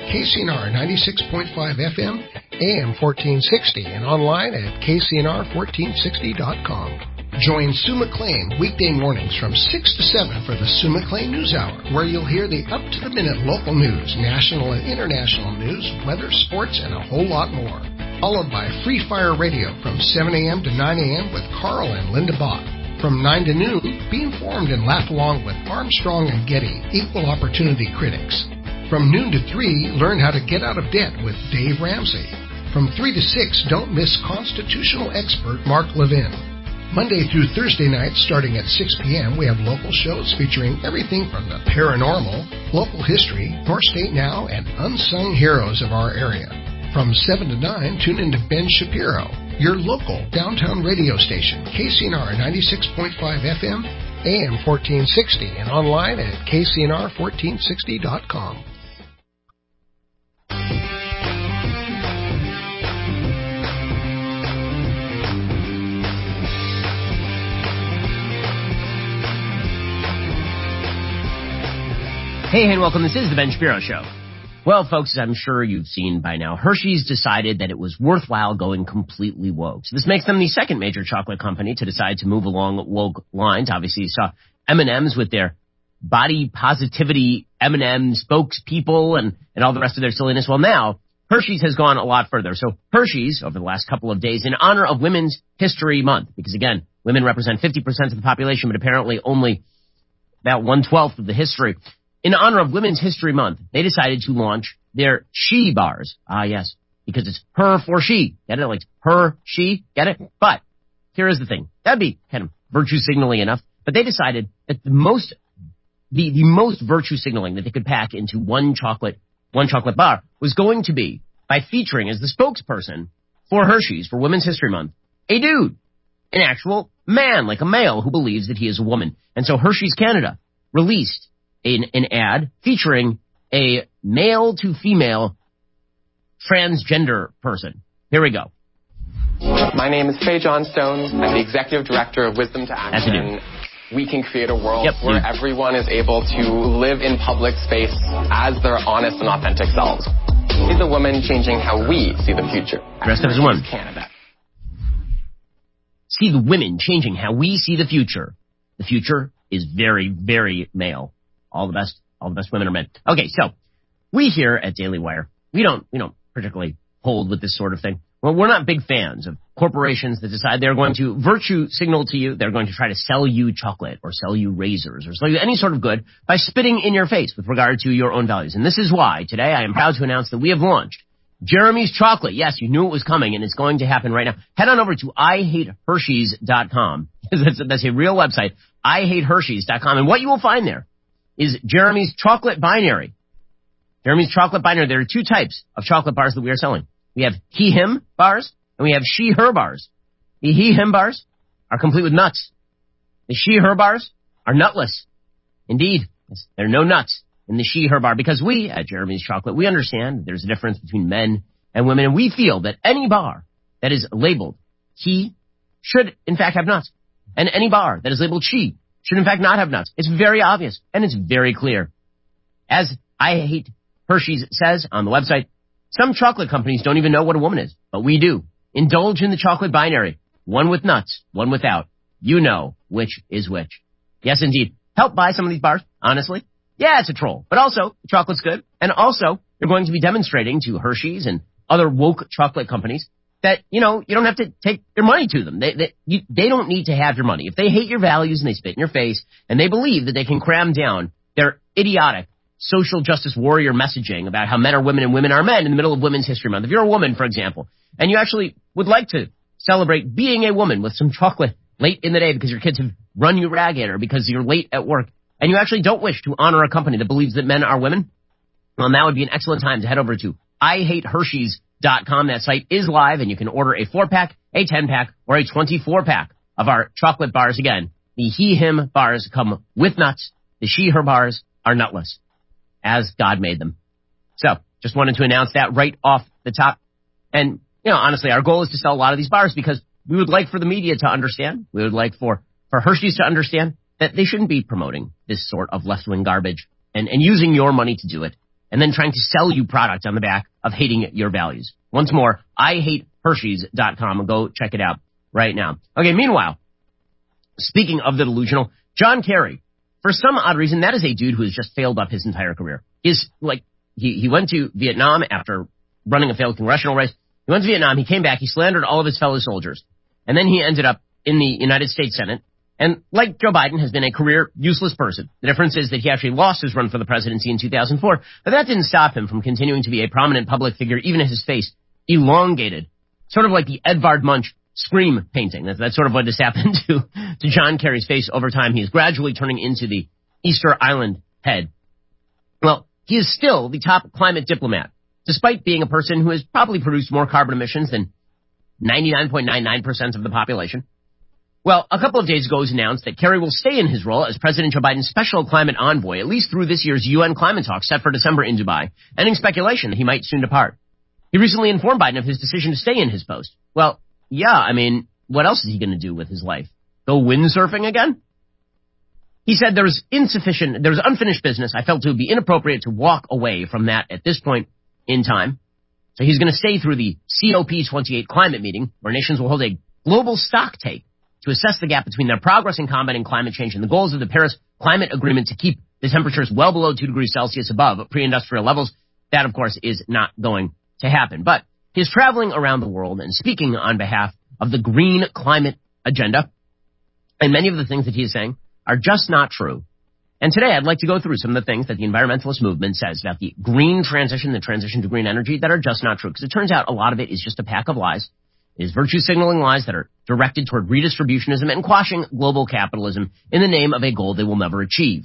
KCNR 96.5 FM, AM 1460, and online at KCNR1460.com. Join Sue McLean weekday mornings from 6 to 7 for the Sue McLean News Hour, where you'll hear the up-to-the-minute local news, national and international news, weather, sports, and a whole lot more. Followed by Free Fire Radio from 7 a.m. to 9 a.m. with Carl and Linda Bach. From 9 to noon, be informed and laugh along with Armstrong and Getty, equal opportunity critics. From noon to 3, learn how to get out of debt with Dave Ramsey. From 3 to 6, don't miss constitutional expert Mark Levin. Monday through Thursday nights, starting at 6 p.m., we have local shows featuring everything from the paranormal, local history, North State Now, and unsung heroes of our area. From 7 to 9, tune in to Ben Shapiro, your local downtown radio station, KCNR 96.5 FM, AM 1460, and online at KCNR1460.com. Hey, and welcome. This is the Ben Shapiro Show. Well, folks, as I'm sure you've seen by now, Hershey's decided that it was worthwhile going completely woke. So this makes them the second major chocolate company to decide to move along woke lines. Obviously, you saw M&M's with their body positivity M&M spokespeople and all the rest of their silliness. Well, now, Hershey's has gone a lot further. So Hershey's, over the last couple of days, in honor of Women's History Month, because, again, women represent 50% of the population, but apparently only about 1/12 of the history. In honor of Women's History Month, they decided to launch their she bars. Ah, yes, because it's her for she. Get it? Like her, she. Get it? But here is the thing. That'd be kind of virtue signaling enough. But they decided that the most virtue signaling that they could pack into one chocolate bar was going to be by featuring as the spokesperson for Hershey's for Women's History Month a dude, an actual man, like a male who believes that he is a woman. And so Hershey's Canada released an ad featuring a male to female transgender person. Here we go. My name is Faye Johnstone. I'm the executive director of Wisdom to Action. We can create a world where everyone is able to live in public space as their honest and authentic selves. See the woman changing how we see the future. Dressed up as a woman. Canada. See the women changing how we see the future. The future is very, very male. All the best women are men. Okay, so we here at Daily Wire, we don't particularly hold with this sort of thing. Well, we're not big fans of corporations that decide they're going to virtue signal to you. They're going to try to sell you chocolate or sell you razors or sell you any sort of good by spitting in your face with regard to your own values. And this is why today I am proud to announce that we have launched Jeremy's Chocolate. Yes, you knew it was coming, and it's going to happen right now. Head on over to IHateHershey's.com. That's a real website, IHateHershey's.com. And what you will find there is Jeremy's Chocolate Binary. Jeremy's Chocolate Binary. There are two types of chocolate bars that we are selling. We have he-him bars, and we have she-her bars. The he-him bars are complete with nuts. The she-her bars are nutless. Indeed, there are no nuts in the she-her bar, because we, at Jeremy's Chocolate, we understand there's a difference between men and women, and we feel that any bar that is labeled he should, in fact, have nuts. And any bar that is labeled she should in fact not have nuts. It's very obvious, and it's very clear. As I Hate Hershey's says on the website, some chocolate companies don't even know what a woman is, but we do. Indulge in the chocolate binary. One with nuts, one without. You know which is which. Yes, indeed. Help buy some of these bars, honestly. Yeah, it's a troll, but also the chocolate's good, and also you're going to be demonstrating to Hershey's and other woke chocolate companies that, you don't have to take your money to them. They don't need to have your money. If they hate your values and they spit in your face and they believe that they can cram down their idiotic social justice warrior messaging about how men are women and women are men in the middle of Women's History Month. If you're a woman, for example, and you actually would like to celebrate being a woman with some chocolate late in the day because your kids have run you ragged or because you're late at work, and you actually don't wish to honor a company that believes that men are women, well, now would be an excellent time to head over to IHateHershey's.com. That site is live, and you can order a 4-pack, a 10-pack, or a 24-pack of our chocolate bars. Again, the he-him bars come with nuts. The she-her bars are nutless, as God made them. So, just wanted to announce that right off the top. And, honestly, our goal is to sell a lot of these bars because we would like for the media to understand. We would like for Hershey's to understand that they shouldn't be promoting this sort of left-wing garbage and using your money to do it. and then trying to sell you product on the back of hating your values. Once more, IHateHershey's.com. Go check it out right now. Okay, meanwhile, speaking of the delusional, John Kerry, for some odd reason, that is a dude who has just failed up his entire career. He went to Vietnam after running a failed congressional race. He went to Vietnam, he came back, he slandered all of his fellow soldiers, and then he ended up in the United States Senate. And like Joe Biden, has been a career useless person. The difference is that he actually lost his run for the presidency in 2004, but that didn't stop him from continuing to be a prominent public figure, even as his face elongated, sort of like the Edvard Munch Scream painting. That's sort of what has happened to John Kerry's face over time. He is gradually turning into the Easter Island head. Well, he is still the top climate diplomat, despite being a person who has probably produced more carbon emissions than 99.99% of the population. Well, a couple of days ago it was announced that Kerry will stay in his role as President Joe Biden's special climate envoy, at least through this year's UN climate talks set for December in Dubai, ending speculation that he might soon depart. He recently informed Biden of his decision to stay in his post. Well, yeah, I mean, what else is he going to do with his life? Go windsurfing again? He said there's unfinished business. I felt it would be inappropriate to walk away from that at this point in time. So he's going to stay through the COP28 climate meeting, where nations will hold a global stock take to assess the gap between their progress in combating climate change and the goals of the Paris Climate Agreement to keep the temperatures well below 2 degrees Celsius above pre-industrial levels. That, of course, is not going to happen. But he's traveling around the world and speaking on behalf of the green climate agenda. And many of the things that he is saying are just not true. And today I'd like to go through some of the things that the environmentalist movement says about the green transition, the transition to green energy, that are just not true. Because it turns out a lot of it is just a pack of lies. It is virtue signaling lies that are directed toward redistributionism and quashing global capitalism in the name of a goal they will never achieve.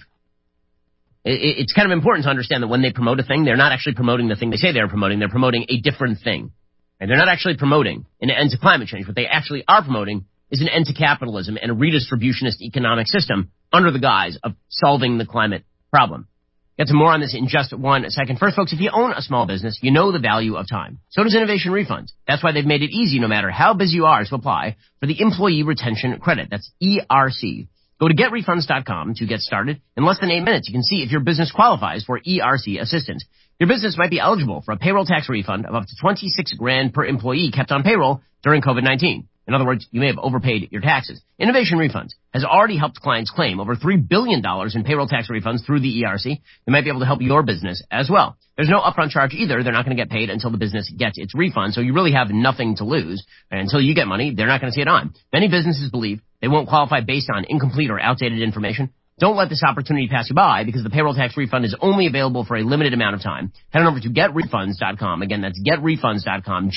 It's kind of important to understand that when they promote a thing, they're not actually promoting the thing they say they're promoting a different thing. And they're not actually promoting an end to climate change. What they actually are promoting is an end to capitalism and a redistributionist economic system under the guise of solving the climate problem. Get to more on this in just 1 second. First, folks, if you own a small business, you know the value of time. So does Innovation Refunds. That's why they've made it easy, no matter how busy you are, to apply for the Employee Retention Credit. That's ERC. Go to getrefunds.com to get started. In less than 8 minutes, you can see if your business qualifies for ERC assistance. Your business might be eligible for a payroll tax refund of up to $26,000 per employee kept on payroll during COVID-19. In other words, you may have overpaid your taxes. Innovation Refunds has already helped clients claim over $3 billion in payroll tax refunds through the ERC. They might be able to help your business as well. There's no upfront charge either. They're not going to get paid until the business gets its refund, so you really have nothing to lose. And until you get money, they're not going to see it on. Many businesses believe they won't qualify based on incomplete or outdated information. Don't let this opportunity pass you by, because the payroll tax refund is only available for a limited amount of time. Head on over to getrefunds.com. Again, that's getrefunds.com,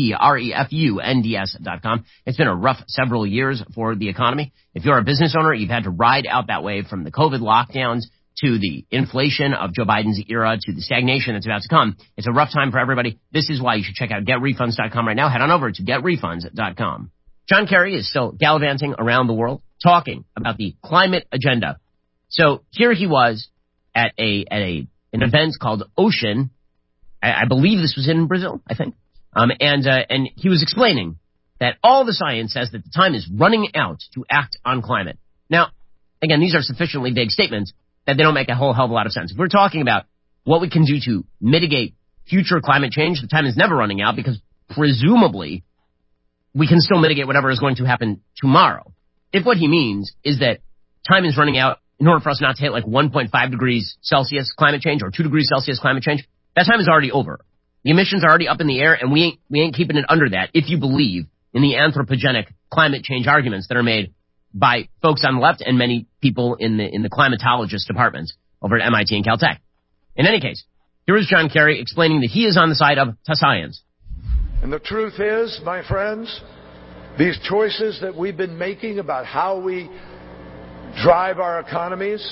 GETREFUNDS.com. It's been a rough several years for the economy. If you're a business owner, you've had to ride out that wave from the COVID lockdowns to the inflation of Joe Biden's era to the stagnation that's about to come. It's a rough time for everybody. This is why you should check out getrefunds.com right now. Head on over to getrefunds.com. John Kerry is still gallivanting around the world talking about the climate agenda. So here he was at an event called Ocean. I believe this was in Brazil, I think. And he was explaining that all the science says that the time is running out to act on climate. Now, again, these are sufficiently vague statements that they don't make a whole hell of a lot of sense. If we're talking about what we can do to mitigate future climate change, the time is never running out, because presumably we can still mitigate whatever is going to happen tomorrow. If what he means is that time is running out in order for us not to hit like 1.5 degrees Celsius climate change or 2 degrees Celsius climate change, that time is already over. The emissions are already up in the air, and we ain't keeping it under that, if you believe in the anthropogenic climate change arguments that are made by folks on the left and many people in the climatologist departments over at MIT and Caltech. In any case, here is John Kerry explaining that he is on the side of science. And the truth is, my friends, these choices that we've been making about how we drive our economies,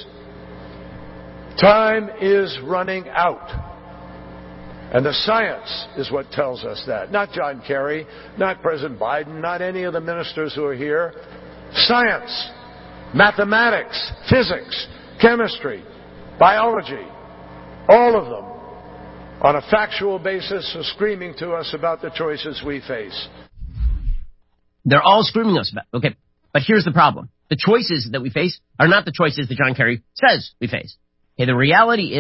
time is running out. And the science is what tells us that. Not John Kerry, not President Biden, not any of the ministers who are here. Science, mathematics, physics, chemistry, biology, all of them on a factual basis are screaming to us about the choices we face. They're all screaming us about. Okay, but here's the problem. The choices that we face are not the choices that John Kerry says we face. Okay, the reality is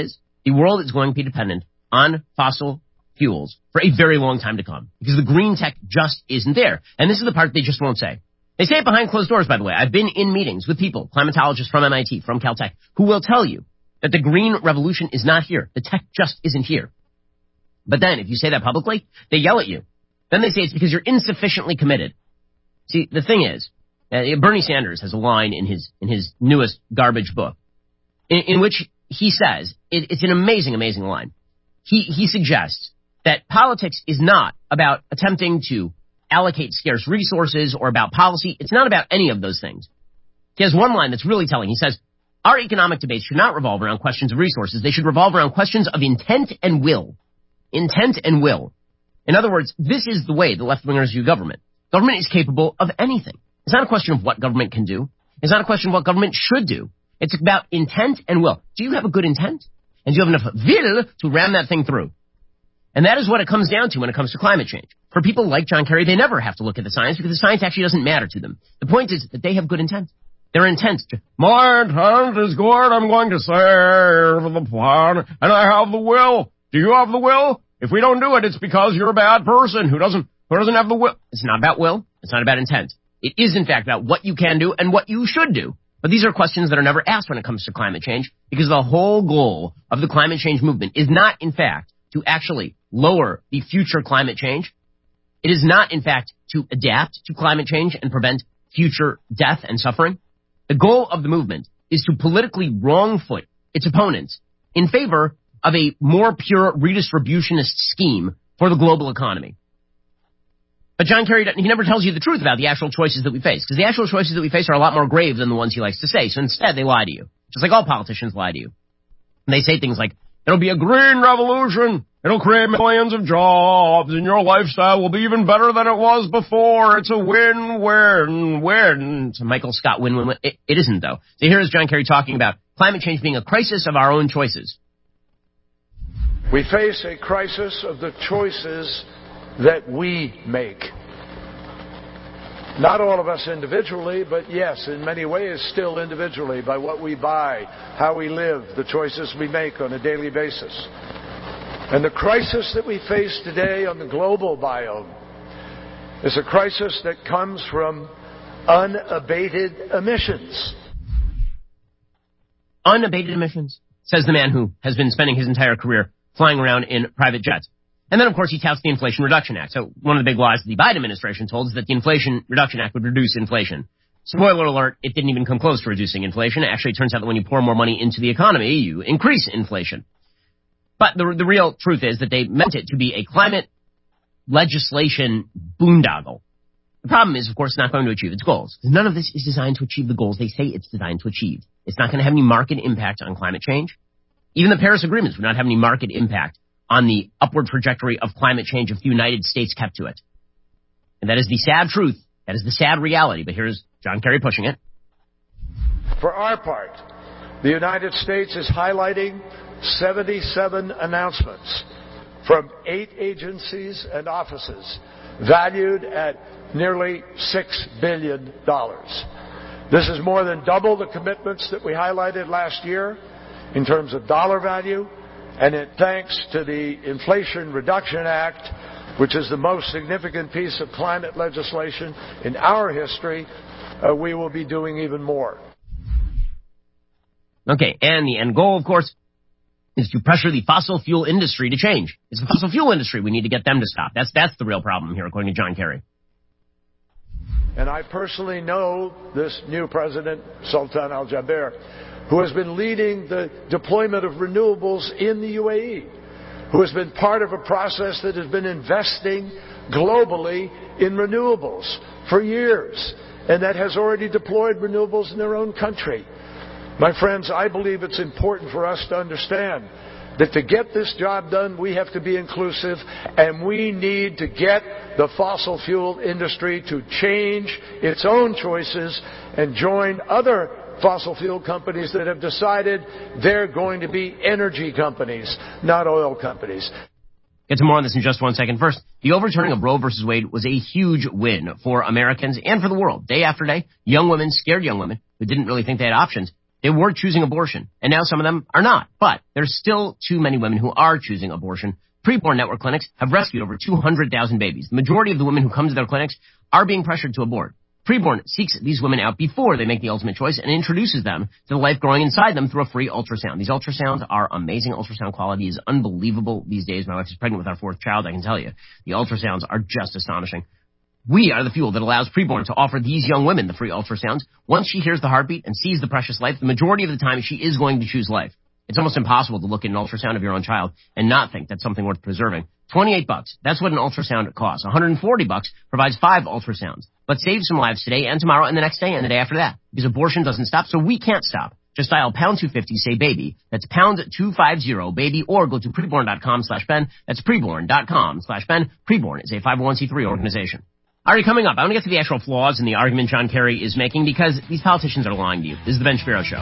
the world is going to be dependent on fossil fuels for a very long time to come because the green tech just isn't there. And this is the part they just won't say. They say it behind closed doors, by the way. I've been in meetings with people, climatologists from MIT, from Caltech, who will tell you that the green revolution is not here. The tech just isn't here. But then if you say that publicly, they yell at you. Then they say it's because you're insufficiently committed. See, the thing is, Bernie Sanders has a line in his newest garbage book in which he says, it's an amazing, amazing line. He suggests that politics is not about attempting to allocate scarce resources or about policy. It's not about any of those things. He has one line that's really telling. He says, our economic debates should not revolve around questions of resources. They should revolve around questions of intent and will. Intent and will. In other words, this is the way the left-wingers view government. Government is capable of anything. It's not a question of what government can do. It's not a question of what government should do. It's about intent and will. Do you have a good intent? And do you have enough will to ram that thing through? And that is what it comes down to when it comes to climate change. For people like John Kerry, they never have to look at the science because the science actually doesn't matter to them. The point is that they have good intent. Their intent, my intent is good, I'm going to save the planet, and I have the will. Do you have the will? If we don't do it, it's because you're a bad person who doesn't have the will. It's not about will. It's not about intent. It is, in fact, about what you can do and what you should do. But these are questions that are never asked when it comes to climate change because the whole goal of the climate change movement is not, in fact, to actually lower the future climate change. It is not, in fact, to adapt to climate change and prevent future death and suffering. The goal of the movement is to politically wrongfoot its opponents in favor of a more pure redistributionist scheme for the global economy. But John Kerry, he never tells you the truth about the actual choices that we face, because the actual choices that we face are a lot more grave than the ones he likes to say. So instead, they lie to you, just like all politicians lie to you. And they say things like, it'll be a green revolution. It'll create millions of jobs, and your lifestyle will be even better than it was before. It's a win-win-win. It's a Michael Scott win-win-win. It isn't, though. So here is John Kerry talking about climate change being a crisis of our own choices. We face a crisis of the choices that we make. Not all of us individually, but yes, in many ways still individually, by what we buy, how we live, the choices we make on a daily basis. And the crisis that we face today on the global biome is a crisis that comes from unabated emissions. Unabated emissions, says the man who has been spending his entire career flying around in private jets. And then, of course, he touts the Inflation Reduction Act. So one of the big lies that the Biden administration told is that the Inflation Reduction Act would reduce inflation. Spoiler alert, it didn't even come close to reducing inflation. Actually, it turns out that when you pour more money into the economy, you increase inflation. But the real truth is that they meant it to be a climate legislation boondoggle. The problem is, of course, it's not going to achieve its goals. None of this is designed to achieve the goals they say it's designed to achieve. It's not going to have any market impact on climate change. Even the Paris agreements would not have any market impact on the upward trajectory of climate change if the United States kept to it. And that is the sad truth. That is the sad reality. But here's John Kerry pushing it. For our part, the United States is highlighting 77 announcements from 8 agencies and offices valued at nearly $6 billion. This is more than double the commitments that we highlighted last year in terms of dollar value. And thanks to the Inflation Reduction Act, which is the most significant piece of climate legislation in our history, we will be doing even more. Okay, and the end goal, of course, is to pressure the fossil fuel industry to change. It's the fossil fuel industry. We need to get them to stop. That's the real problem here, according to John Kerry. And I personally know this new president, Sultan Al-Jaber, who has been leading the deployment of renewables in the UAE, who has been part of a process that has been investing globally in renewables for years, and that has already deployed renewables in their own country. My friends, I believe it's important for us to understand that to get this job done, we have to be inclusive, and we need to get the fossil fuel industry to change its own choices and join other fossil fuel companies that have decided they're going to be energy companies, not oil companies. Get to more on this in just one second. First, the overturning of Roe versus Wade was a huge win for Americans and for the world. Day after day, young women, scared young women who didn't really think they had options, They were choosing abortion, and now some of them are not. But there's still too many women who are choosing abortion. Preborn network clinics have rescued over 200,000 babies. The majority of the women who come to their clinics are being pressured to abort. Preborn seeks these women out before they make the ultimate choice and introduces them to the life growing inside them through a free ultrasound. These ultrasounds are amazing. Ultrasound quality is unbelievable these days. My wife is pregnant with our fourth child, I can tell you. The ultrasounds are just astonishing. We are the fuel that allows Preborn to offer these young women the free ultrasounds. Once she hears the heartbeat and sees the precious life, the majority of the time she is going to choose life. It's almost impossible to look at an ultrasound of your own child and not think that's something worth preserving. $28. That's what an ultrasound costs. $140 provides 5 ultrasounds. But save some lives today and tomorrow and the next day and the day after that. Because abortion doesn't stop, so we can't stop. Just dial pound 250, say baby. That's pound 250, baby, or go to preborn.com/Ben. That's preborn.com/Ben. Preborn is a 501c3 organization. All right, coming up, I want to get to the actual flaws in the argument John Kerry is making because these politicians are lying to you. This is the Ben Shapiro Show.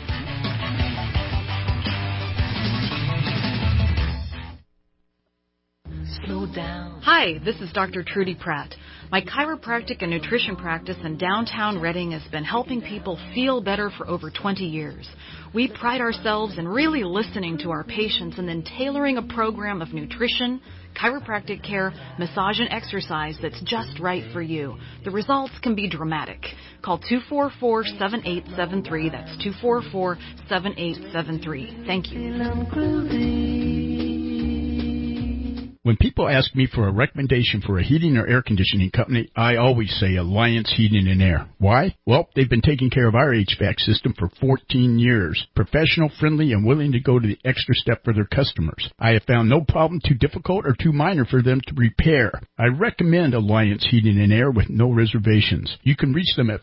Hi, this is Dr. Trudy Pratt. My chiropractic and nutrition practice in downtown Reading has been helping people feel better for over 20 years. We pride ourselves in really listening to our patients and then tailoring a program of nutrition, chiropractic care, massage, and exercise that's just right for you. The results can be dramatic. Call 244-7873. That's 244-7873. Thank you. When people ask me for a recommendation for a heating or air conditioning company, I always say Alliance Heating and Air. Why? Well, they've been taking care of our HVAC system for 14 years. Professional, friendly, and willing to go to the extra step for their customers. I have found no problem too difficult or too minor for them to repair. I recommend Alliance Heating and Air with no reservations. You can reach them at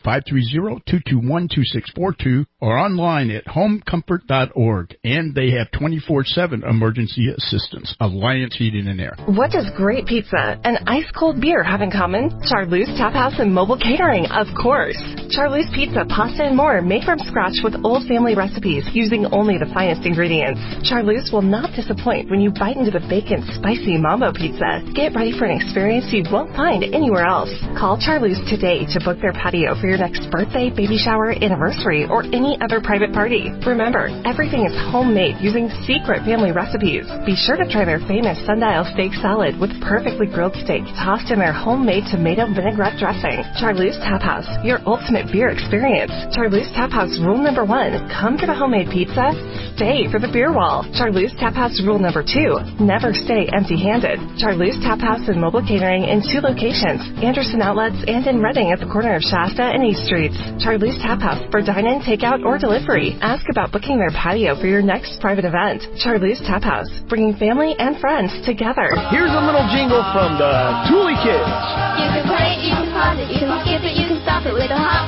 530-221-2642 or online at homecomfort.org. And they have 24/7 emergency assistance. Alliance Heating and Air. What does great pizza and ice-cold beer have in common? Charleuse Tap House and Mobile Catering, of course. Charleuse Pizza, pasta, and more made from scratch with old family recipes using only the finest ingredients. Charleuse will not disappoint when you bite into the bacon spicy mambo pizza. Get ready for an experience you won't find anywhere else. Call Charleuse today to book their patio for your next birthday, baby shower, anniversary, or any other private party. Remember, everything is homemade using secret family recipes. Be sure to try their famous sundial steak salad with perfectly grilled steak tossed in their homemade tomato vinaigrette dressing. Charleuse Tap House, your ultimate beer experience. Charleuse Tap House rule number 1, come for the homemade pizza, stay for the beer wall. Charleuse Tap House rule number 2, never stay empty-handed. Charleuse Tap House and Mobile Catering in 2 locations, Anderson Outlets and in Reading at the corner of Shasta and East Streets. Charleuse Tap House for dine-in, takeout, or delivery. Ask about booking their patio for your next private event. Charleuse Tap House, bringing family and friends together. Here's a little jingle from the Thule Kids. You can play it, you can pause it, you can skip it, you can stop it with a hop.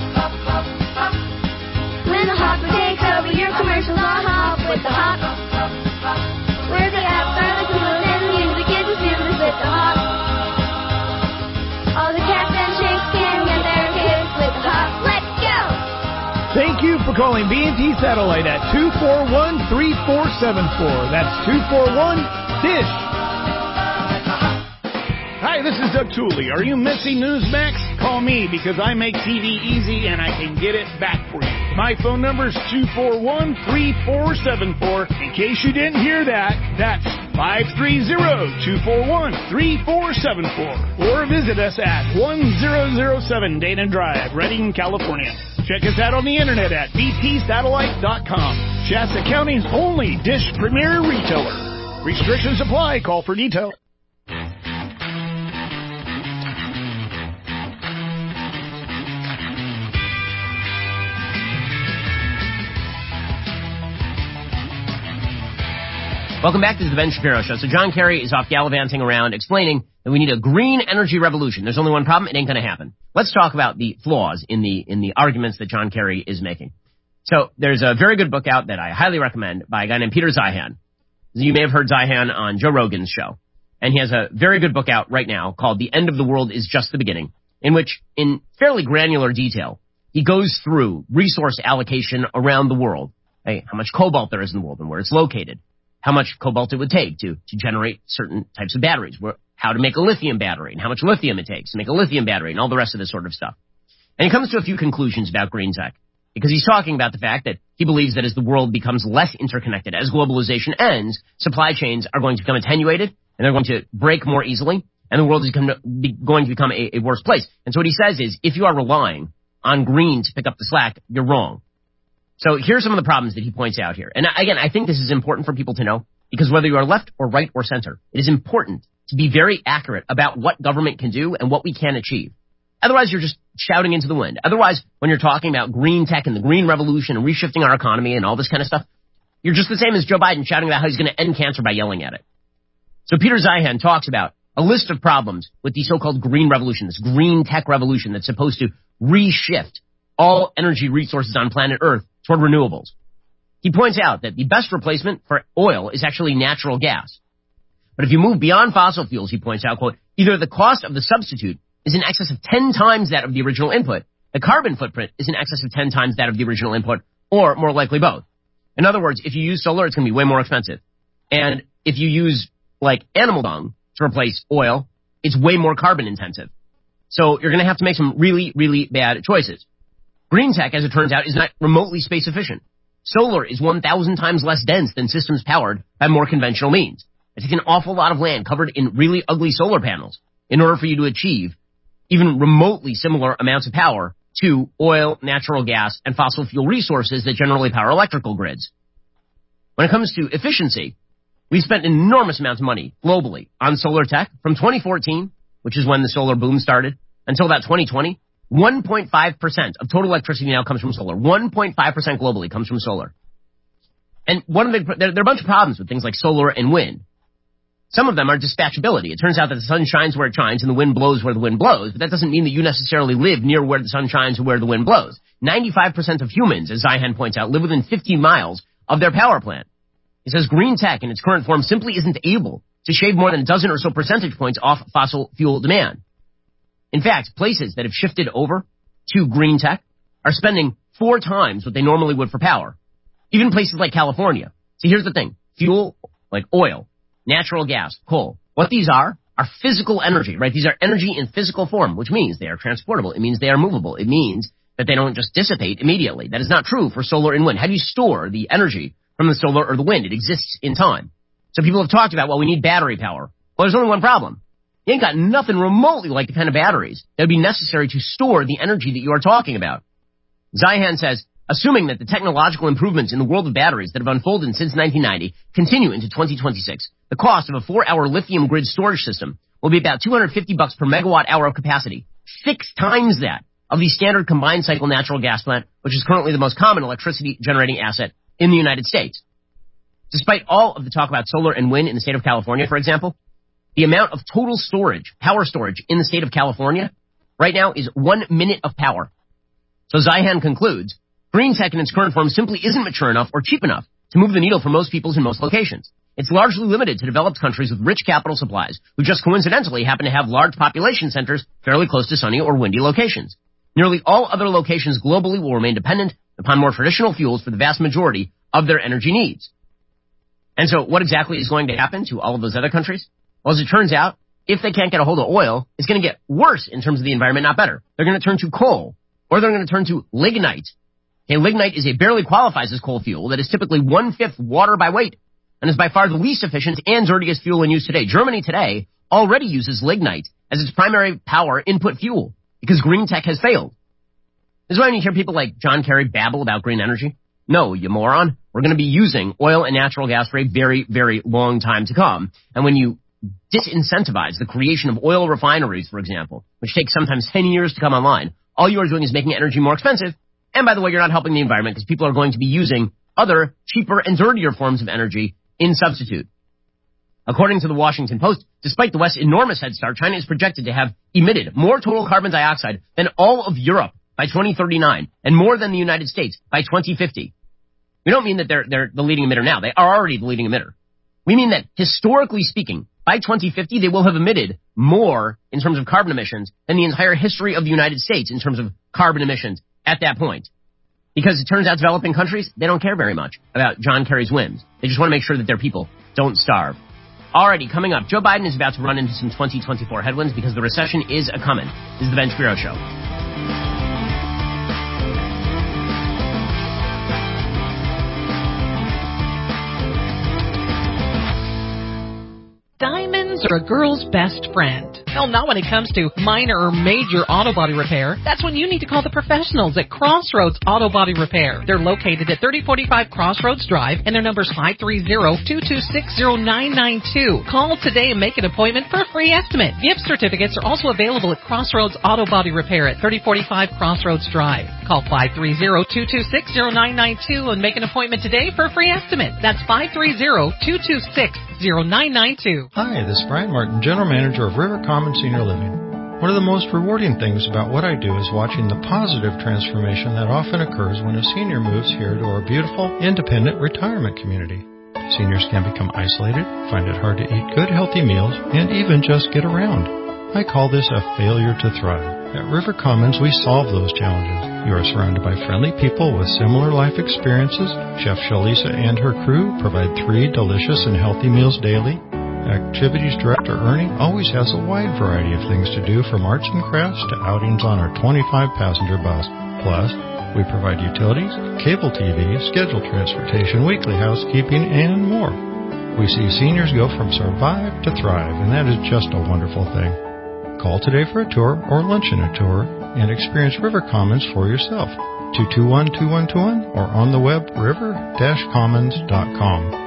When the hopper takes over your commercials, I'll hop with the hop. Where the apps are the coolest and you the kids and students with the hop. All the cats and chicks can get their kids with the hop. Let's go! Thank you for calling B&T Satellite at 241-3474. That's 241-DISH. Hi, this is Doug Tooley. Are you missing Newsmax? Call me because I make TV easy and I can get it back for you. My phone number is 241-3474. In case you didn't hear that, that's 530-241-3474. Or visit us at 1007 Dana Drive, Redding, California. Check us out on the internet at btsatellite.com. Shasta County's only Dish Premier retailer. Restrictions apply. Call for details. Welcome back to the Ben Shapiro Show. So John Kerry is off gallivanting around explaining that we need a green energy revolution. There's only one problem. It ain't going to happen. Let's talk about the flaws in the arguments that John Kerry is making. So there's a very good book out that I highly recommend by a guy named Peter Zeihan. You may have heard Zeihan on Joe Rogan's show. And he has a very good book out right now called The End of the World is Just the Beginning, in which, in fairly granular detail, he goes through resource allocation around the world. Hey, how much cobalt there is in the world and where it's located. How much cobalt it would take to generate certain types of batteries, how to make a lithium battery, and how much lithium it takes to make a lithium battery, and all the rest of this sort of stuff. And he comes to a few conclusions about green tech. because he's talking about the fact that he believes that as the world becomes less interconnected, as globalization ends, supply chains are going to become attenuated, and they're going to break more easily, and the world is going to become a worse place. And so what he says is, if you are relying on green to pick up the slack, you're wrong. So here's some of the problems that he points out here. And again, I think this is important for people to know, because whether you are left or right or center, it is important to be very accurate about what government can do and what we can achieve. Otherwise, you're just shouting into the wind. Otherwise, when you're talking about green tech and the green revolution and reshifting our economy and all this kind of stuff, you're just the same as Joe Biden shouting about how he's going to end cancer by yelling at it. So Peter Zeihan talks about a list of problems with the so-called green revolution, this green tech revolution that's supposed to reshift all energy resources on planet Earth toward renewables. He points out that the best replacement for oil is actually natural gas. But if you move beyond fossil fuels, he points out, quote, either the cost of the substitute is in excess of 10 times that of the original input, the carbon footprint is in excess of 10 times that of the original input, or more likely both. In other words, if you use solar, it's going to be way more expensive. And if you use, like, animal dung to replace oil, it's way more carbon intensive. So you're going to have to make some really, really bad choices. Green tech, as it turns out, is not remotely space efficient. Solar is 1,000 times less dense than systems powered by more conventional means. It takes an awful lot of land covered in really ugly solar panels in order for you to achieve even remotely similar amounts of power to oil, natural gas, and fossil fuel resources that generally power electrical grids. When it comes to efficiency, we've spent enormous amounts of money globally on solar tech from 2014, which is when the solar boom started, until about 2020. 1.5% of total electricity now comes from solar. 1.5% globally comes from solar. And there are a bunch of problems with things like solar and wind. Some of them are dispatchability. It turns out that the sun shines where it shines and the wind blows where the wind blows, but that doesn't mean that you necessarily live near where the sun shines or where the wind blows. 95% of humans, as Zeihan points out, live within 50 miles of their power plant. He says green tech in its current form simply isn't able to shave more than a dozen or so percentage points off fossil fuel demand. In fact, places that have shifted over to green tech are spending 4 times what they normally would for power. Even places like California. See, here's the thing. Fuel, like oil, natural gas, coal. What these are physical energy, right? These are energy in physical form, which means they are transportable. It means they are movable. It means that they don't just dissipate immediately. That is not true for solar and wind. How do you store the energy from the solar or the wind? It exists in time. So people have talked about, well, we need battery power. Well, there's only one problem. You ain't got nothing remotely like the kind of batteries that would be necessary to store the energy that you are talking about. Zeihan says, assuming that the technological improvements in the world of batteries that have unfolded since 1990 continue into 2026, the cost of a 4-hour lithium grid storage system will be about $250 per megawatt hour of capacity, 6 times that of the standard combined cycle natural gas plant, which is currently the most common electricity generating asset in the United States. Despite all of the talk about solar and wind in the state of California, for example, the amount of total storage, power storage in the state of California right now is 1 minute of power. So Zeihan concludes, green tech in its current form simply isn't mature enough or cheap enough to move the needle for most peoples in most locations. It's largely limited to developed countries with rich capital supplies, who just coincidentally happen to have large population centers fairly close to sunny or windy locations. Nearly all other locations globally will remain dependent upon more traditional fuels for the vast majority of their energy needs. And so what exactly is going to happen to all of those other countries? Well, as it turns out, if they can't get a hold of oil, it's going to get worse in terms of the environment, not better. They're going to turn to coal, or they're going to turn to lignite. Okay, lignite barely qualifies as coal fuel that is typically 1/5 water by weight and is by far the least efficient and dirtiest fuel in use today. Germany today already uses lignite as its primary power input fuel because green tech has failed. This is why when you hear people like John Kerry babble about green energy, no, you moron, we're going to be using oil and natural gas for a very, very long time to come. And when you disincentivize the creation of oil refineries, for example, which takes sometimes 10 years to come online, all you are doing is making energy more expensive. And by the way, you're not helping the environment because people are going to be using other cheaper and dirtier forms of energy in substitute. According to the Washington Post, despite the West's enormous head start, China is projected to have emitted more total carbon dioxide than all of Europe by 2039 and more than the United States by 2050. We don't mean that they're the leading emitter now. They are already the leading emitter. We mean that, historically speaking, by 2050, they will have emitted more in terms of carbon emissions than the entire history of the United States in terms of carbon emissions at that point. Because it turns out developing countries, they don't care very much about John Kerry's whims. They just want to make sure that their people don't starve. Alrighty, coming up, Joe Biden is about to run into some 2024 headwinds because the recession is a-coming. This is the Ben Shapiro Show. are a girl's best friend. Well, not when it comes to minor or major auto body repair. That's when you need to call the professionals at Crossroads Auto Body Repair. They're located at 3045 Crossroads Drive, and their number is 530-226-0992. Call today and make an appointment for a free estimate. Gift certificates are also available at Crossroads Auto Body Repair at 3045 Crossroads Drive. Call 530-226-0992 and make an appointment today for a free estimate. That's 530-226-0992. Hi, this is Brian Martin, General Manager of River Commons Senior Living. One of the most rewarding things about what I do is watching the positive transformation that often occurs when a senior moves here to our beautiful, independent retirement community. Seniors can become isolated, find it hard to eat good, healthy meals, and even just get around. I call this a failure to thrive. At River Commons, we solve those challenges. You are surrounded by friendly people with similar life experiences. Chef Shalisa and her crew provide 3 delicious and healthy meals daily. Activities Director Ernie always has a wide variety of things to do, from arts and crafts to outings on our 25-passenger bus. Plus, we provide utilities, cable TV, scheduled transportation, weekly housekeeping, and more. We see seniors go from survive to thrive, and that is just a wonderful thing. Call today for a tour or lunch and a tour and experience River Commons for yourself. 221-2121 or on the web river-commons.com.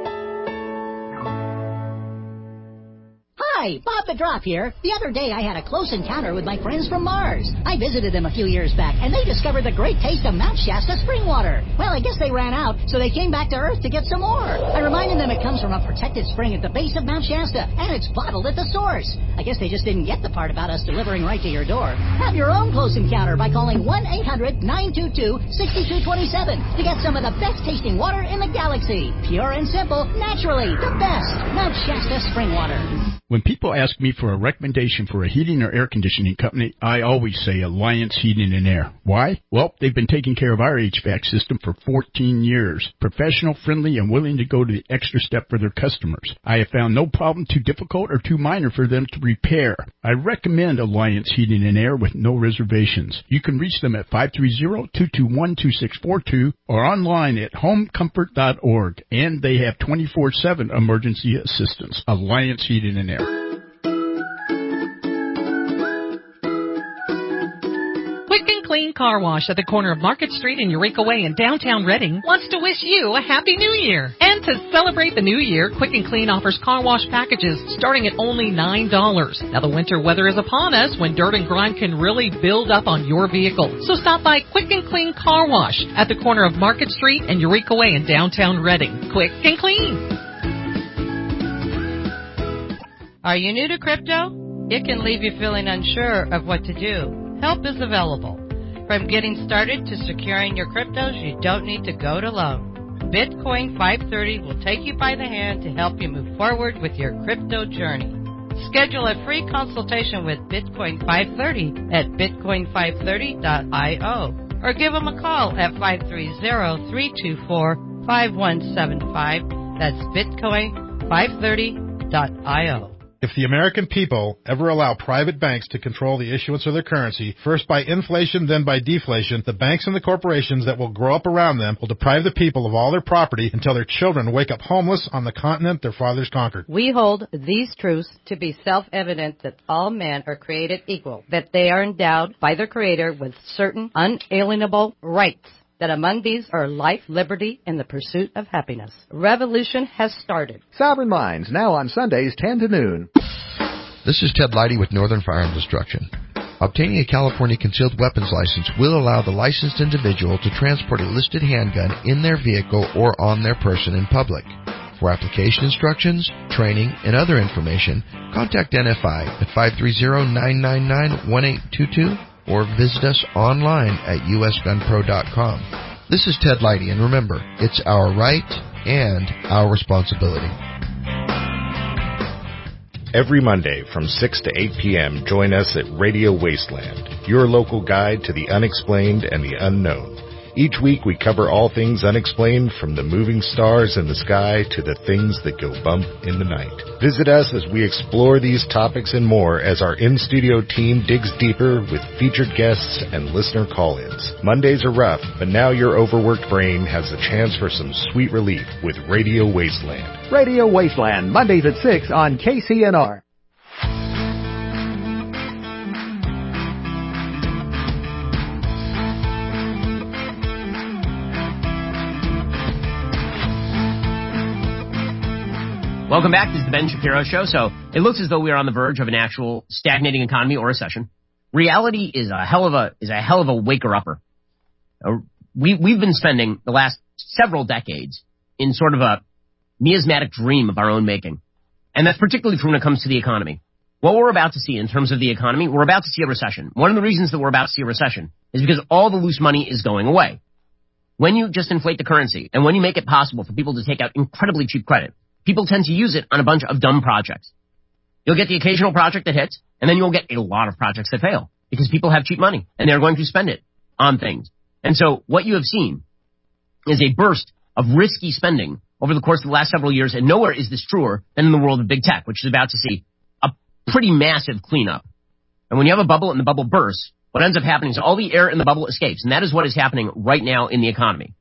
Hi, Bob the Drop here. The other day I had a close encounter with my friends from Mars. I visited them a few years back, and they discovered the great taste of Mount Shasta spring water. Well, I guess they ran out, so they came back to Earth to get some more. I reminded them it comes from a protected spring at the base of Mount Shasta, and it's bottled at the source. I guess they just didn't get the part about us delivering right to your door. Have your own close encounter by calling 1-800-922-6227 to get some of the best tasting water in the galaxy. Pure and simple, naturally, the best. Mount Shasta spring water. When people ask me for a recommendation for a heating or air conditioning company, I always say Alliance Heating and Air. Why? Well, they've been taking care of our HVAC system for 14 years. Professional, friendly, and willing to go to the extra step for their customers. I have found no problem too difficult or too minor for them to repair. I recommend Alliance Heating and Air with no reservations. You can reach them at 530-221-2642 or online at homecomfort.org. And they have 24/7 emergency assistance. Alliance Heating and Air. Quick and Clean Car Wash at the corner of Market Street and Eureka Way in downtown Reading wants to wish you a Happy New Year. And to celebrate the new year, Quick and Clean offers car wash packages starting at only $9. Now the winter weather is upon us when dirt and grime can really build up on your vehicle. So stop by Quick and Clean Car Wash at the corner of Market Street and Eureka Way in downtown Reading. Quick and clean. Are you new to crypto? It can leave you feeling unsure of what to do. Help is available. From getting started to securing your cryptos, you don't need to go it alone. Bitcoin 530 will take you by the hand to help you move forward with your crypto journey. Schedule a free consultation with Bitcoin 530 at bitcoin530.io or give them a call at 530-324-5175. That's bitcoin530.io. If the American people ever allow private banks to control the issuance of their currency, first by inflation, then by deflation, the banks and the corporations that will grow up around them will deprive the people of all their property until their children wake up homeless on the continent their fathers conquered. We hold these truths to be self-evident that all men are created equal, that they are endowed by their Creator with certain unalienable rights, that among these are life, liberty, and the pursuit of happiness. Revolution has started. Sovereign Minds, now on Sundays 10 to noon. This is Ted Leidy with Northern Firearms Destruction. Obtaining a California concealed weapons license will allow the licensed individual to transport a listed handgun in their vehicle or on their person in public. For application instructions, training, and other information, contact NFI at 530-999-1822 or visit us online at usgunpro.com. This is Ted Leidy, and remember, it's our right and our responsibility. Every Monday from 6 to 8 p.m., join us at Radio Wasteland, your local guide to the unexplained and the unknown. Each week we cover all things unexplained, from the moving stars in the sky to the things that go bump in the night. Visit us as we explore these topics and more as our in-studio team digs deeper with featured guests and listener call-ins. Mondays are rough, but now your overworked brain has the chance for some sweet relief with Radio Wasteland. Radio Wasteland, Mondays at 6 on KCNR. Welcome back. This is the Ben Shapiro Show. So it looks as though we are on the verge of an actual stagnating economy or recession. Reality is a hell of a waker-upper. We've been spending the last several decades in sort of a miasmatic dream of our own making. And that's particularly true when it comes to the economy. What we're about to see in terms of the economy, we're about to see a recession. One of the reasons that we're about to see a recession is because all the loose money is going away. When you just inflate the currency and when you make it possible for people to take out incredibly cheap credit, people tend to use it on a bunch of dumb projects. You'll get the occasional project that hits, and then you'll get a lot of projects that fail because people have cheap money and they're going to spend it on things. And so what you have seen is a burst of risky spending over the course of the last several years, and nowhere is this truer than in the world of big tech, which is about to see a pretty massive cleanup. And when you have a bubble and the bubble bursts, what ends up happening is all the air in the bubble escapes, and that is what is happening right now in the economy.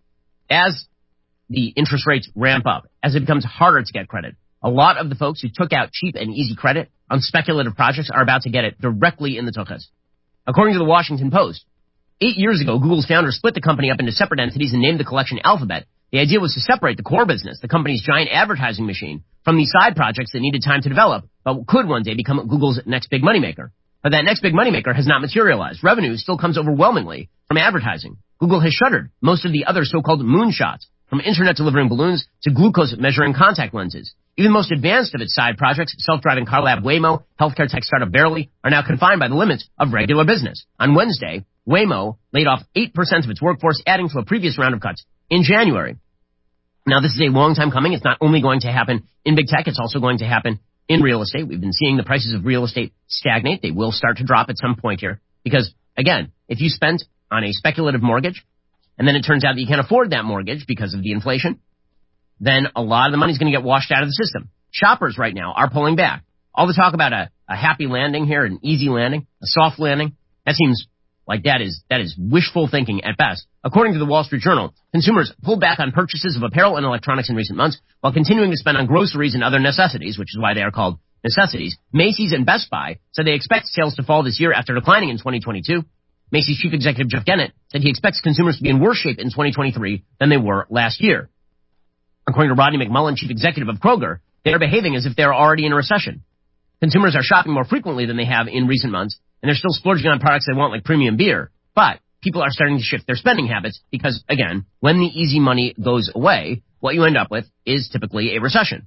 As the interest rates ramp up, as it becomes harder to get credit, a lot of the folks who took out cheap and easy credit on speculative projects are about to get it directly in the tuchus. According to the Washington Post, 8 years ago, Google's founder split the company up into separate entities and named the collection Alphabet. The idea was to separate the core business, the company's giant advertising machine, from these side projects that needed time to develop, but could one day become Google's next big moneymaker. But that next big moneymaker has not materialized. Revenue still comes overwhelmingly from advertising. Google has shuttered most of the other so-called moonshots, from internet delivering balloons to glucose measuring contact lenses. Even the most advanced of its side projects, self-driving car lab Waymo, healthcare tech startup Verily, are now confined by the limits of regular business. On Wednesday, Waymo laid off 8% of its workforce, adding to a previous round of cuts in January. Now, this is a long time coming. It's not only going to happen in big tech, it's also going to happen in real estate. We've been seeing the prices of real estate stagnate. They will start to drop at some point here because, again, if you spent on a speculative mortgage and then it turns out that you can't afford that mortgage because of the inflation, then a lot of the money is going to get washed out of the system. Shoppers right now are pulling back. All the talk about a happy landing here, an easy landing, a soft landing, that seems like that is wishful thinking at best. According to the Wall Street Journal, consumers pulled back on purchases of apparel and electronics in recent months while continuing to spend on groceries and other necessities, which is why they are called necessities. Macy's and Best Buy said they expect sales to fall this year after declining in 2022. Macy's chief executive Jeff Gennett said he expects consumers to be in worse shape in 2023 than they were last year. According to Rodney McMullen, chief executive of Kroger, they are behaving as if they are already in a recession. Consumers are shopping more frequently than they have in recent months, and they're still splurging on products they want like premium beer. But people are starting to shift their spending habits because, again, when the easy money goes away, what you end up with is typically a recession.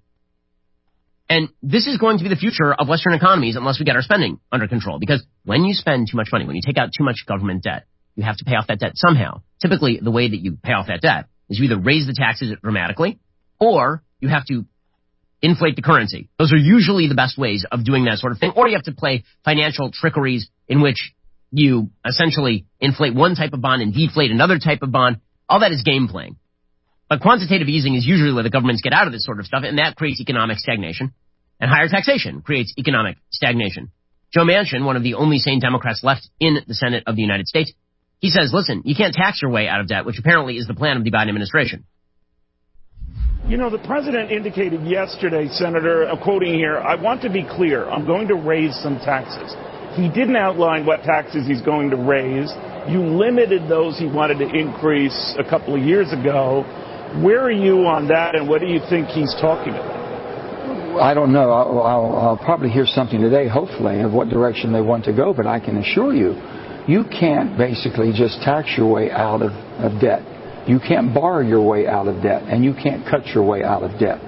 And this is going to be the future of Western economies unless we get our spending under control. Because when you spend too much money, when you take out too much government debt, you have to pay off that debt somehow. Typically, the way that you pay off that debt is you either raise the taxes dramatically or you have to inflate the currency. Those are usually the best ways of doing that sort of thing. Or you have to play financial trickeries in which you essentially inflate one type of bond and deflate another type of bond. All that is game playing. But quantitative easing is usually where the governments get out of this sort of stuff, and that creates economic stagnation. And higher taxation creates economic stagnation. Joe Manchin, one of the only sane Democrats left in the Senate of the United States, he says, listen, you can't tax your way out of debt, which apparently is the plan of the Biden administration. You know, the president indicated yesterday, Senator, quoting here, I want to be clear, I'm going to raise some taxes. He didn't outline what taxes he's going to raise. You limited those he wanted to increase a couple of years ago. Where are you on that, and what do you think he's talking about? I don't know. I'll probably hear something today, hopefully, of what direction they want to go, but I can assure you, you can't basically just tax your way out of debt. You can't borrow your way out of debt, and you can't cut your way out of debt.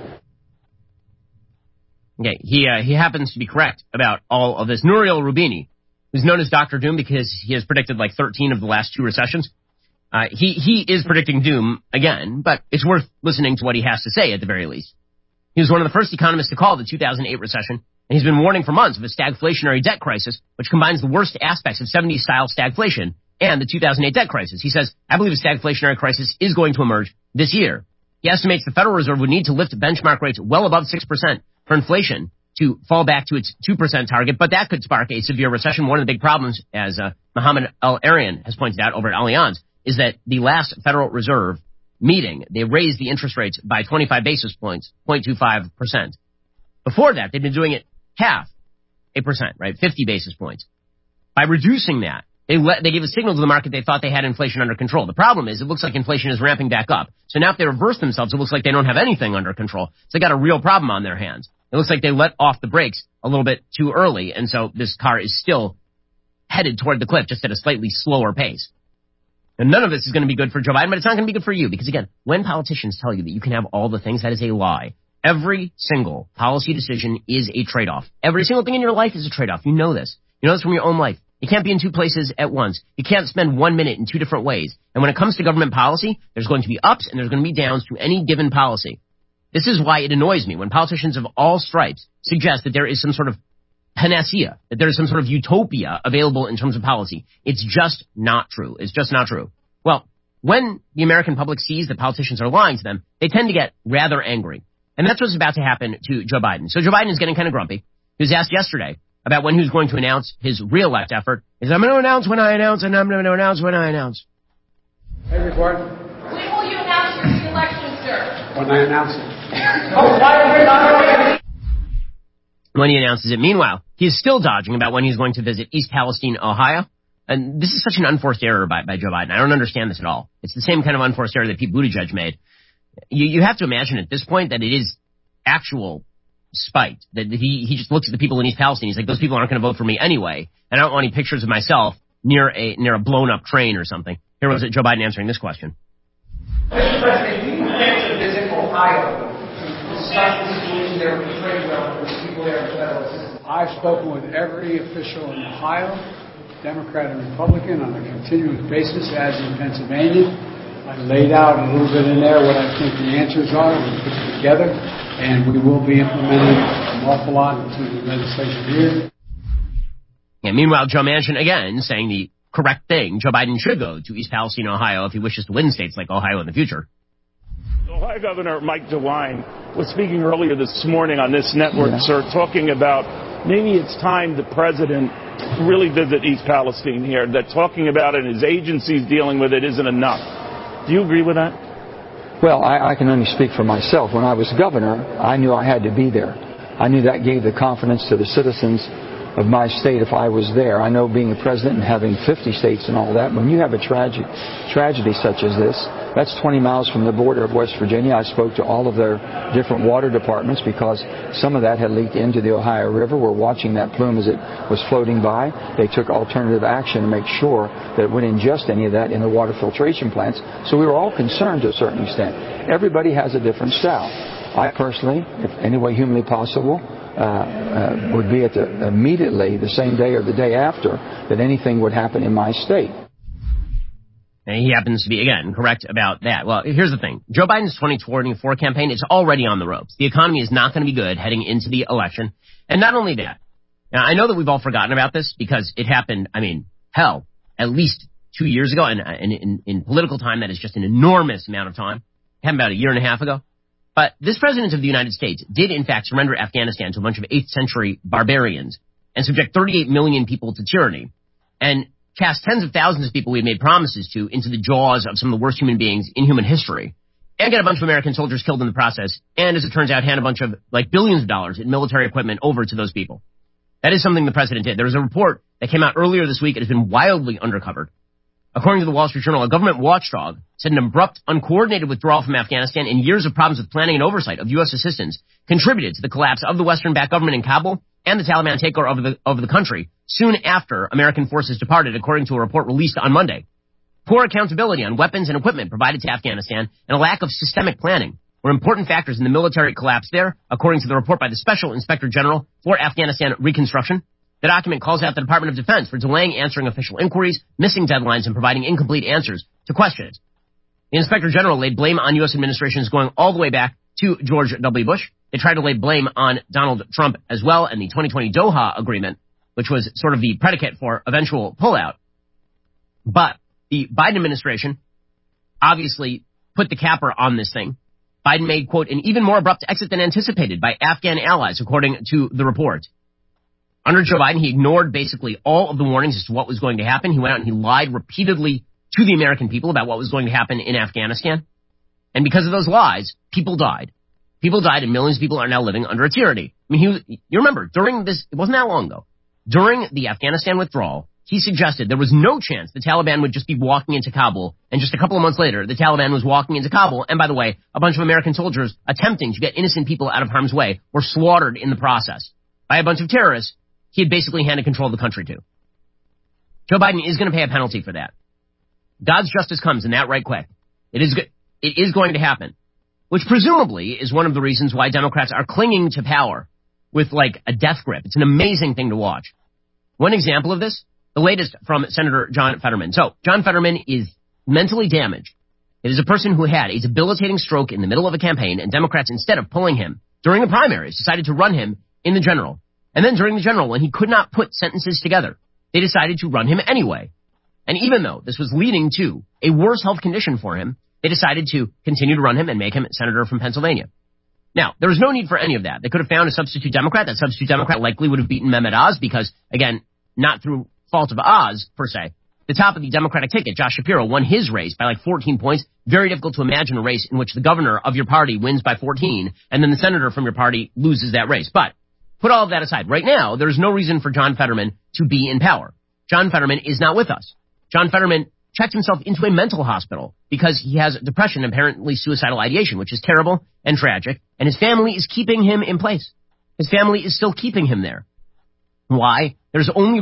Okay, he happens to be correct about all of this. Nouriel Roubini, who's known as Dr. Doom because he has predicted like 13 of the last 2 recessions, he is predicting doom again, but it's worth listening to what he has to say at the very least. He was one of the first economists to call the 2008 recession, and he's been warning for months of a stagflationary debt crisis, which combines the worst aspects of 70s-style stagflation and the 2008 debt crisis. He says, I believe a stagflationary crisis is going to emerge this year. He estimates the Federal Reserve would need to lift benchmark rates well above 6% for inflation to fall back to its 2% target, but that could spark a severe recession. One of the big problems, as Mohammed El-Arian has pointed out over at Allianz, is that the last Federal Reserve meeting, they raised the interest rates by 25 basis points, 0.25%. Before that, they'd been doing it half a percent, right? 50 basis points. By reducing that, they gave a signal to the market they thought they had inflation under control. The problem is it looks like inflation is ramping back up. So now if they reverse themselves, it looks like they don't have anything under control. So they got a real problem on their hands. It looks like they let off the brakes a little bit too early, and so this car is still headed toward the cliff, just at a slightly slower pace. And none of this is going to be good for Joe Biden, but it's not going to be good for you, because again, when politicians tell you that you can have all the things, that is a lie. Every single policy decision is a trade-off. Every single thing in your life is a trade-off. You know this. You know this from your own life. You can't be in two places at once. You can't spend 1 minute in two different ways. And when it comes to government policy, there's going to be ups and there's going to be downs to any given policy. This is why it annoys me when politicians of all stripes suggest that there is some sort of panacea, that there is some sort of utopia available in terms of policy. It's just not true. It's just not true. Well, when the American public sees that politicians are lying to them, they tend to get rather angry. And that's what's about to happen to Joe Biden. So Joe Biden is getting kind of grumpy. He was asked yesterday about when he was going to announce his reelect effort. He said, I'm going to announce when I announce, and I'm going to announce when I announce. Hey, report. When will you announce your re-election, sir? When I announce it. When he announces it. Meanwhile, he is still dodging about when he's going to visit East Palestine, Ohio. And this is such an unforced error by Joe Biden. I don't understand this at all. It's the same kind of unforced error that Pete Buttigieg made. You have to imagine at this point that it is actual spite, that he just looks at the people in East Palestine. He's like, those people aren't going to vote for me anyway, and I don't want any pictures of myself near a blown up train or something. Here was Joe Biden answering this question. Mr. President, do you plan to visit Ohio to discuss the situation there with the trade deal with people there in the federal system? I've spoken with every official in Ohio, Democrat and Republican, on a continuous basis, as in Pennsylvania. I laid out a little bit in there what I think the answers are. We put it together, and we will be implementing an awful lot into the legislation here. And meanwhile, Joe Manchin, again, saying the correct thing. Joe Biden should go to East Palestine, Ohio, if he wishes to win states like Ohio in the future. Ohio Governor Mike DeWine was speaking earlier this morning on this network, sir, talking about maybe it's time the president really visit East Palestine here, that talking about it and his agencies dealing with it isn't enough. Do you agree with that? Well, I can only speak for myself. When I was governor, I knew I had to be there. I knew that gave the confidence to the citizens of my state if I was there. I know being a president and having 50 states and all that, when you have a tragedy such as this, that's 20 miles from the border of West Virginia. I spoke to all of their different water departments because some of that had leaked into the Ohio River. We're watching that plume as it was floating by. They took alternative action to make sure that it wouldn't ingest any of that in the water filtration plants. So we were all concerned to a certain extent. Everybody has a different style. I personally, if any way humanly possible, would be immediately the same day or the day after that anything would happen in my state. And he happens to be, again, correct about that. Well, here's the thing. Joe Biden's 2024 campaign is already on the ropes. The economy is not going to be good heading into the election. And not only that, now I know that we've all forgotten about this because it happened, at least 2 years ago. And in political time, that is just an enormous amount of time. It happened about a year and a half ago. But this president of the United States did, in fact, surrender Afghanistan to a bunch of 8th century barbarians and subject 38 million people to tyranny and cast tens of thousands of people we had made promises to into the jaws of some of the worst human beings in human history and get a bunch of American soldiers killed in the process. And as it turns out, hand a bunch of billions of dollars in military equipment over to those people. That is something the president did. There was a report that came out earlier this week. It has been wildly undercovered. According to the Wall Street Journal, a government watchdog said an abrupt, uncoordinated withdrawal from Afghanistan and years of problems with planning and oversight of U.S. assistance contributed to the collapse of the Western-backed government in Kabul and the Taliban takeover of the country soon after American forces departed, according to a report released on Monday. Poor accountability on weapons and equipment provided to Afghanistan and a lack of systemic planning were important factors in the military collapse there, according to the report by the Special Inspector General for Afghanistan Reconstruction. The document calls out the Department of Defense for delaying answering official inquiries, missing deadlines, and providing incomplete answers to questions. The Inspector General laid blame on U.S. administrations going all the way back to George W. Bush. They tried to lay blame on Donald Trump as well and the 2020 Doha Agreement, which was sort of the predicate for eventual pullout. But the Biden administration obviously put the capper on this thing. Biden made, quote, an even more abrupt exit than anticipated by Afghan allies, according to the report. Under Joe Biden, he ignored basically all of the warnings as to what was going to happen. He went out and he lied repeatedly to the American people about what was going to happen in Afghanistan. And because of those lies, people died. People died and millions of people are now living under a tyranny. I mean, you remember, during this, it wasn't that long ago, during the Afghanistan withdrawal, he suggested there was no chance the Taliban would just be walking into Kabul, and just a couple of months later, the Taliban was walking into Kabul, and by the way, a bunch of American soldiers attempting to get innocent people out of harm's way were slaughtered in the process by a bunch of terrorists he had basically handed control of the country to. Joe Biden is going to pay a penalty for that. God's justice comes, and that right quick. It is going to happen, which presumably is one of the reasons why Democrats are clinging to power with like a death grip. It's an amazing thing to watch. One example of this, the latest from Senator John Fetterman. So John Fetterman is mentally damaged. It is a person who had a debilitating stroke in the middle of a campaign, and Democrats, instead of pulling him during the primaries, decided to run him in the general. And then during the general, when he could not put sentences together, they decided to run him anyway. And even though this was leading to a worse health condition for him, they decided to continue to run him and make him senator from Pennsylvania. Now, there was no need for any of that. They could have found a substitute Democrat. That substitute Democrat likely would have beaten Mehmet Oz because, again, not through fault of Oz, per se. The top of the Democratic ticket, Josh Shapiro, won his race by like 14 points. Very difficult to imagine a race in which the governor of your party wins by 14, and then the senator from your party loses that race. But put all of that aside. Right now, there's no reason for John Fetterman to be in power. John Fetterman is not with us. John Fetterman checked himself into a mental hospital because he has depression and apparently suicidal ideation, which is terrible and tragic, and his family is keeping him in place. His family is still keeping him there. Why? There's only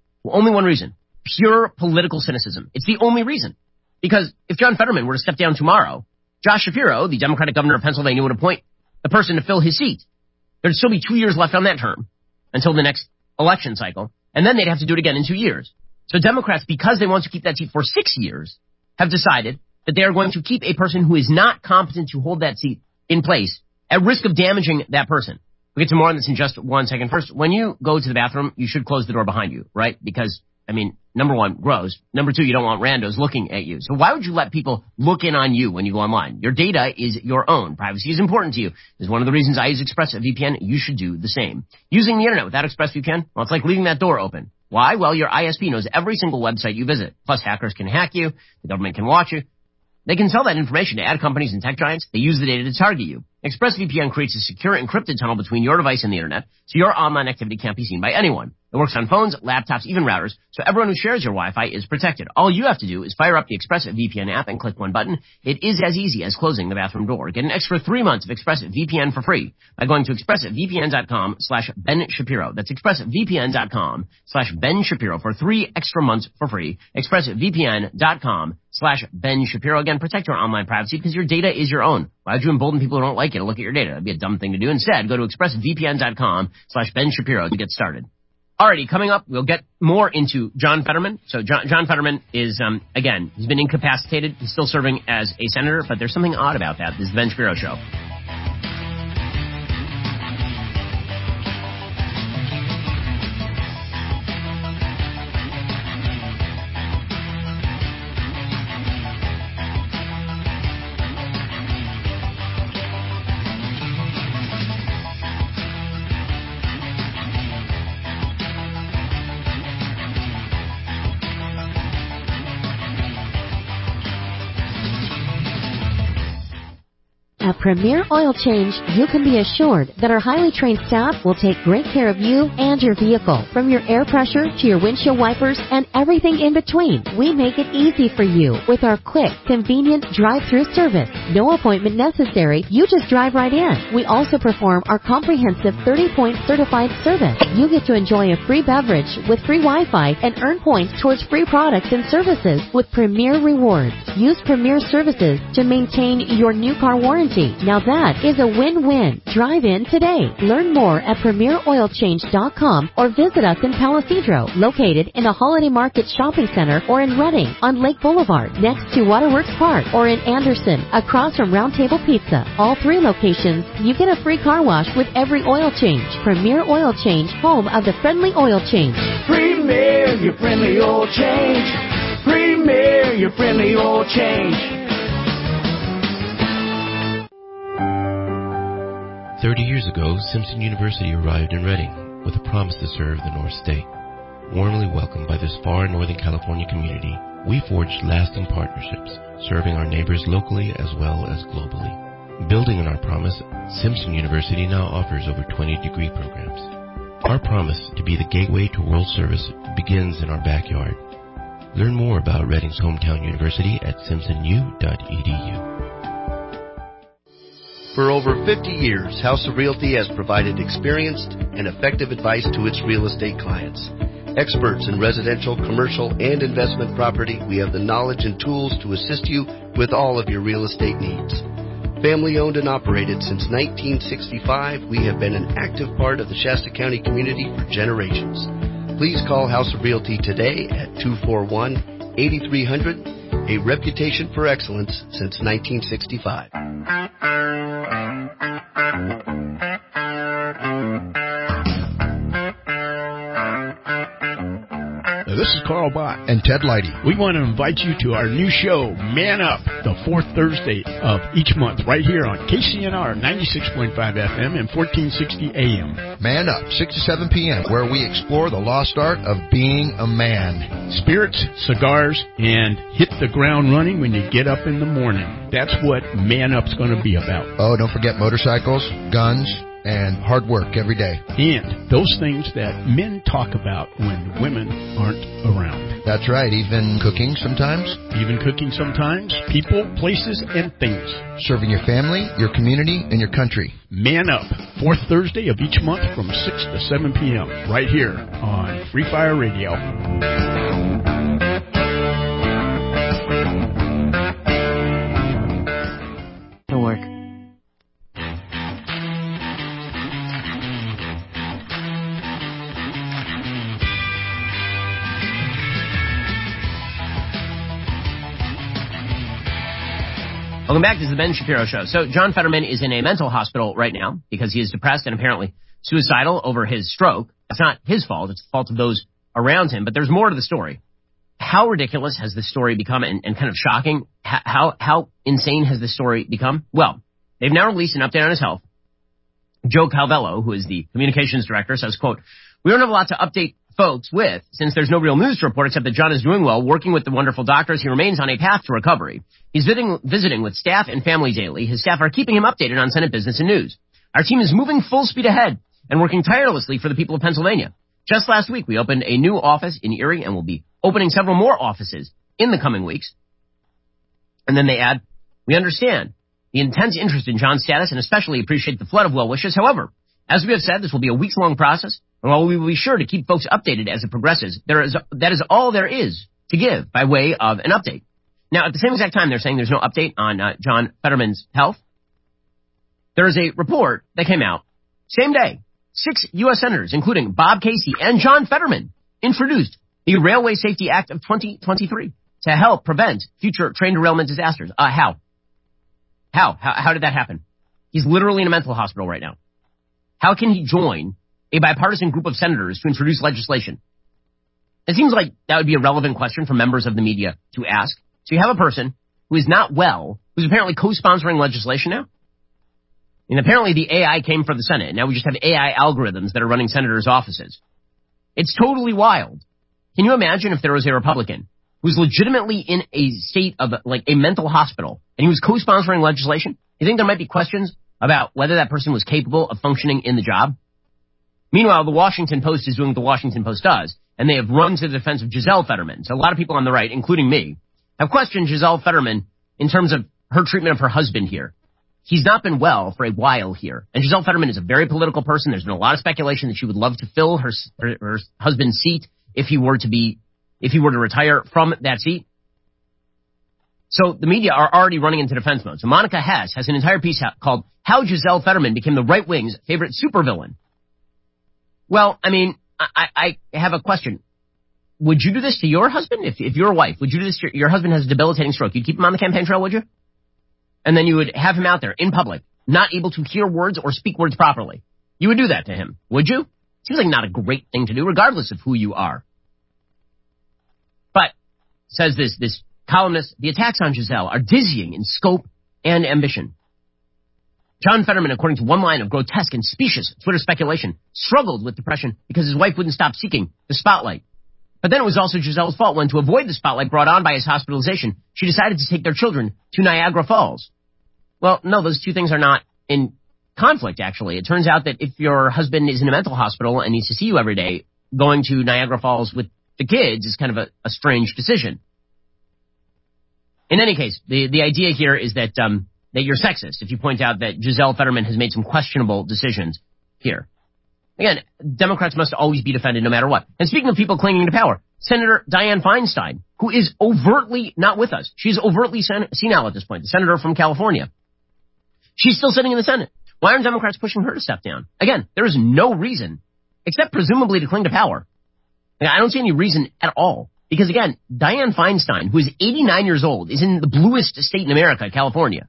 one reason. Pure political cynicism. It's the only reason. Because if John Fetterman were to step down tomorrow, Josh Shapiro, the Democratic governor of Pennsylvania, would appoint the person to fill his seat. There'd still be 2 years left on that term until the next election cycle, and then they'd have to do it again in 2 years. So Democrats, because they want to keep that seat for 6 years, have decided that they are going to keep a person who is not competent to hold that seat in place at risk of damaging that person. We'll get to more on this in just 1 second. First, when you go to the bathroom, you should close the door behind you, right? Because, I mean, number one, gross. Number two, you don't want randos looking at you. So why would you let people look in on you when you go online? Your data is your own. Privacy is important to you. This is one of the reasons I use ExpressVPN. You should do the same. Using the internet without ExpressVPN, well, it's like leaving that door open. Why? Well, your ISP knows every single website you visit. Plus, hackers can hack you. The government can watch you. They can sell that information to ad companies and tech giants. They use the data to target you. ExpressVPN creates a secure encrypted tunnel between your device and the internet, so your online activity can't be seen by anyone. It works on phones, laptops, even routers, so everyone who shares your Wi-Fi is protected. All you have to do is fire up the ExpressVPN app and click one button. It is as easy as closing the bathroom door. Get an extra 3 months of ExpressVPN for free by going to expressvpn.com/Ben Shapiro. That's expressvpn.com/Ben Shapiro for 3 extra months for free. expressvpn.com/Ben Shapiro. Again, protect your online privacy because your data is your own. Why would you embolden people who don't like you to look at your data? That'd be a dumb thing to do. Instead, go to expressvpn.com/Ben Shapiro to get started. Alrighty, coming up, we'll get more into John Fetterman. So John Fetterman is, again, he's been incapacitated. He's still serving as a senator, but there's something odd about that. This is the Ben Shapiro Show. At Premier Oil Change, you can be assured that our highly trained staff will take great care of you and your vehicle. From your air pressure to your windshield wipers and everything in between, we make it easy for you with our quick, convenient drive-through service. No appointment necessary. You just drive right in. We also perform our comprehensive 30-point certified service. You get to enjoy a free beverage with free Wi-Fi and earn points towards free products and services with Premier Rewards. Use Premier services to maintain your new car warranty. Now that is a win-win. Drive in today. Learn more at PremierOilChange.com or visit us in Palisadro, located in the Holiday Market Shopping Center, or in Reading on Lake Boulevard, next to Waterworks Park, or in Anderson, across from Round Table Pizza. All 3 locations, you get a free car wash with every oil change. Premier Oil Change, home of the friendly oil change. Premier, your friendly oil change. Premier, your friendly oil change. 30 years ago, Simpson University arrived in Reading with a promise to serve the North State. Warmly welcomed by this far Northern California community, we forged lasting partnerships, serving our neighbors locally as well as globally. Building on our promise, Simpson University now offers over 20 degree programs. Our promise to be the gateway to world service begins in our backyard. Learn more about Reading's hometown university at simpsonu.edu. For over 50 years, House of Realty has provided experienced and effective advice to its real estate clients. Experts in residential, commercial, and investment property, we have the knowledge and tools to assist you with all of your real estate needs. Family owned and operated since 1965, we have been an active part of the Shasta County community for generations. Please call House of Realty today at 241-8300, a reputation for excellence since 1965. This is Carl Bott and Ted Leidy. We want to invite you to our new show, Man Up, the fourth Thursday of each month, right here on KCNR 96.5 FM and 1460 AM. Man Up, 6 to 7 p.m., where we explore the lost art of being a man. Spirits, cigars, and hit the ground running when you get up in the morning. That's what Man Up's going to be about. Oh, don't forget motorcycles, guns, and hard work every day. And those things that men talk about when women aren't around. That's right. Even cooking sometimes. People, places, and things. Serving your family, your community, and your country. Man Up, fourth Thursday of each month from 6 to 7 p.m. right here on Free Fire Radio. It'll work. Welcome back. This is the Ben Shapiro Show. So John Fetterman is in a mental hospital right now because he is depressed and apparently suicidal over his stroke. It's not his fault. It's the fault of those around him. But there's more to the story. How ridiculous has this story become and kind of shocking? How insane has this story become? Well, they've now released an update on his health. Joe Calvello, who is the communications director, says, quote, "We don't have a lot to update folks with, since there's no real news to report except that John is doing well, working with the wonderful doctors. He remains on a path to recovery. He's visiting with staff and family daily. His staff are keeping him updated on Senate business and news. Our team is moving full speed ahead and working tirelessly for the people of Pennsylvania. Just last week, we opened a new office in Erie and will be opening several more offices in the coming weeks." And then they add, "We understand the intense interest in John's status and especially appreciate the flood of well wishes. However, as we have said, this will be a weeks-long process, and while we will be sure to keep folks updated as it progresses, that is all there is to give by way of an update." Now, at the same exact time, they're saying there's no update on John Fetterman's health. There is a report that came out, same day, 6 U.S. senators, including Bob Casey and John Fetterman, introduced the Railway Safety Act of 2023 to help prevent future train derailment disasters. How did that happen? He's literally in a mental hospital right now. How can he join a bipartisan group of senators to introduce legislation? It seems like that would be a relevant question for members of the media to ask. So you have a person who is not well, who's apparently co-sponsoring legislation now. And apparently the AI came from the Senate, and now we just have AI algorithms that are running senators' offices. It's totally wild. Can you imagine if there was a Republican who's legitimately in a state of like a mental hospital and he was co-sponsoring legislation? You think there might be questions about whether that person was capable of functioning in the job? Meanwhile, the Washington Post is doing what the Washington Post does, and they have run to the defense of Giselle Fetterman. So a lot of people on the right, including me, have questioned Giselle Fetterman in terms of her treatment of her husband here. He's not been well for a while here. And Giselle Fetterman is a very political person. There's been a lot of speculation that she would love to fill her husband's seat if he were to retire from that seat. So the media are already running into defense mode. So Monica Hess has an entire piece called "How Giselle Fetterman Became the Right Wing's Favorite Supervillain." Well, I mean, I have a question. Would you do this to your husband? If you're a wife, would you do this to your husband has a debilitating stroke? You'd keep him on the campaign trail, would you? And then you would have him out there in public, not able to hear words or speak words properly. You would do that to him, would you? Seems like not a great thing to do, regardless of who you are. But says this columnist, the attacks on Giselle are dizzying in scope and ambition. John Fetterman, according to one line of grotesque and specious Twitter speculation, struggled with depression because his wife wouldn't stop seeking the spotlight. But then it was also Giselle's fault when, to avoid the spotlight brought on by his hospitalization, she decided to take their children to Niagara Falls. Well, no, those two things are not in conflict, actually. It turns out that if your husband is in a mental hospital and needs to see you every day, going to Niagara Falls with the kids is kind of a strange decision. In any case, the idea here is that you're sexist if you point out that Giselle Fetterman has made some questionable decisions here. Again, Democrats must always be defended no matter what. And speaking of people clinging to power, Senator Dianne Feinstein, who is overtly not with us. She's overtly senile at this point, the senator from California. She's still sitting in the Senate. Why aren't Democrats pushing her to step down? Again, there is no reason, except presumably to cling to power. I don't see any reason at all. Because again, Dianne Feinstein, who is 89 years old, is in the bluest state in America, California.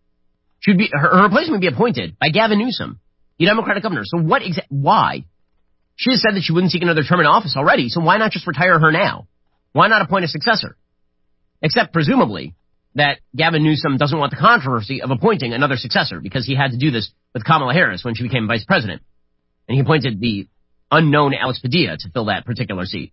Her replacement would be appointed by Gavin Newsom, the Democratic governor. So why? She has said that she wouldn't seek another term in office already, so why not just retire her now? Why not appoint a successor? Except presumably that Gavin Newsom doesn't want the controversy of appointing another successor because he had to do this with Kamala Harris when she became vice president. And he appointed the unknown Alex Padilla to fill that particular seat.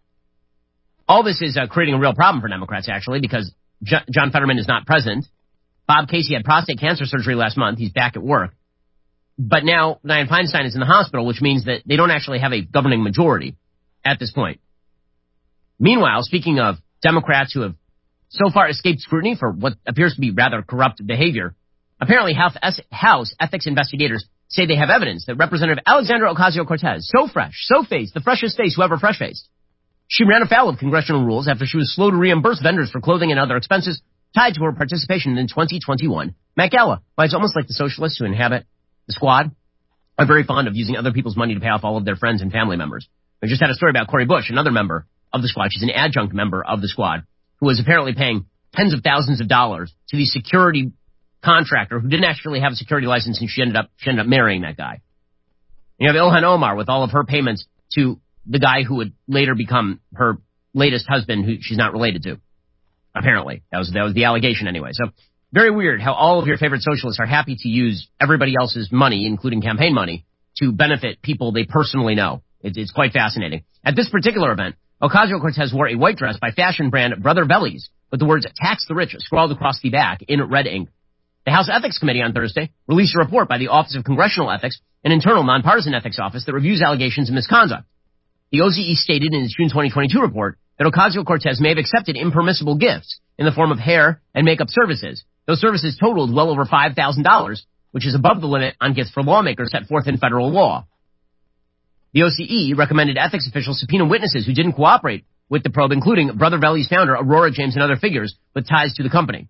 All this is creating a real problem for Democrats, actually, because John Fetterman is not president. Bob Casey had prostate cancer surgery last month. He's back at work. But now Dianne Feinstein is in the hospital, which means that they don't actually have a governing majority at this point. Meanwhile, speaking of Democrats who have so far escaped scrutiny for what appears to be rather corrupt behavior, apparently House ethics investigators say they have evidence that Representative Alexandra Ocasio-Cortez, so fresh, so faced, the freshest face whoever fresh-faced, she ran afoul of congressional rules after she was slow to reimburse vendors for clothing and other expenses tied to her participation in 2021 Met Gala. Why, it's almost like the socialists who inhabit the Squad are very fond of using other people's money to pay off all of their friends and family members. We just had a story about Cori Bush, another member of the Squad. She's an adjunct member of the Squad who was apparently paying tens of thousands of dollars to the security contractor who didn't actually have a security license, and she ended up marrying that guy. And you have Ilhan Omar with all of her payments to the guy who would later become her latest husband, who she's not related to. Apparently. That was the allegation anyway. So very weird how all of your favorite socialists are happy to use everybody else's money, including campaign money, to benefit people they personally know. It's quite fascinating. At this particular event, Ocasio-Cortez wore a white dress by fashion brand Brother Vellies with the words "Tax the Rich" scrawled across the back in red ink. The House Ethics Committee on Thursday released a report by the Office of Congressional Ethics, an internal nonpartisan ethics office that reviews allegations of misconduct. The OCE stated in its June 2022 report that Ocasio-Cortez may have accepted impermissible gifts in the form of hair and makeup services. Those services totaled well over $5,000, which is above the limit on gifts for lawmakers set forth in federal law. The OCE recommended ethics officials subpoena witnesses who didn't cooperate with the probe, including Brother Vellies founder Aurora James and other figures with ties to the company.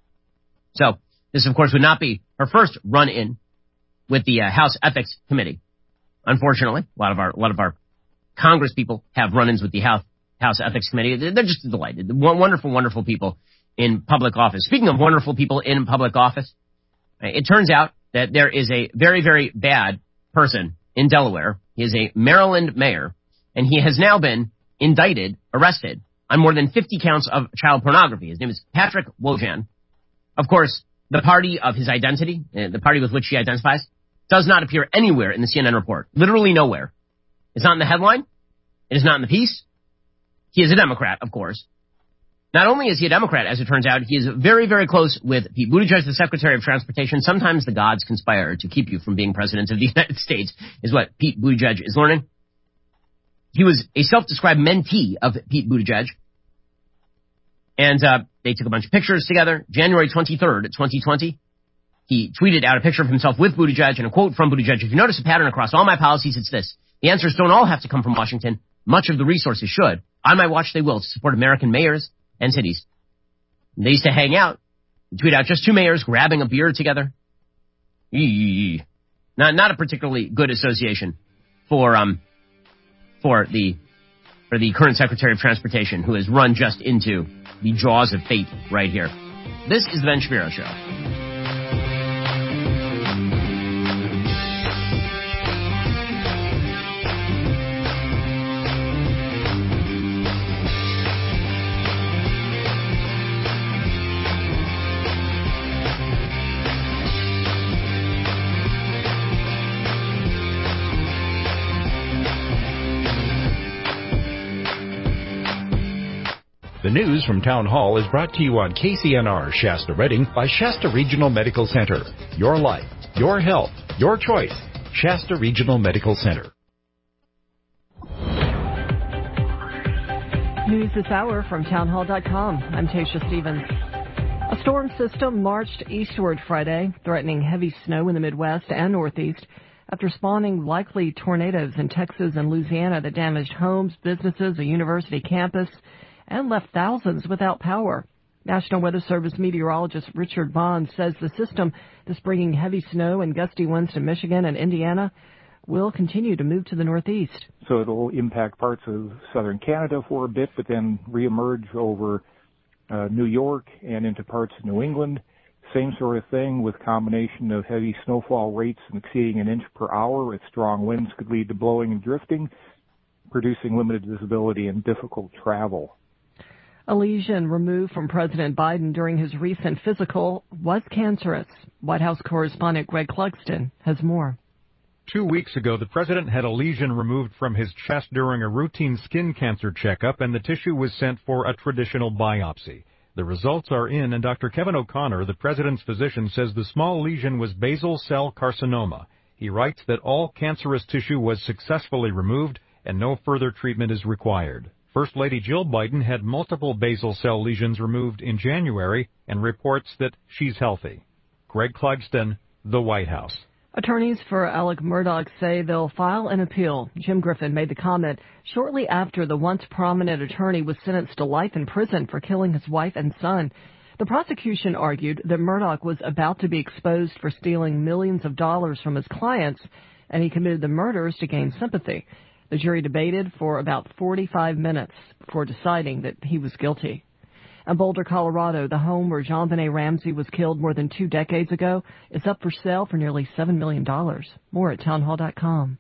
So, this, of course, would not be her first run-in with the House Ethics Committee. Unfortunately, a lot of our Congress people have run-ins with the House Ethics Committee. They're just delighted. Wonderful, wonderful people in public office. Speaking of wonderful people in public office, it turns out that there is a very, very bad person in Delaware. He is a Maryland mayor, and he has now been arrested on more than 50 counts of child pornography. His name is Patrick Wojahn. Of course, the party of his identity, the party with which he identifies, does not appear anywhere in the CNN report. Literally nowhere. It's not in the headline. It is not in the piece. He is a Democrat, of course. Not only is he a Democrat, as it turns out, he is very, very close with Pete Buttigieg, the Secretary of Transportation. Sometimes the gods conspire to keep you from being president of the United States, is what Pete Buttigieg is learning. He was a self-described mentee of Pete Buttigieg. And they took a bunch of pictures together. January 23rd, 2020, he tweeted out a picture of himself with Buttigieg and a quote from Buttigieg. "If you notice a pattern across all my policies, it's this. The answers don't all have to come from Washington. Much of the resources should. On my watch, they will, to support American mayors and cities." And they used to hang out, tweet out just two mayors grabbing a beer together. Not a particularly good association for the current Secretary of Transportation, who has run just into the jaws of fate right here. This is the Ben Shapiro Show. The news from Town Hall is brought to you on KCNR Shasta Redding by Shasta Regional Medical Center. Your life, your health, your choice. Shasta Regional Medical Center. News this hour from townhall.com. I'm Tasha Stevens. A storm system marched eastward Friday, threatening heavy snow in the Midwest and Northeast after spawning likely tornadoes in Texas and Louisiana that damaged homes, businesses, a university campus, and left thousands without power. National Weather Service meteorologist Richard Bond says the system that's bringing heavy snow and gusty winds to Michigan and Indiana will continue to move to the northeast. So it'll impact parts of southern Canada for a bit, but then reemerge over New York and into parts of New England. Same sort of thing with combination of heavy snowfall rates exceeding an inch per hour with strong winds could lead to blowing and drifting, producing limited visibility and difficult travel. A lesion removed from President Biden during his recent physical was cancerous. White House correspondent Greg Clugston has more. 2 weeks ago, the president had a lesion removed from his chest during a routine skin cancer checkup, and the tissue was sent for a traditional biopsy. The results are in, and Dr. Kevin O'Connor, the president's physician, says the small lesion was basal cell carcinoma. He writes that all cancerous tissue was successfully removed and no further treatment is required. First Lady Jill Biden had multiple basal cell lesions removed in January and reports that she's healthy. Greg Clugston, the White House. Attorneys for Alec Murdaugh say they'll file an appeal. Jim Griffin made the comment shortly after the once prominent attorney was sentenced to life in prison for killing his wife and son. The prosecution argued that Murdaugh was about to be exposed for stealing millions of dollars from his clients, and he committed the murders to gain sympathy. The jury debated for about 45 minutes before deciding that he was guilty. In Boulder, Colorado, the home where JonBenet Ramsey was killed more than 2 decades ago is up for sale for nearly $7 million. More at townhall.com.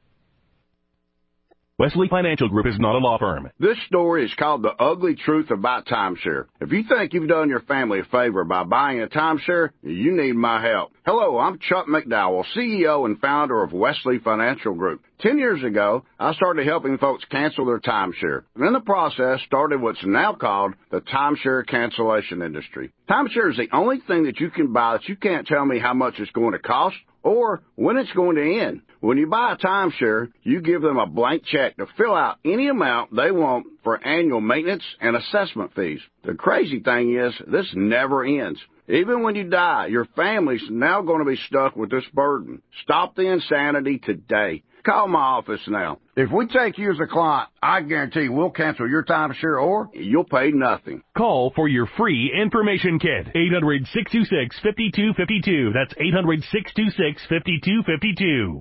Wesley Financial Group is not a law firm. This story is called The Ugly Truth About Timeshare. If you think you've done your family a favor by buying a timeshare, you need my help. Hello, I'm Chuck McDowell, CEO and founder of Wesley Financial Group. 10 years ago, I started helping folks cancel their timeshare. And in the process, started what's now called the timeshare cancellation industry. Timeshare is the only thing that you can buy that you can't tell me how much it's going to cost or when it's going to end. When you buy a timeshare, you give them a blank check to fill out any amount they want for annual maintenance and assessment fees. The crazy thing is, this never ends. Even when you die, your family's now going to be stuck with this burden. Stop the insanity today. Call my office now. If we take you as a client, I guarantee we'll cancel your timeshare or you'll pay nothing. Call for your free information kit. 800-626-5252. That's 800-626-5252.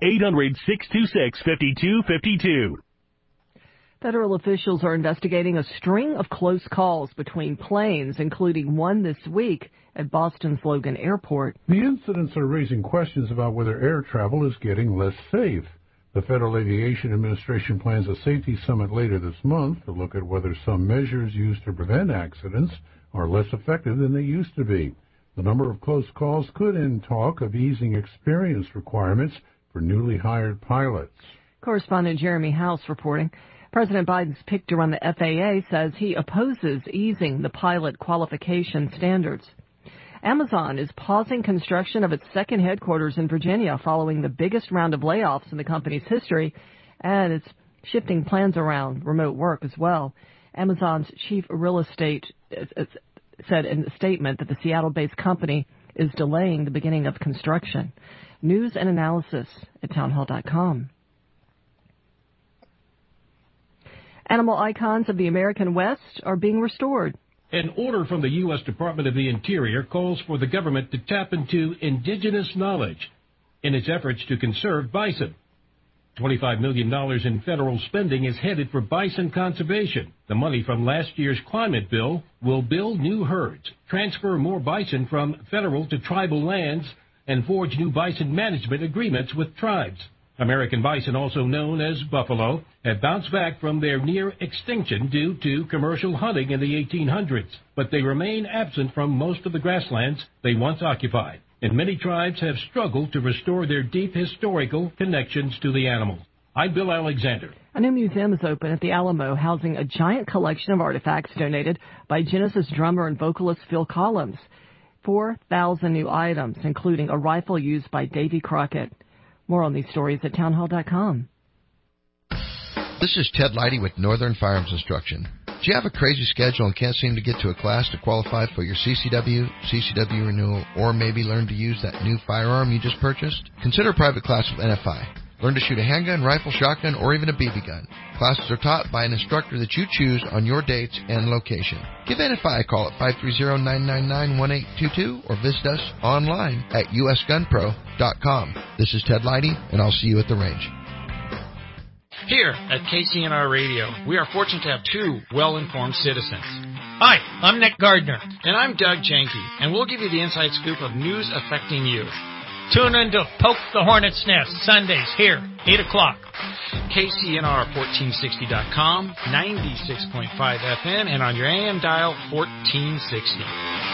800-626-5252. Federal officials are investigating a string of close calls between planes, including one this week at Boston's Logan Airport. The incidents are raising questions about whether air travel is getting less safe. The Federal Aviation Administration plans a safety summit later this month to look at whether some measures used to prevent accidents are less effective than they used to be. The number of close calls could end talk of easing experience requirements for newly hired pilots. Correspondent Jeremy House reporting. President Biden's pick to run the FAA says he opposes easing the pilot qualification standards. Amazon is pausing construction of its second headquarters in Virginia following the biggest round of layoffs in the company's history, and it's shifting plans around remote work as well. Amazon's chief real estate said in a statement that the Seattle-based company is delaying the beginning of construction. News and analysis at townhall.com. Animal icons of the American West are being restored. An order from the U.S. Department of the Interior calls for the government to tap into indigenous knowledge in its efforts to conserve bison. $25 million in federal spending is headed for bison conservation. The money from last year's climate bill will build new herds, transfer more bison from federal to tribal lands, and forge new bison management agreements with tribes. American bison, also known as buffalo, have bounced back from their near extinction due to commercial hunting in the 1800s, but they remain absent from most of the grasslands they once occupied, and many tribes have struggled to restore their deep historical connections to the animals. I'm Bill Alexander. A new museum is open at the Alamo, housing a giant collection of artifacts donated by Genesis drummer and vocalist Phil Collins. 4,000 new items, including a rifle used by Davy Crockett. More on these stories at townhall.com. This is Ted Leidy with Northern Firearms Instruction. Do you have a crazy schedule and can't seem to get to a class to qualify for your CCW renewal, or maybe learn to use that new firearm you just purchased? Consider a private class with NFI. Learn to shoot a handgun, rifle, shotgun, or even a BB gun. Classes are taught by an instructor that you choose on your dates and location. Give NFI a call at 530-999-1822 or visit us online at usgunpro.com. This is Ted Leidy, and I'll see you at the range. Here at KCNR Radio, we are fortunate to have two well-informed citizens. Hi, I'm Nick Gardner. And I'm Doug Janke, and we'll give you the inside scoop of news affecting you. Tune in to Poke the Hornet's Nest, Sundays here, 8 o'clock. KCNR1460.com, 96.5 FM, and on your AM dial, 1460.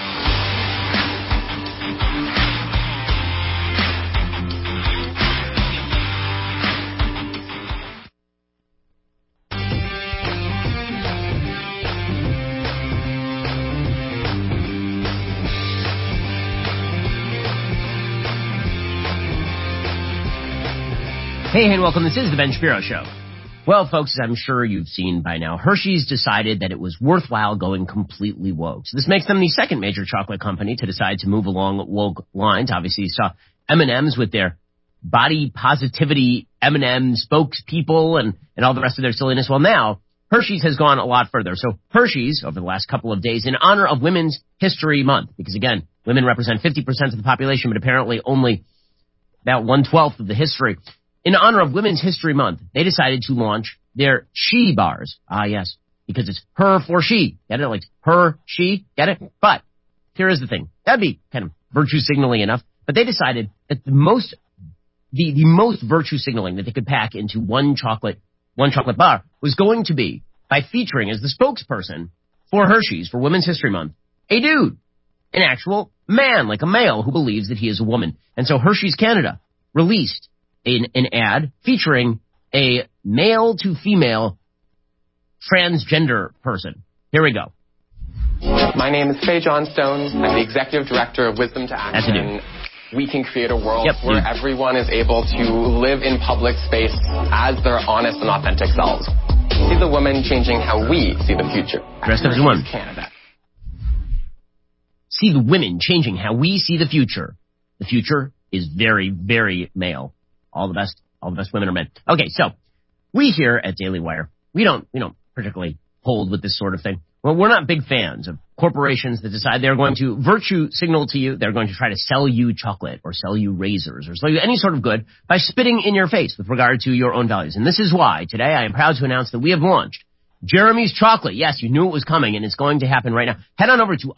Hey, and welcome. This is the Ben Shapiro Show. Well, folks, as I'm sure you've seen by now, Hershey's decided that it was worthwhile going completely woke. So this makes them the second major chocolate company to decide to move along woke lines. Obviously, you saw M&M's with their body positivity M&M spokespeople and all the rest of their silliness. Well, now, Hershey's has gone a lot further. So Hershey's, over the last couple of days, in honor of Women's History Month, because, again, women represent 50% of the population, but apparently only about 1/12 of the history. In honor of Women's History Month, they decided to launch their she bars. Ah, yes, because it's her for she. Get it? Like her, she. Get it? But here is the thing. That'd be kind of virtue signaling enough. But they decided that the most virtue signaling that they could pack into one chocolate bar was going to be by featuring as the spokesperson for Hershey's for Women's History Month a dude, an actual man, like a male who believes that he is a woman. And so Hershey's Canada released an ad featuring a male to female transgender person. Here we go. My name is Faye Johnstone. I'm the Executive Director of Wisdom to Action. We can create a world where everyone is able to live in public space as their honest and authentic selves. See the woman changing how we see the future. Dressed up as a woman. Canada. See the women changing how we see the future. The future is very, very male. All the best women are men. Okay, so we here at Daily Wire, we don't particularly hold with this sort of thing. Well, we're not big fans of corporations that decide they're going to virtue signal to you. They're going to try to sell you chocolate or sell you razors or sell you any sort of good by spitting in your face with regard to your own values. And this is why today I am proud to announce that we have launched Jeremy's Chocolate. Yes, you knew it was coming, and it's going to happen right now. Head on over to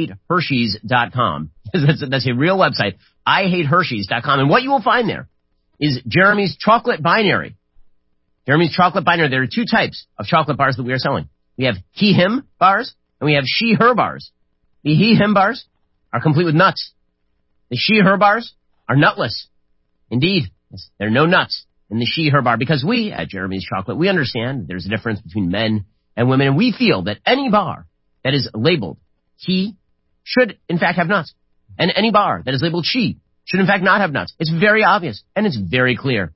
IHateHershey's.com. That's a real website, IHateHershey's.com. And what you will find there is Jeremy's Chocolate Binary. Jeremy's Chocolate Binary. There are two types of chocolate bars that we are selling. We have he-him bars, and we have she-her bars. The he-him bars are complete with nuts. The she-her bars are nutless. Indeed, there are no nuts in the she-her bar, because we, at Jeremy's Chocolate, we understand there's a difference between men and women, and we feel that any bar that is labeled he should, in fact, have nuts. And any bar that is labeled she should in fact not have nuts. It's very obvious, and it's very clear.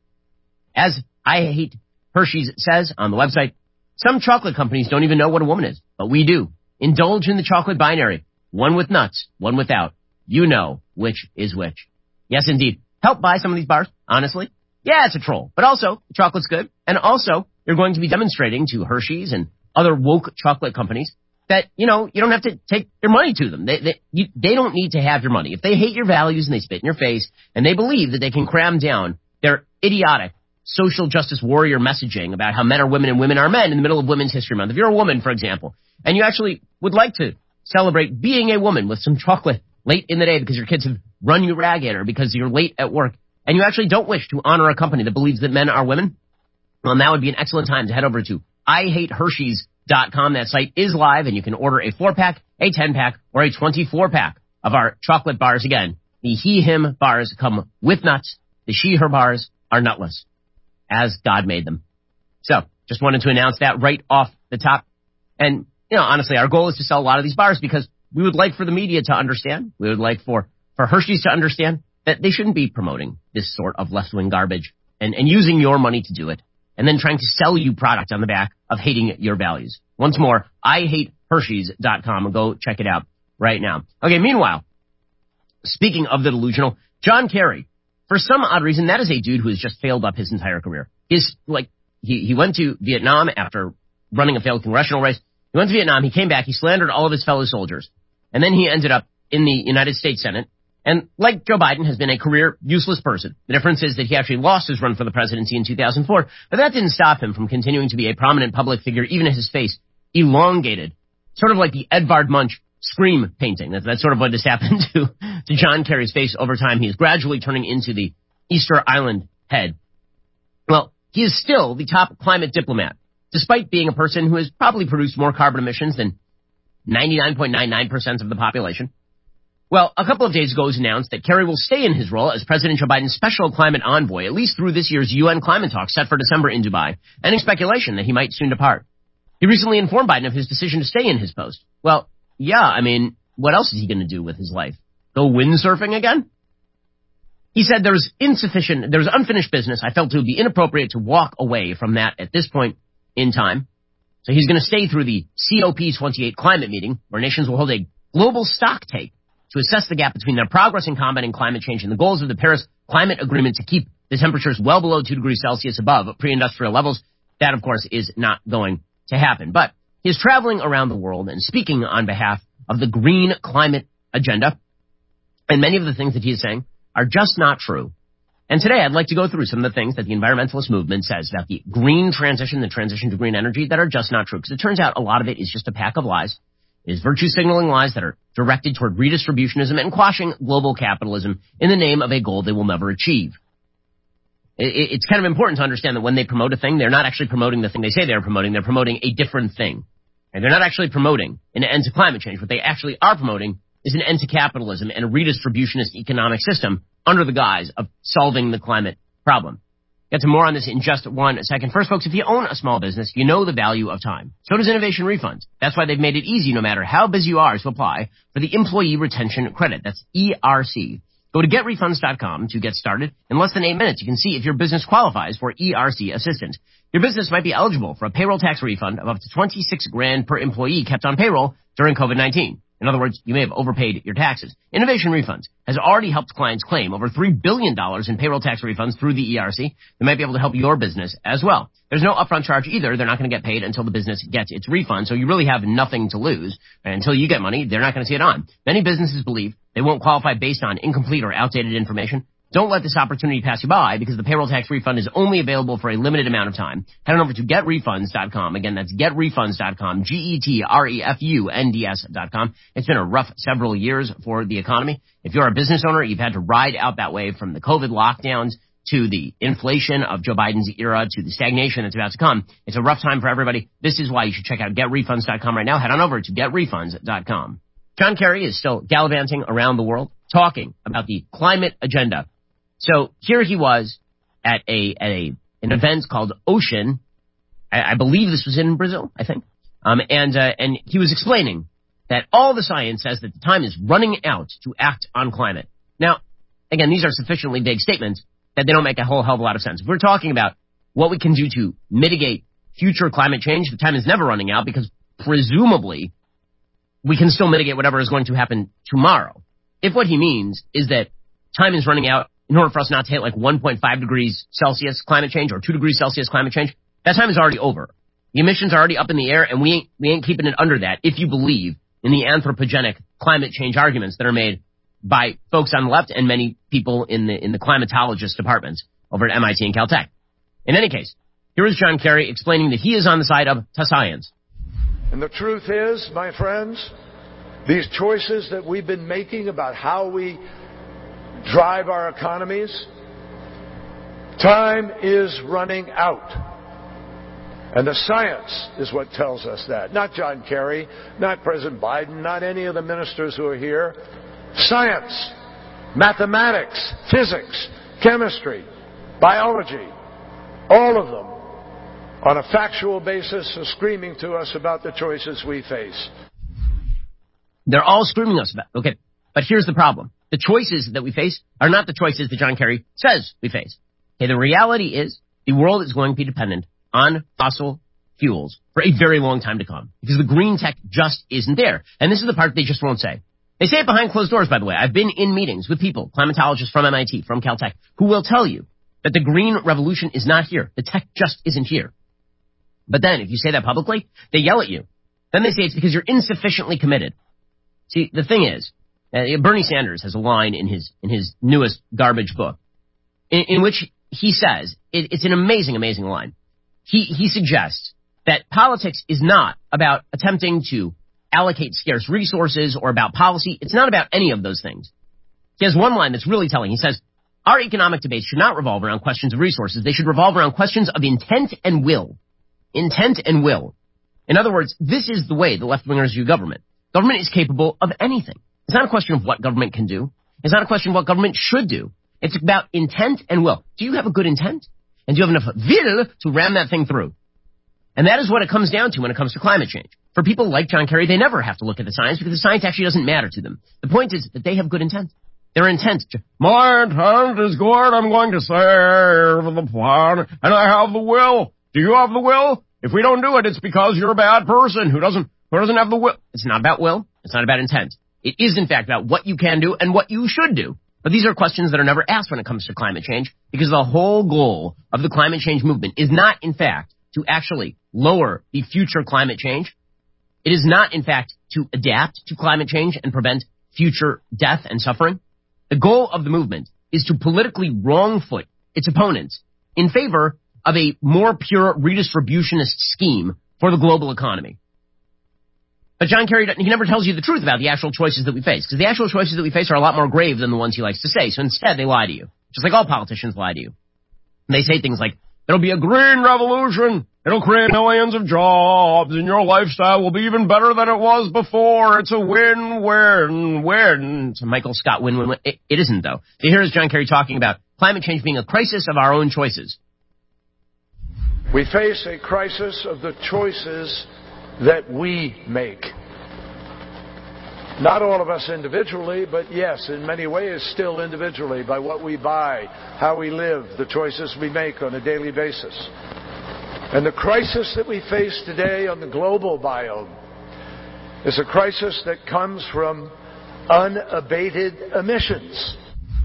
As I Hate Hershey's says on the website, some chocolate companies don't even know what a woman is, but we do. Indulge in the chocolate binary. One with nuts, one without. You know which is which. Yes, indeed. Help buy some of these bars, honestly. Yeah, it's a troll, but also the chocolate's good, and also you're going to be demonstrating to Hershey's and other woke chocolate companies that, you don't have to take your money to them. They don't need to have your money. If they hate your values and they spit in your face and they believe that they can cram down their idiotic social justice warrior messaging about how men are women and women are men in the middle of Women's History Month. If you're a woman, for example, and you actually would like to celebrate being a woman with some chocolate late in the day because your kids have run you ragged or because you're late at work, and you actually don't wish to honor a company that believes that men are women, well, now would be an excellent time to head over to IHateHershey's.com. That site is live, and you can order a 4-pack, a 10-pack, or a 24-pack of our chocolate bars. Again, the he-him bars come with nuts. The she-her bars are nutless. as God made them. So, just wanted to announce that right off the top. And, honestly, our goal is to sell a lot of these bars because we would like for the media to understand, we would like for Hershey's to understand that they shouldn't be promoting this sort of left-wing garbage and using your money to do it, and then trying to sell you product on the back of hating your values. Once more, IHateHersheys.com. Go check it out right now. Okay, meanwhile, speaking of the delusional, John Kerry, for some odd reason, that is a dude who has just failed up his entire career. He went to Vietnam after running a failed congressional race. He went to Vietnam, he came back, he slandered all of his fellow soldiers, and then he ended up in the United States Senate, and like Joe Biden, has been a career useless person. The difference is that he actually lost his run for the presidency in 2004, but that didn't stop him from continuing to be a prominent public figure, even as his face elongated, sort of like the Edvard Munch Scream painting. That's sort of what has happened to John Kerry's face over time. He is gradually turning into the Easter Island head. Well, he is still the top climate diplomat, despite being a person who has probably produced more carbon emissions than 99.99% of the population. Well, a couple of days ago it was announced that Kerry will stay in his role as President Joe Biden's special climate envoy, at least through this year's UN climate talks set for December in Dubai, ending speculation that he might soon depart. He recently informed Biden of his decision to stay in his post. Well, yeah, what else is he going to do with his life? Go windsurfing again? He said there's unfinished business. I felt it would be inappropriate to walk away from that at this point in time. So he's going to stay through the COP28 climate meeting, where nations will hold a global stock take to assess the gap between their progress in combating climate change and the goals of the Paris Climate Agreement to keep the temperatures well below 2 degrees Celsius above pre-industrial levels. That, of course, is not going to happen. But he's traveling around the world and speaking on behalf of the green climate agenda. And many of the things that he is saying are just not true. And today I'd like to go through some of the things that the environmentalist movement says about the green transition, the transition to green energy, that are just not true. Because it turns out a lot of it is just a pack of lies. It is virtue signaling lies that are directed toward redistributionism and quashing global capitalism in the name of a goal they will never achieve. It's kind of important to understand that when they promote a thing, they're not actually promoting the thing they say they're promoting a different thing. And they're not actually promoting an end to climate change. What they actually are promoting is an end to capitalism and a redistributionist economic system under the guise of solving the climate problem. Get to more on this in just 1 second. First, folks, if you own a small business, you know the value of time. So does Innovation Refunds. That's why they've made it easy, no matter how busy you are, to apply for the Employee Retention Credit. That's ERC. Go to getrefunds.com to get started. In less than 8 minutes, you can see if your business qualifies for ERC assistance. Your business might be eligible for a payroll tax refund of up to $26,000 per employee kept on payroll during COVID-19. In other words, you may have overpaid your taxes. Innovation Refunds has already helped clients claim over $3 billion in payroll tax refunds through the ERC. They might be able to help your business as well. There's no upfront charge either. They're not going to get paid until the business gets its refund, so you really have nothing to lose. And until you get money, they're not going to see it on. Many businesses believe they won't qualify based on incomplete or outdated information. Don't let this opportunity pass you by, because the payroll tax refund is only available for a limited amount of time. Head on over to getrefunds.com. Again, that's getrefunds.com, GETREFUNDS.com. It's been a rough several years for the economy. If you're a business owner, you've had to ride out that wave from the COVID lockdowns to the inflation of Joe Biden's era to the stagnation that's about to come. It's a rough time for everybody. This is why you should check out getrefunds.com right now. Head on over to getrefunds.com. John Kerry is still gallivanting around the world talking about the climate agenda. So here he was at an event called Ocean. I believe this was in Brazil, I think. And he was explaining that all the science says that the time is running out to act on climate. Now, again, these are sufficiently vague statements that they don't make a whole hell of a lot of sense. If we're talking about what we can do to mitigate future climate change, the time is never running out, because presumably we can still mitigate whatever is going to happen tomorrow. If what he means is that time is running out in order for us not to hit like 1.5 degrees Celsius climate change or 2 degrees Celsius climate change, that time is already over. The emissions are already up in the air, and we ain't keeping it under that, if you believe in the anthropogenic climate change arguments that are made by folks on the left and many people in the climatologist departments over at MIT and Caltech. In any case, here is John Kerry explaining that he is on the side of science. And the truth is, my friends, these choices that we've been making about how we drive our economies, time is running out. And the science is what tells us that. Not John Kerry, not President Biden, not any of the ministers who are here. Science, mathematics, physics, chemistry, biology. all of them, on a factual basis, are screaming to us about the choices we face. They're all screaming us about. Okay, but here's the problem. The choices that we face are not the choices that John Kerry says we face. Okay, the reality is the world is going to be dependent on fossil fuels for a very long time to come because the green tech just isn't there. And this is the part they just won't say. They say it behind closed doors, by the way. I've been in meetings with people, climatologists from MIT, from Caltech, who will tell you that the green revolution is not here. The tech just isn't here. But then if you say that publicly, they yell at you. Then they say it's because you're insufficiently committed. See, the thing is, Bernie Sanders has a line in his newest garbage book in which he says, it's an amazing, amazing line. He suggests that politics is not about attempting to allocate scarce resources or about policy. It's not about any of those things. He has one line that's really telling. He says, our economic debates should not revolve around questions of resources. They should revolve around questions of intent and will. Intent and will. In other words, this is the way the left-wingers view government. Government is capable of anything. It's not a question of what government can do. It's not a question of what government should do. It's about intent and will. Do you have a good intent? And do you have enough will to ram that thing through? And that is what it comes down to when it comes to climate change. For people like John Kerry, they never have to look at the science because the science actually doesn't matter to them. The point is that they have good intent. Their intent, my intent is good, I'm going to save the planet, and I have the will. Do you have the will? If we don't do it, it's because you're a bad person who doesn't have the will. It's not about will. It's not about intent. It is, in fact, about what you can do and what you should do. But these are questions that are never asked when it comes to climate change, because the whole goal of the climate change movement is not, in fact, to actually lower the future climate change. It is not, in fact, to adapt to climate change and prevent future death and suffering. The goal of the movement is to politically wrong-foot its opponents in favor of a more pure redistributionist scheme for the global economy. But John Kerry, he never tells you the truth about the actual choices that we face, because the actual choices that we face are a lot more grave than the ones he likes to say. So instead, they lie to you, just like all politicians lie to you. And they say things like, there'll be a green revolution. It'll create millions of jobs, and your lifestyle will be even better than it was before. It's a win-win-win. It's a Michael Scott win-win-win. It isn't, though. So here's John Kerry talking about climate change being a crisis of our own choices. We face a crisis of the choices that we make. Not all of us individually, but yes, in many ways still individually, by what we buy, how we live, the choices we make on a daily basis. And the crisis that we face today on the global biome is a crisis that comes from unabated emissions.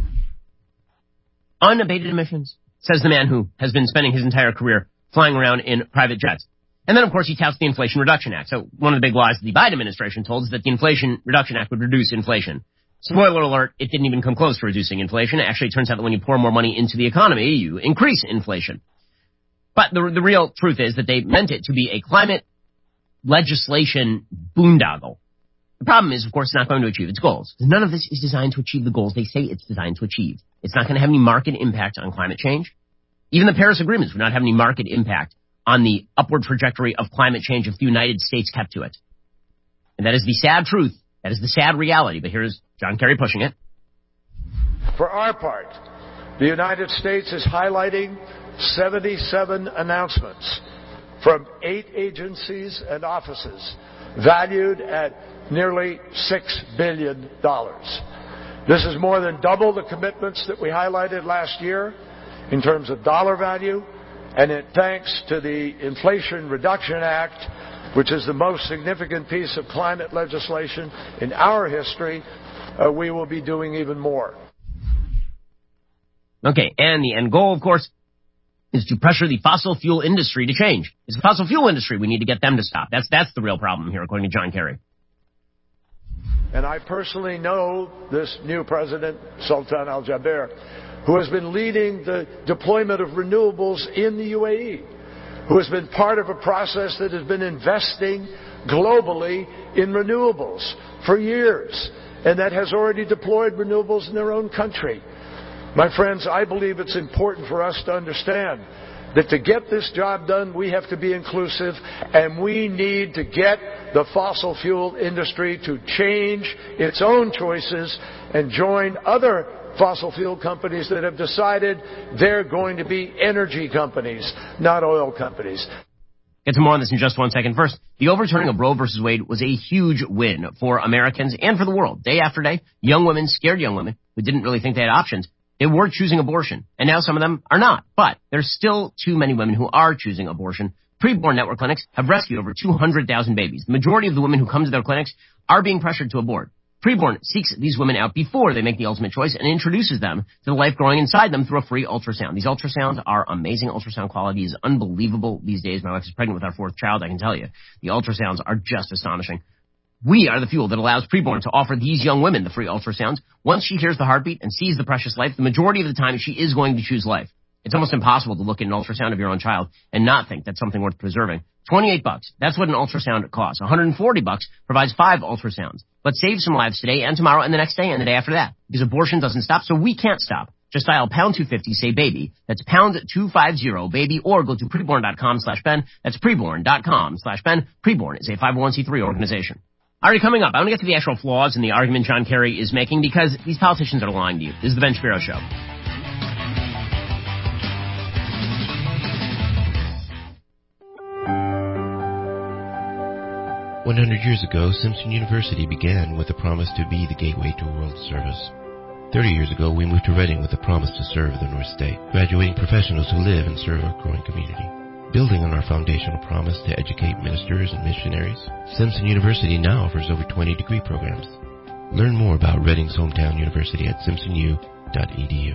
Unabated emissions, says the man who has been spending his entire career flying around in private jets. And then, of course, he touts the Inflation Reduction Act. So one of the big lies that the Biden administration told is that the Inflation Reduction Act would reduce inflation. Spoiler alert, it didn't even come close to reducing inflation. Actually, it turns out that when you pour more money into the economy, you increase inflation. But the real truth is that they meant it to be a climate legislation boondoggle. The problem is, of course, it's not going to achieve its goals. None of this is designed to achieve the goals they say it's designed to achieve. It's not going to have any market impact on climate change. Even the Paris agreements would not have any market impact on the upward trajectory of climate change if the United States kept to it. And that is the sad truth. That is the sad reality. But here's John Kerry pushing it. For our part, the United States is highlighting 77 announcements from 8 agencies and offices valued at nearly $6 billion. This is more than double the commitments that we highlighted last year in terms of dollar value, and thanks to the Inflation Reduction Act, which is the most significant piece of climate legislation in our history, we will be doing even more. Okay, and the end goal, of course, is to pressure the fossil fuel industry to change. It's the fossil fuel industry. We need to get them to stop. That's the real problem here, according to John Kerry. And I personally know this new president, Sultan Al-Jaber, who has been leading the deployment of renewables in the UAE, who has been part of a process that has been investing globally in renewables for years, and that has already deployed renewables in their own country. My friends, I believe it's important for us to understand that to get this job done, we have to be inclusive, and we need to get the fossil fuel industry to change its own choices and join other fossil fuel companies that have decided they're going to be energy companies, not oil companies. Get to more on this in just 1 second. First, the overturning of Roe versus Wade was a huge win for Americans and for the world. Day after day, young women, scared young women who didn't really think they had options, they were choosing abortion. And now some of them are not. But there's still too many women who are choosing abortion. Preborn network clinics have rescued over 200,000 babies. The majority of the women who come to their clinics are being pressured to abort. Preborn seeks these women out before they make the ultimate choice and introduces them to the life growing inside them through a free ultrasound. These ultrasounds are amazing. Ultrasound quality is unbelievable these days. My wife is pregnant with our 4th child, I can tell you. The ultrasounds are just astonishing. We are the fuel that allows Preborn to offer these young women the free ultrasounds. Once she hears the heartbeat and sees the precious life, the majority of the time she is going to choose life. It's almost impossible to look at an ultrasound of your own child and not think that's something worth preserving. $28. That's what an ultrasound costs. $140 provides 5 ultrasounds. Let's save some lives today and tomorrow and the next day and the day after that. Because abortion doesn't stop, so we can't stop. Just dial pound 250, say baby. That's pound 250, baby, or go to preborn.com/Ben. That's preborn.com/Ben. Preborn is a 501c3 organization. All right, coming up, I want to get to the actual flaws in the argument John Kerry is making because these politicians are lying to you. This is the Ben Shapiro Show. 100 years ago, Simpson University began with a promise to be the gateway to world service. 30 years ago, we moved to Reading with a promise to serve the North State, graduating professionals who live and serve our growing community. Building on our foundational promise to educate ministers and missionaries, Simpson University now offers over 20 degree programs. Learn more about Reading's hometown university at simpsonu.edu.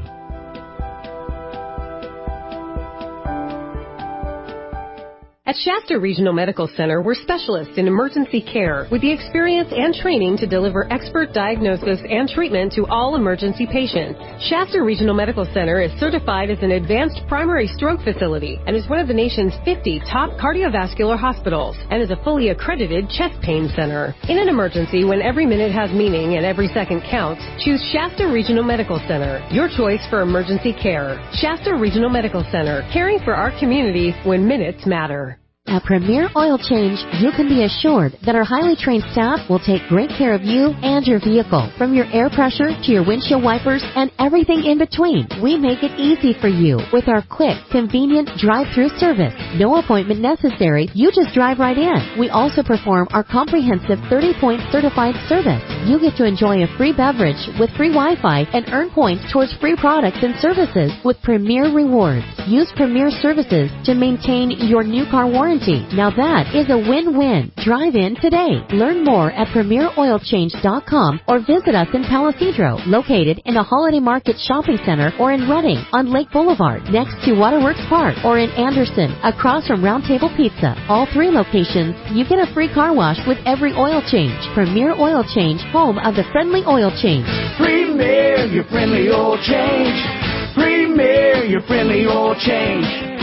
At Shasta Regional Medical Center, we're specialists in emergency care with the experience and training to deliver expert diagnosis and treatment to all emergency patients. Shasta Regional Medical Center is certified as an advanced primary stroke facility and is one of the nation's 50 top cardiovascular hospitals and is a fully accredited chest pain center. In an emergency, when every minute has meaning and every second counts, choose Shasta Regional Medical Center, your choice for emergency care. Shasta Regional Medical Center, caring for our community when minutes matter. At Premier Oil Change, you can be assured that our highly trained staff will take great care of you and your vehicle. From your air pressure to your windshield wipers and everything in between, we make it easy for you with our quick, convenient drive-through service. No appointment necessary. You just drive right in. We also perform our comprehensive 30-point certified service. You get to enjoy a free beverage with free Wi-Fi and earn points towards free products and services with Premier Rewards. Use Premier Services to maintain your new car warranty. Now that is a win-win. Drive in today. Learn more at PremierOilChange.com or visit us in Palisadro, located in the Holiday Market Shopping Center, or in Reading on Lake Boulevard, next to Waterworks Park, or in Anderson, across from Round Table Pizza. All 3 locations, you get a free car wash with every oil change. Premier Oil Change, home of the friendly oil change. Premier, your friendly oil change. Premier, your friendly oil change.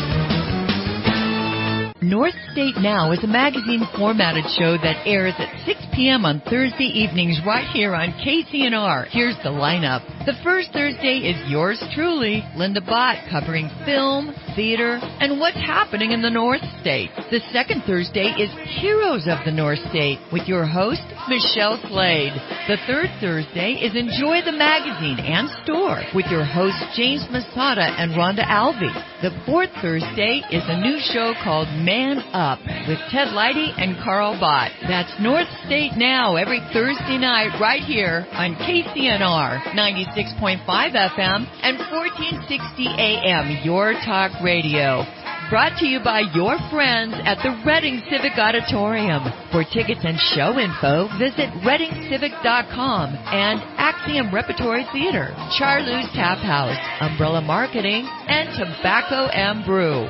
North State Now is a magazine formatted show that airs at 6 p.m. on Thursday evenings right here on KCNR. Here's the lineup. The first Thursday is yours truly, Linda Bott, covering film, theater, and what's happening in the North State. The second Thursday is Heroes of the North State with your host, Michelle Slade. The third Thursday is Enjoy the Magazine and Store with your hosts, James Masada and Rhonda Alvey. The fourth Thursday is a new show called Man Up with Ted Leidy and Carl Bott. That's North State Now every Thursday night right here on KCNR 96.5 FM and 1460 AM, Your Talk Radio. Brought to you by your friends at the Reading Civic Auditorium. For tickets and show info, visit ReadingCivic.com and Axiom Repertory Theater, Charlie's Tap House, Umbrella Marketing, and Tobacco and Brew.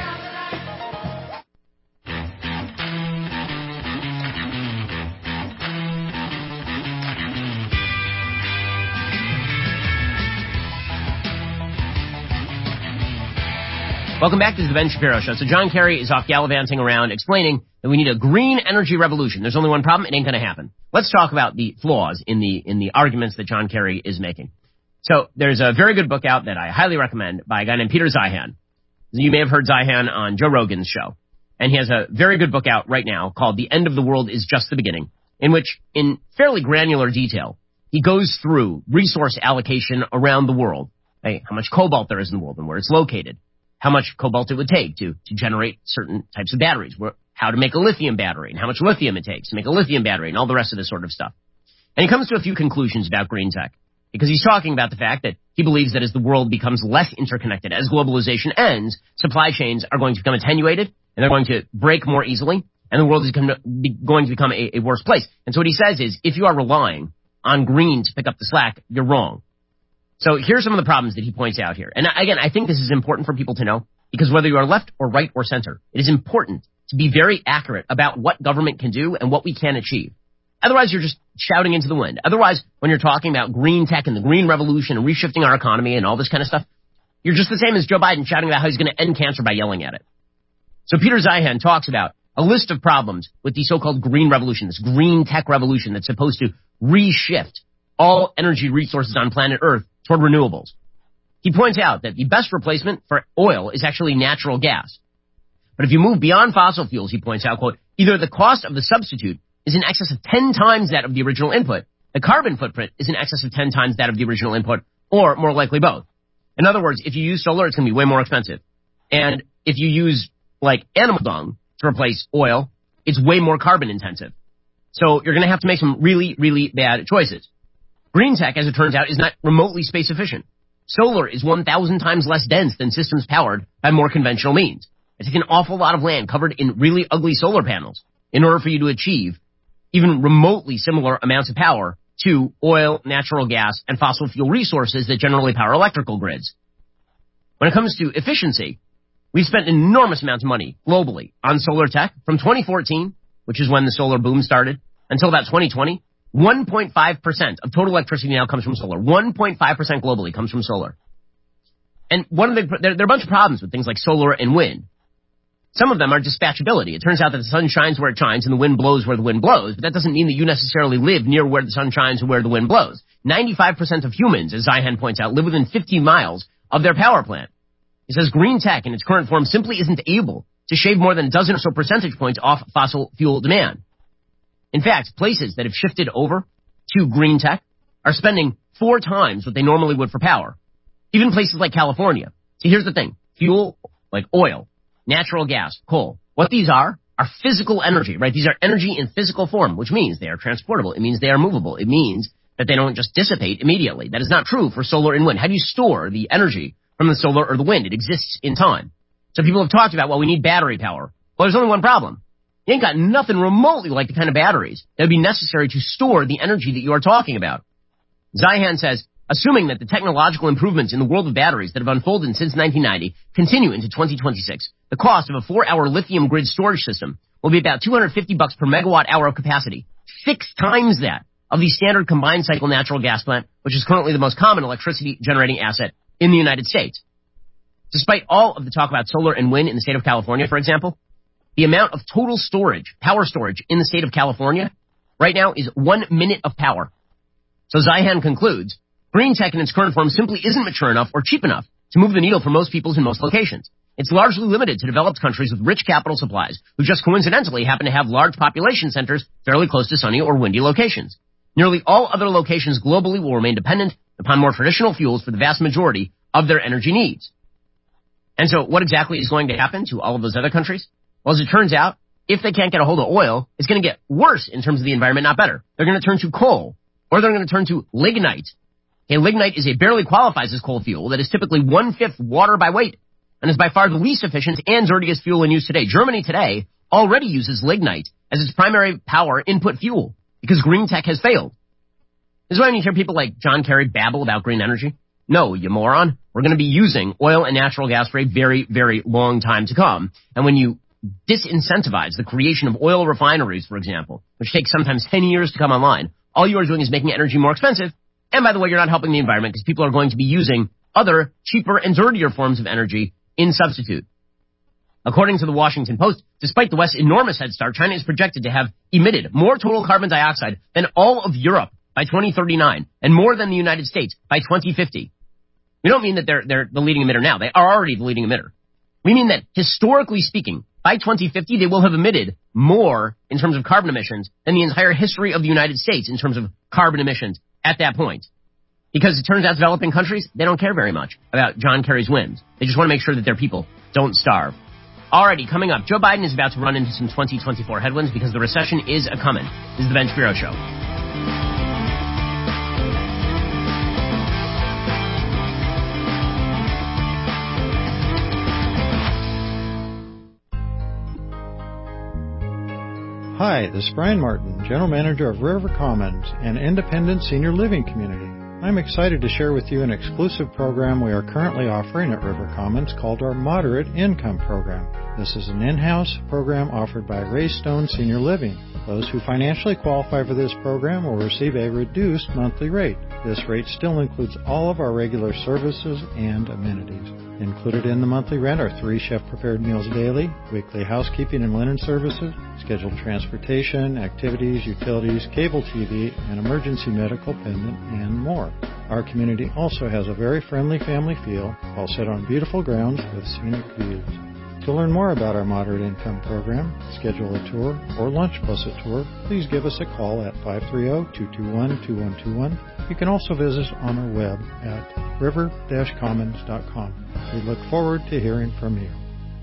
Welcome back to the Ben Shapiro Show. So John Kerry is off gallivanting around explaining that we need a green energy revolution. There's only one problem. It ain't going to happen. Let's talk about the flaws in the arguments that John Kerry is making. So there's a very good book out that I highly recommend by a guy named Peter Zeihan. You may have heard Zeihan on Joe Rogan's show. And he has a very good book out right now called The End of the World is Just the Beginning, in which, in fairly granular detail, he goes through resource allocation around the world, right? How much cobalt there is in the world and where it's located, how much cobalt it would take to generate certain types of batteries, how to make a lithium battery and how much lithium it takes to make a lithium battery and all the rest of this sort of stuff. And he comes to a few conclusions about green tech because he's talking about the fact that he believes that as the world becomes less interconnected, as globalization ends, supply chains are going to become attenuated and they're going to break more easily and the world is going to become a worse place. And so what he says is if you are relying on green to pick up the slack, you're wrong. So here's some of the problems that he points out here. And again, I think this is important for people to know because whether you are left or right or center, it is important to be very accurate about what government can do and what we can achieve. Otherwise, you're just shouting into the wind. Otherwise, when you're talking about green tech and the green revolution and reshifting our economy and all this kind of stuff, you're just the same as Joe Biden shouting about how he's going to end cancer by yelling at it. So Peter Zeihan talks about a list of problems with the so-called green revolution, this green tech revolution that's supposed to reshift all energy resources on planet Earth toward renewables. He points out that the best replacement for oil is actually natural gas. But if you move beyond fossil fuels, he points out, quote, either the cost of the substitute is in excess of 10 times that of the original input, the carbon footprint is in excess of 10 times that of the original input, or more likely both. In other words, if you use solar, it's going to be way more expensive. And if you use, like, animal dung to replace oil, it's way more carbon intensive. So you're going to have to make some really, really bad choices. Green tech, as it turns out, is not remotely space efficient. Solar is 1,000 times less dense than systems powered by more conventional means. It takes an awful lot of land covered in really ugly solar panels in order for you to achieve even remotely similar amounts of power to oil, natural gas, and fossil fuel resources that generally power electrical grids. When it comes to efficiency, we've spent enormous amounts of money globally on solar tech from 2014, which is when the solar boom started, until about 2020. 1.5% of total electricity now comes from solar. 1.5% globally comes from solar. And there are a bunch of problems with things like solar and wind. Some of them are dispatchability. It turns out that the sun shines where it shines and the wind blows where the wind blows, but that doesn't mean that you necessarily live near where the sun shines or where the wind blows. 95% of humans, as Zeihan points out, live within 50 miles of their power plant. He says green tech in its current form simply isn't able to shave more than a dozen or so percentage points off fossil fuel demand. In fact, places that have shifted over to green tech are spending 4 times what they normally would for power. Even places like California. See, here's the thing. Fuel, like oil, natural gas, coal. What these are physical energy, right? These are energy in physical form, which means they are transportable. It means they are movable. It means that they don't just dissipate immediately. That is not true for solar and wind. How do you store the energy from the solar or the wind? It exists in time. So people have talked about, well, we need battery power. Well, there's only one problem. You ain't got nothing remotely like the kind of batteries that would be necessary to store the energy that you are talking about. Zeihan says, assuming that the technological improvements in the world of batteries that have unfolded since 1990 continue into 2026, the cost of a 4-hour lithium grid storage system will be about $250 per megawatt hour of capacity, 6 times that of the standard combined cycle natural gas plant, which is currently the most common electricity generating asset in the United States. Despite all of the talk about solar and wind in the state of California, for example, the amount of total storage, power storage in the state of California right now is 1 minute of power. So Zeihan concludes, green tech in its current form simply isn't mature enough or cheap enough to move the needle for most people in most locations. It's largely limited to developed countries with rich capital supplies who just coincidentally happen to have large population centers fairly close to sunny or windy locations. Nearly all other locations globally will remain dependent upon more traditional fuels for the vast majority of their energy needs. And so what exactly is going to happen to all of those other countries? Well, as it turns out, if they can't get a hold of oil, it's going to get worse in terms of the environment, not better. They're going to turn to coal, or they're going to turn to lignite. Okay, lignite barely qualifies as coal fuel that is typically 1/5 water by weight and is by far the least efficient and dirtiest fuel in use today. Germany today already uses lignite as its primary power input fuel because green tech has failed. This is why when you hear people like John Kerry babble about green energy, no, you moron, we're going to be using oil and natural gas for a very, very long time to come. And when you disincentivize the creation of oil refineries, for example, which takes sometimes 10 years to come online, all you are doing is making energy more expensive. And by the way, you're not helping the environment because people are going to be using other cheaper and dirtier forms of energy in substitute. According to the Washington Post, despite the West's enormous head start, China is projected to have emitted more total carbon dioxide than all of Europe by 2039 and more than the United States by 2050. We don't mean that they're the leading emitter now. They are already the leading emitter. We mean that historically speaking, by 2050, they will have emitted more in terms of carbon emissions than the entire history of the United States in terms of carbon emissions at that point. Because it turns out developing countries, they don't care very much about John Kerry's wins. They just want to make sure that their people don't starve. Alrighty, coming up, Joe Biden is about to run into some 2024 headwinds because the recession is a-coming. This is the Ben Shapiro Show. Hi, this is Brian Martin, General Manager of River Commons, an independent senior living community. I'm excited to share with you an exclusive program we are currently offering at River Commons called our Moderate Income Program. This is an in-house program offered by Ray Stone Senior Living. Those who financially qualify for this program will receive a reduced monthly rate. This rate still includes all of our regular services and amenities. Included in the monthly rent are 3 chef-prepared meals daily, weekly housekeeping and linen services, scheduled transportation, activities, utilities, cable TV, and emergency medical pendant, and more. Our community also has a very friendly family feel, all set on beautiful grounds with scenic views. To learn more about our Moderate Income Program, schedule a tour, or lunch plus a tour, please give us a call at 530-221-2121. You can also visit us on our web at river-commons.com. We look forward to hearing from you.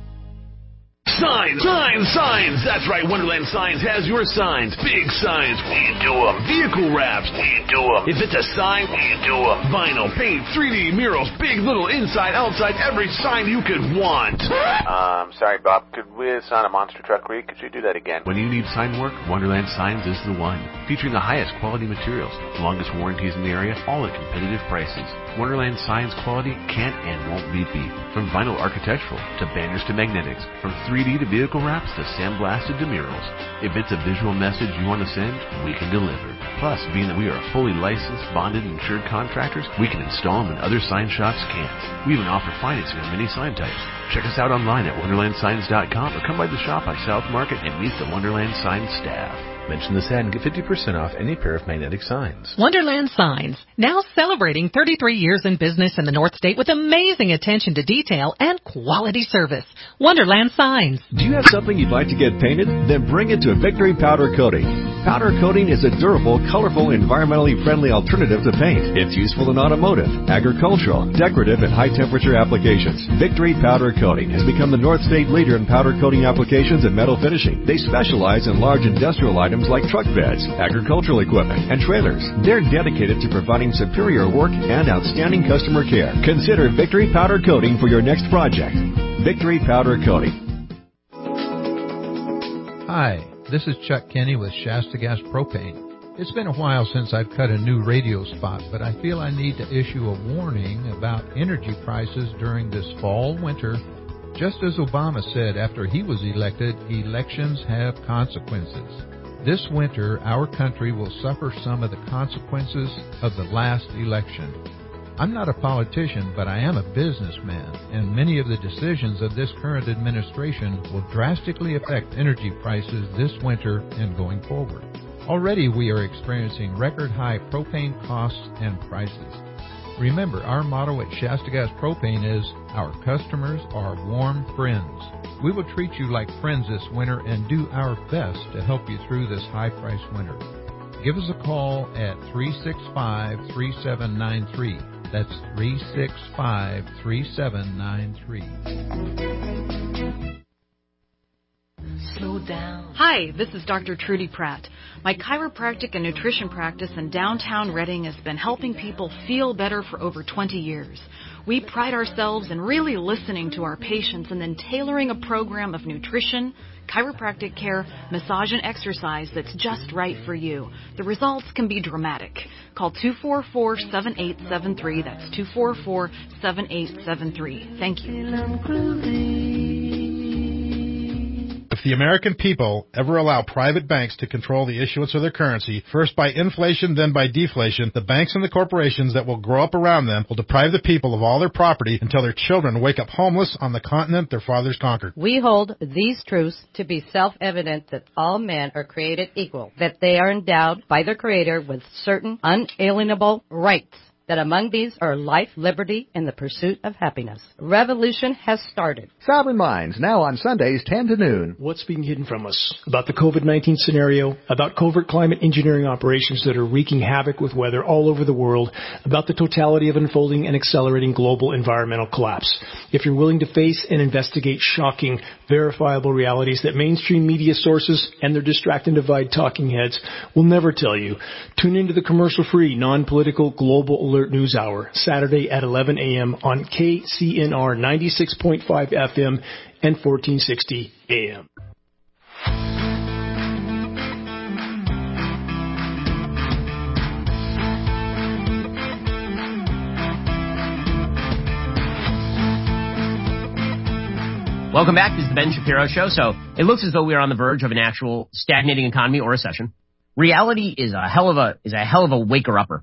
Signs, signs, signs! That's right, Wonderland Signs has your signs. Big signs, we do them. Vehicle wraps, we do them. If it's a sign, we do them. Vinyl, paint, 3D murals, big, little, inside, outside, every sign you could want. Sorry, Bob. Could we assign a monster truck read? Could you do that again? When you need sign work, Wonderland Signs is the one. Featuring the highest quality materials, the longest warranties in the area, all at competitive prices. Wonderland Signs quality can't and won't be beat. From vinyl architectural to banners to magnetics, from 3D to vehicle wraps to sandblasted to murals. If it's a visual message you want to send, we can deliver. Plus, being that we are fully licensed, bonded, and insured contractors, we can install them when other sign shops can't. We even offer financing on many sign types. Check us out online at wonderlandsigns.com or come by the shop on South Market and meet the Wonderland Signs staff. Mention this ad and get 50% off any pair of magnetic signs. Wonderland Signs, now celebrating 33 years in business in the North State with amazing attention to detail and quality service. Wonderland Signs. Do you have something you'd like to get painted? Then bring it to Victory Powder Coating. Powder coating is a durable, colorful, environmentally friendly alternative to paint. It's useful in automotive, agricultural, decorative, and high-temperature applications. Victory Powder Coating has become the North State leader in powder coating applications and metal finishing. They specialize in large industrial items like truck beds, agricultural equipment, and trailers. They're dedicated to providing superior work and outstanding customer care. Consider Victory Powder Coating for your next project. Victory Powder Coating. Hi, this is Chuck Kenny with Shasta Gas Propane. It's been a while since I've cut a new radio spot, but I feel I need to issue a warning about energy prices during this fall-winter. Just as Obama said after he was elected, elections have consequences. This winter, our country will suffer some of the consequences of the last election. I'm not a politician, but I am a businessman, and many of the decisions of this current administration will drastically affect energy prices this winter and going forward. Already we are experiencing record-high propane costs and prices. Remember, our motto at Shasta Gas Propane is, our customers are warm friends. We will treat you like friends this winter and do our best to help you through this high-price winter. Give us a call at 365-3793. That's 365-3793. Slow down. Hi, this is Dr. Trudy Pratt. My chiropractic and nutrition practice in downtown Reading has been helping people feel better for over 20 years. We pride ourselves in really listening to our patients and then tailoring a program of nutrition, chiropractic care, massage, and exercise that's just right for you. The results can be dramatic. Call 244-7873. That's 244-7873. Thank you. If the American people ever allow private banks to control the issuance of their currency, first by inflation, then by deflation, the banks and the corporations that will grow up around them will deprive the people of all their property until their children wake up homeless on the continent their fathers conquered. We hold these truths to be self-evident that all men are created equal, that they are endowed by their Creator with certain unalienable rights, that among these are life, liberty, and the pursuit of happiness. Revolution has started. Sovereign Minds, now on Sundays 10 to noon. What's being hidden from us about the COVID-19 scenario, about covert climate engineering operations that are wreaking havoc with weather all over the world, about the totality of unfolding and accelerating global environmental collapse. If you're willing to face and investigate shocking, verifiable realities that mainstream media sources and their distract and divide talking heads will never tell you, tune into the commercial-free, non-political Global Alert News Hour, Saturday at 11 a.m. on KCNR 96.5 FM and 1460 AM. Welcome back. This is the Ben Shapiro Show. So it looks as though we are on the verge of an actual stagnating economy or recession. Reality is a hell of a waker-upper.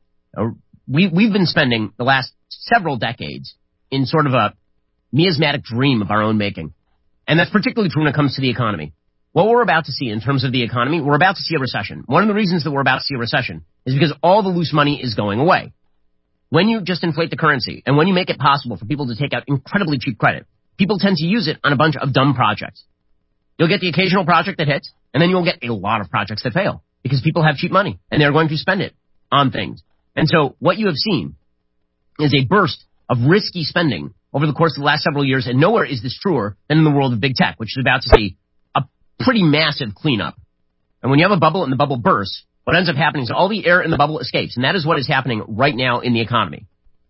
We've been spending the last several decades in sort of a miasmatic dream of our own making. And that's particularly true when it comes to the economy. What we're about to see in terms of the economy, we're about to see a recession. One of the reasons that we're about to see a recession is because all the loose money is going away. When you just inflate the currency and when you make it possible for people to take out incredibly cheap credit, people tend to use it on a bunch of dumb projects. You'll get the occasional project that hits, and then you'll get a lot of projects that fail because people have cheap money and they're going to spend it on things. And so what you have seen is a burst of risky spending over the course of the last several years, and nowhere is this truer than in the world of big tech, which is about to see a pretty massive cleanup. And when you have a bubble and the bubble bursts, what ends up happening is all the air in the bubble escapes, and that is what is happening right now in the economy.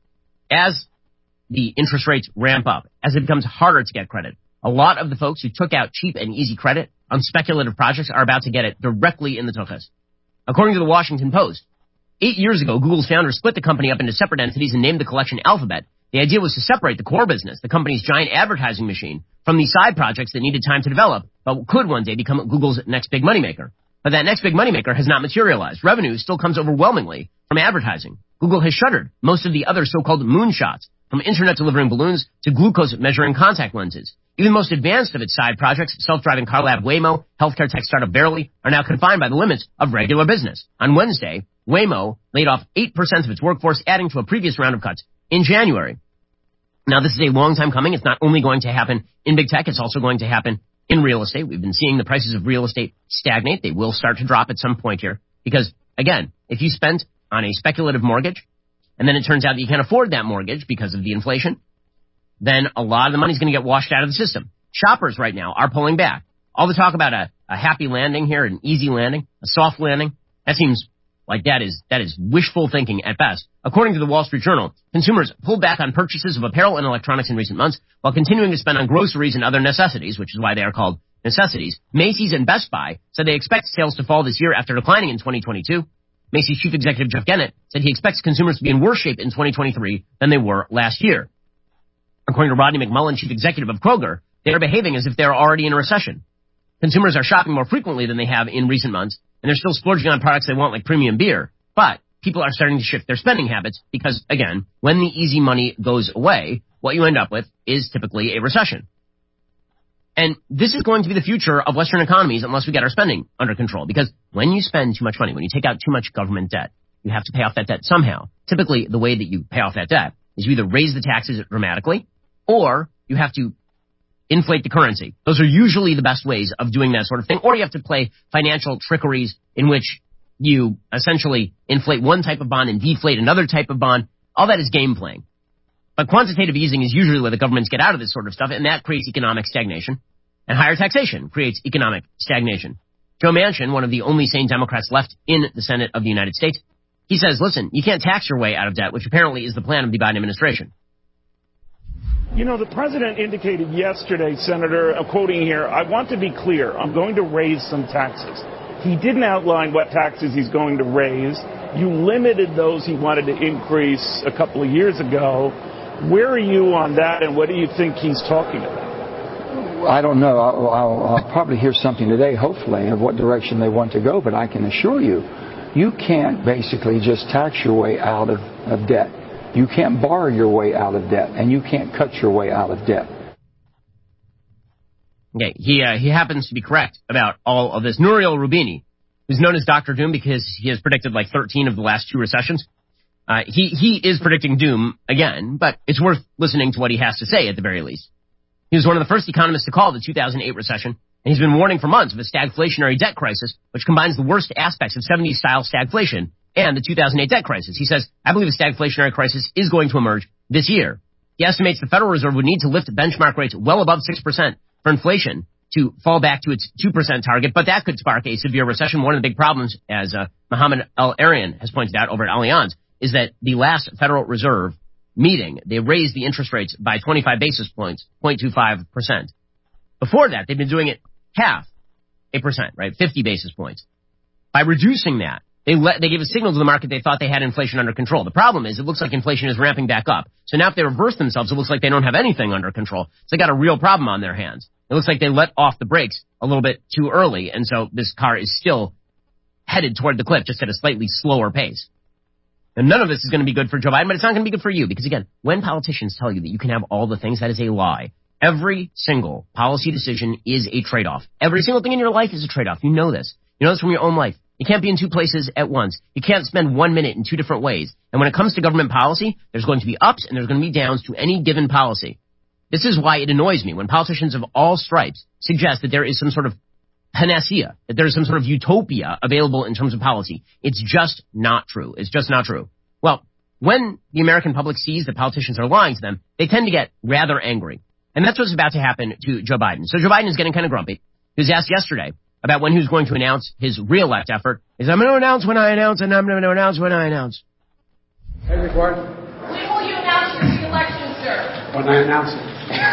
As the interest rates ramp up, as it becomes harder to get credit, a lot of the folks who took out cheap and easy credit on speculative projects are about to get it directly in the tuchus. According to the Washington Post, 8 years ago, Google's founders split the company up into separate entities and named the collection Alphabet. The idea was to separate the core business, the company's giant advertising machine, from the side projects that needed time to develop, but could one day become Google's next big moneymaker. But that next big moneymaker has not materialized. Revenue still comes overwhelmingly from advertising. Google has shuttered most of the other so-called moonshots, from internet delivering balloons to glucose measuring contact lenses. Even the most advanced of its side projects, self-driving car lab Waymo, healthcare tech startup Verily, are now confined by the limits of regular business. On Wednesday, Waymo laid off 8% of its workforce, adding to a previous round of cuts in January. Now, this is a long time coming. It's not only going to happen in big tech, it's also going to happen in real estate. We've been seeing the prices of real estate stagnate. They will start to drop at some point here because, again, if you spent on a speculative mortgage and then it turns out that you can't afford that mortgage because of the inflation, then a lot of the money is going to get washed out of the system. Shoppers right now are pulling back. All the talk about a happy landing here, an easy landing, a soft landing, that seems like that is wishful thinking at best. According to the Wall Street Journal, consumers pulled back on purchases of apparel and electronics in recent months while continuing to spend on groceries and other necessities, which is why they are called necessities. Macy's and Best Buy said they expect sales to fall this year after declining in 2022. Macy's chief executive Jeff Gennett said he expects consumers to be in worse shape in 2023 than they were last year. According to Rodney McMullen, chief executive of Kroger, they are behaving as if they are already in a recession. Consumers are shopping more frequently than they have in recent months, and they're still splurging on products they want like premium beer. But people are starting to shift their spending habits because, again, when the easy money goes away, what you end up with is typically a recession. And this is going to be the future of Western economies unless we get our spending under control. Because when you spend too much money, when you take out too much government debt, you have to pay off that debt somehow. Typically, the way that you pay off that debt is you either raise the taxes dramatically or you have to inflate the currency. Those are usually the best ways of doing that sort of thing. Or you have to play financial trickeries in which you essentially inflate one type of bond and deflate another type of bond. All that is game playing. But quantitative easing is usually where the governments get out of this sort of stuff, and that creates economic stagnation. And higher taxation creates economic stagnation. Joe Manchin, one of the only sane Democrats left in the Senate of the United States, he says, listen, you can't tax your way out of debt, which apparently is the plan of the Biden administration. You know, the president indicated yesterday, Senator, I'm quoting here, I want to be clear, I'm going to raise some taxes. He didn't outline what taxes he's going to raise. You limited those he wanted to increase a couple of years ago. Where are you on that, and what do you think he's talking about? I don't know. I'll probably hear something today, hopefully, of what direction they want to go, but I can assure you, you can't basically just tax your way out of debt. You can't borrow your way out of debt, and you can't cut your way out of debt. Okay, he happens to be correct about all of this. Nouriel Roubini, who's known as Dr. Doom because he has predicted like 13 of the last 2 recessions, He is predicting doom again, but it's worth listening to what he has to say at the very least. He was one of the first economists to call the 2008 recession, and he's been warning for months of a stagflationary debt crisis, which combines the worst aspects of 70s-style stagflation and the 2008 debt crisis. He says, I believe a stagflationary crisis is going to emerge this year. He estimates the Federal Reserve would need to lift benchmark rates well above 6% for inflation to fall back to its 2% target, but that could spark a severe recession. One of the big problems, as Mohammed El-Arian has pointed out over at Allianz, is that the last Federal Reserve meeting, they raised the interest rates by 25 basis points, 0.25%. Before that, they've been doing it half a percent, right? 50 basis points. By reducing that, they gave a signal to the market they thought they had inflation under control. The problem is it looks like inflation is ramping back up. So now if they reverse themselves, it looks like they don't have anything under control. So they got a real problem on their hands. It looks like they let off the brakes a little bit too early, and so this car is still headed toward the cliff, just at a slightly slower pace. And none of this is going to be good for Joe Biden, but it's not going to be good for you, because again, when politicians tell you that you can have all the things, that is a lie. Every single policy decision is a trade-off. Every single thing in your life is a trade-off. You know this. You know this from your own life. You can't be in two places at once. You can't spend 1 minute in two different ways. And when it comes to government policy, there's going to be ups and there's going to be downs to any given policy. This is why it annoys me when politicians of all stripes suggest that there is some sort of panacea, that there is some sort of utopia available in terms of policy. It's just not true. It's just not true. Well, when the American public sees that politicians are lying to them, they tend to get rather angry. And that's what's about to happen to Joe Biden. So Joe Biden is getting kind of grumpy. He was asked yesterday about when he was going to announce his re-elect effort. He said, I'm going to announce when I announce, and I'm going to announce when I announce. Hey, Rick. When will you announce your re-election, sir? When I announce it.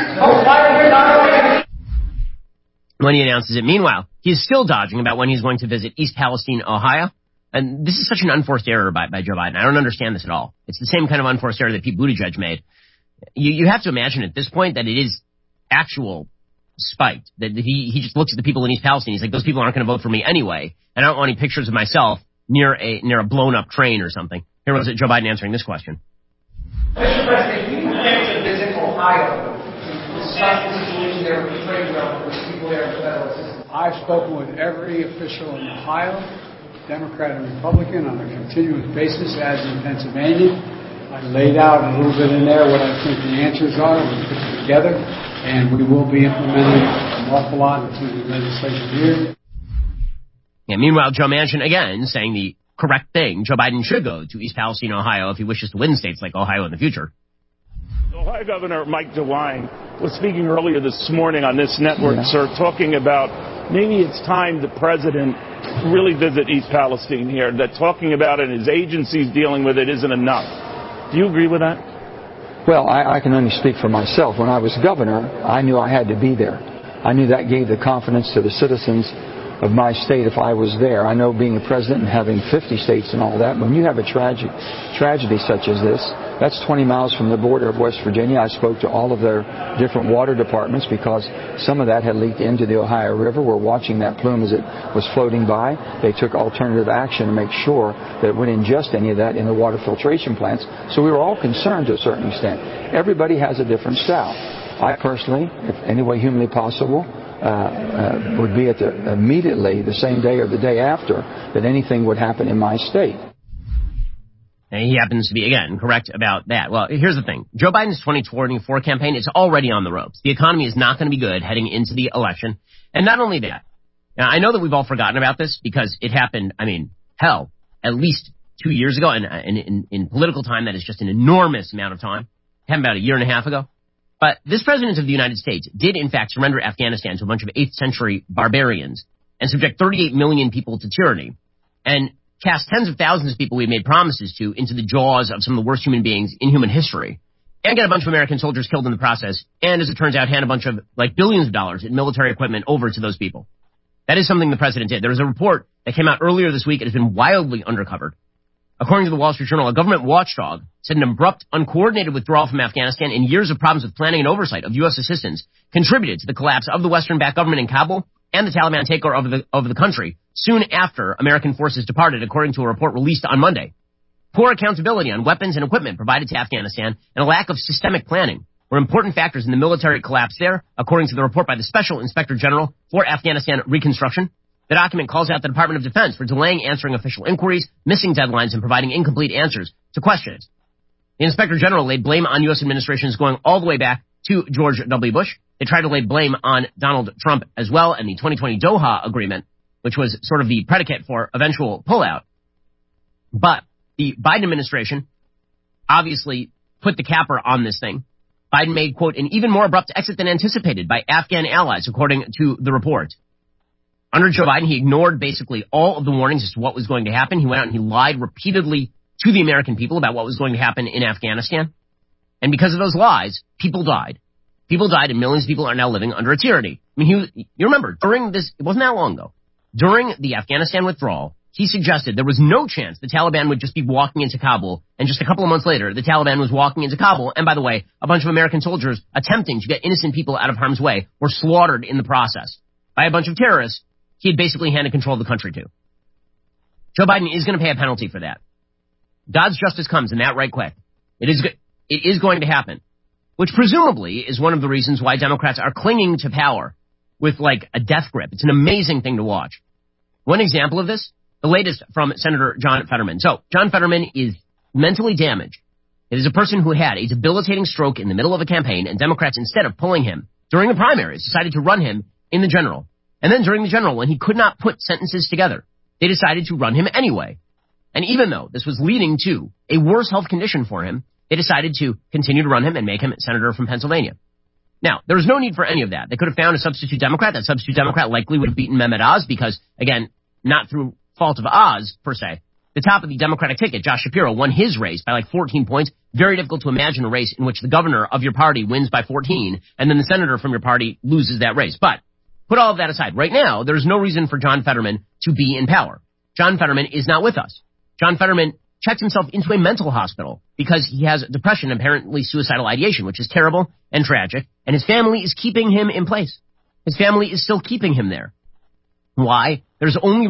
When he announces it. Meanwhile, he is still dodging about when he's going to visit East Palestine, Ohio. And this is such an unforced error by Joe Biden. I don't understand this at all. It's the same kind of unforced error that Pete Buttigieg made. You have to imagine at this point that it is actual spite, that he just looks at the people in East Palestine. He's like, those people aren't going to vote for me anyway, and I don't want any pictures of myself near a blown up train or something. Here was Joe Biden answering this question. Mr. President, you plan to visit Ohio to discuss the situation there with the trade route with people there in the federal system. I've spoken with every official in Ohio, Democrat and Republican, on a continuous basis, as in Pennsylvania. I laid out a little bit in there what I think the answers are. We put it together, and we will be implementing an awful lot of the legislation here. Yeah, meanwhile, Joe Manchin, again, saying the correct thing. Joe Biden should go to East Palestine, Ohio, if he wishes to win states like Ohio in the future. Ohio Governor Mike DeWine was speaking earlier this morning on this network, sir, talking about maybe it's time the president really visit East Palestine here, that talking about it and his agencies dealing with it isn't enough. Do you agree with that? Well, I can only speak for myself. When I was governor, I knew I had to be there. I knew that gave the confidence to the citizens of my state if I was there. I know being a president and having 50 states and all that, when you have a tragedy such as this, that's 20 miles from the border of West Virginia. I spoke to all of their different water departments because some of that had leaked into the Ohio River. We're watching that plume as it was floating by. They took alternative action to make sure that it wouldn't ingest any of that in the water filtration plants. So we were all concerned to a certain extent. Everybody has a different style. I personally, if any way humanly possible, would be immediately the same day or the day after that anything would happen in my state. And he happens to be, again, correct about that. Well, here's the thing. Joe Biden's 2024 campaign is already on the ropes. The economy is not going to be good heading into the election. And not only that, now I know that we've all forgotten about this because it happened, at least 2 years ago. And in political time, that is just an enormous amount of time. It happened about a year and a half ago. But this president of the United States did, in fact, surrender Afghanistan to a bunch of 8th century barbarians and subject 38 million people to tyranny and cast tens of thousands of people we made promises to into the jaws of some of the worst human beings in human history and get a bunch of American soldiers killed in the process and, as it turns out, hand a bunch of, billions of dollars in military equipment over to those people. That is something the president did. There was a report that came out earlier this week. It has been wildly undercovered. According to the Wall Street Journal, a government watchdog said an abrupt, uncoordinated withdrawal from Afghanistan and years of problems with planning and oversight of U.S. assistance contributed to the collapse of the Western-backed government in Kabul and the Taliban takeover of the country soon after American forces departed, according to a report released on Monday. Poor accountability on weapons and equipment provided to Afghanistan and a lack of systemic planning were important factors in the military collapse there, according to the report by the Special Inspector General for Afghanistan Reconstruction. The document calls out the Department of Defense for delaying answering official inquiries, missing deadlines, and providing incomplete answers to questions. The Inspector General laid blame on U.S. administrations going all the way back to George W. Bush. They tried to lay blame on Donald Trump as well and the 2020 Doha Agreement, which was sort of the predicate for eventual pullout. But the Biden administration obviously put the capper on this thing. Biden made, quote, an even more abrupt exit than anticipated by Afghan allies, according to the report. Under Joe Biden, he ignored basically all of the warnings as to what was going to happen. He went out and he lied repeatedly to the American people about what was going to happen in Afghanistan. And because of those lies, people died. People died and millions of people are now living under a tyranny. I mean, you remember, during this, it wasn't that long ago, during the Afghanistan withdrawal, he suggested there was no chance the Taliban would just be walking into Kabul, and just a couple of months later, the Taliban was walking into Kabul, and by the way, a bunch of American soldiers attempting to get innocent people out of harm's way were slaughtered in the process by a bunch of terrorists he had basically handed control of the country to. Joe Biden is going to pay a penalty for that. God's justice comes, and that right quick. It is going to happen, which presumably is one of the reasons why Democrats are clinging to power with like a death grip. It's an amazing thing to watch. One example of this, the latest from Senator John Fetterman. So John Fetterman is mentally damaged. It is a person who had a debilitating stroke in the middle of a campaign, and Democrats, instead of pulling him during the primaries, decided to run him in the general. And then during the general, when he could not put sentences together, they decided to run him anyway. And even though this was leading to a worse health condition for him, they decided to continue to run him and make him senator from Pennsylvania. Now, there was no need for any of that. They could have found a substitute Democrat. That substitute Democrat likely would have beaten Mehmet Oz because, again, not through fault of Oz, per se. The top of the Democratic ticket, Josh Shapiro, won his race by like 14 points. Very difficult to imagine a race in which the governor of your party wins by 14, and then the senator from your party loses that race. But put all of that aside. Right now, there's no reason for John Fetterman to be in power. John Fetterman is not with us. John Fetterman checked himself into a mental hospital because he has depression and apparently suicidal ideation, which is terrible and tragic, and his family is keeping him in place. His family is still keeping him there. Why? There's only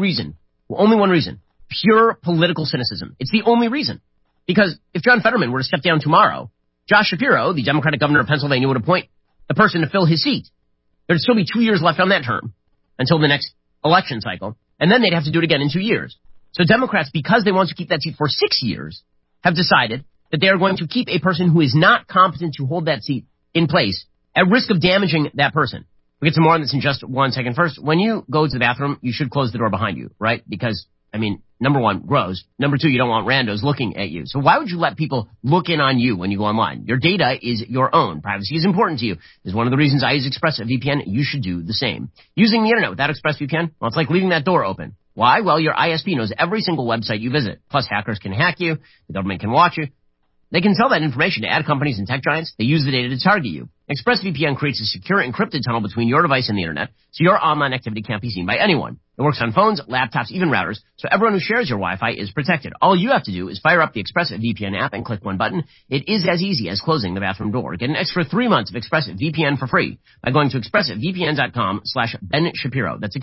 one reason. Pure political cynicism. It's the only reason. Because if John Fetterman were to step down tomorrow, Josh Shapiro, the Democratic governor of Pennsylvania, would appoint the person to fill his seat. There'd still be 2 years left on that term until the next election cycle, and then they'd have to do it again in 2 years. So Democrats, because they want to keep that seat for 6 years, have decided that they are going to keep a person who is not competent to hold that seat in place at risk of damaging that person. We'll get to more on this in just 1 second. First, when you go to the bathroom, you should close the door behind you, right? Because, I mean, number one, gross. Number two, you don't want randos looking at you. So why would you let people look in on you when you go online? Your data is your own. Privacy is important to you. This is one of the reasons I use ExpressVPN. You should do the same. Using the internet without ExpressVPN, well, it's like leaving that door open. Why? Well, your ISP knows every single website you visit. Plus, hackers can hack you. The government can watch you. They can sell that information to ad companies and tech giants. They use the data to target you. ExpressVPN creates a secure encrypted tunnel between your device and the internet, so your online activity can't be seen by anyone. It works on phones, laptops, even routers, so everyone who shares your Wi-Fi is protected. All you have to do is fire up the ExpressVPN app and click one button. It is as easy as closing the bathroom door. Get an extra 3 months of ExpressVPN for free by going to expressvpn.com/Ben Shapiro. That's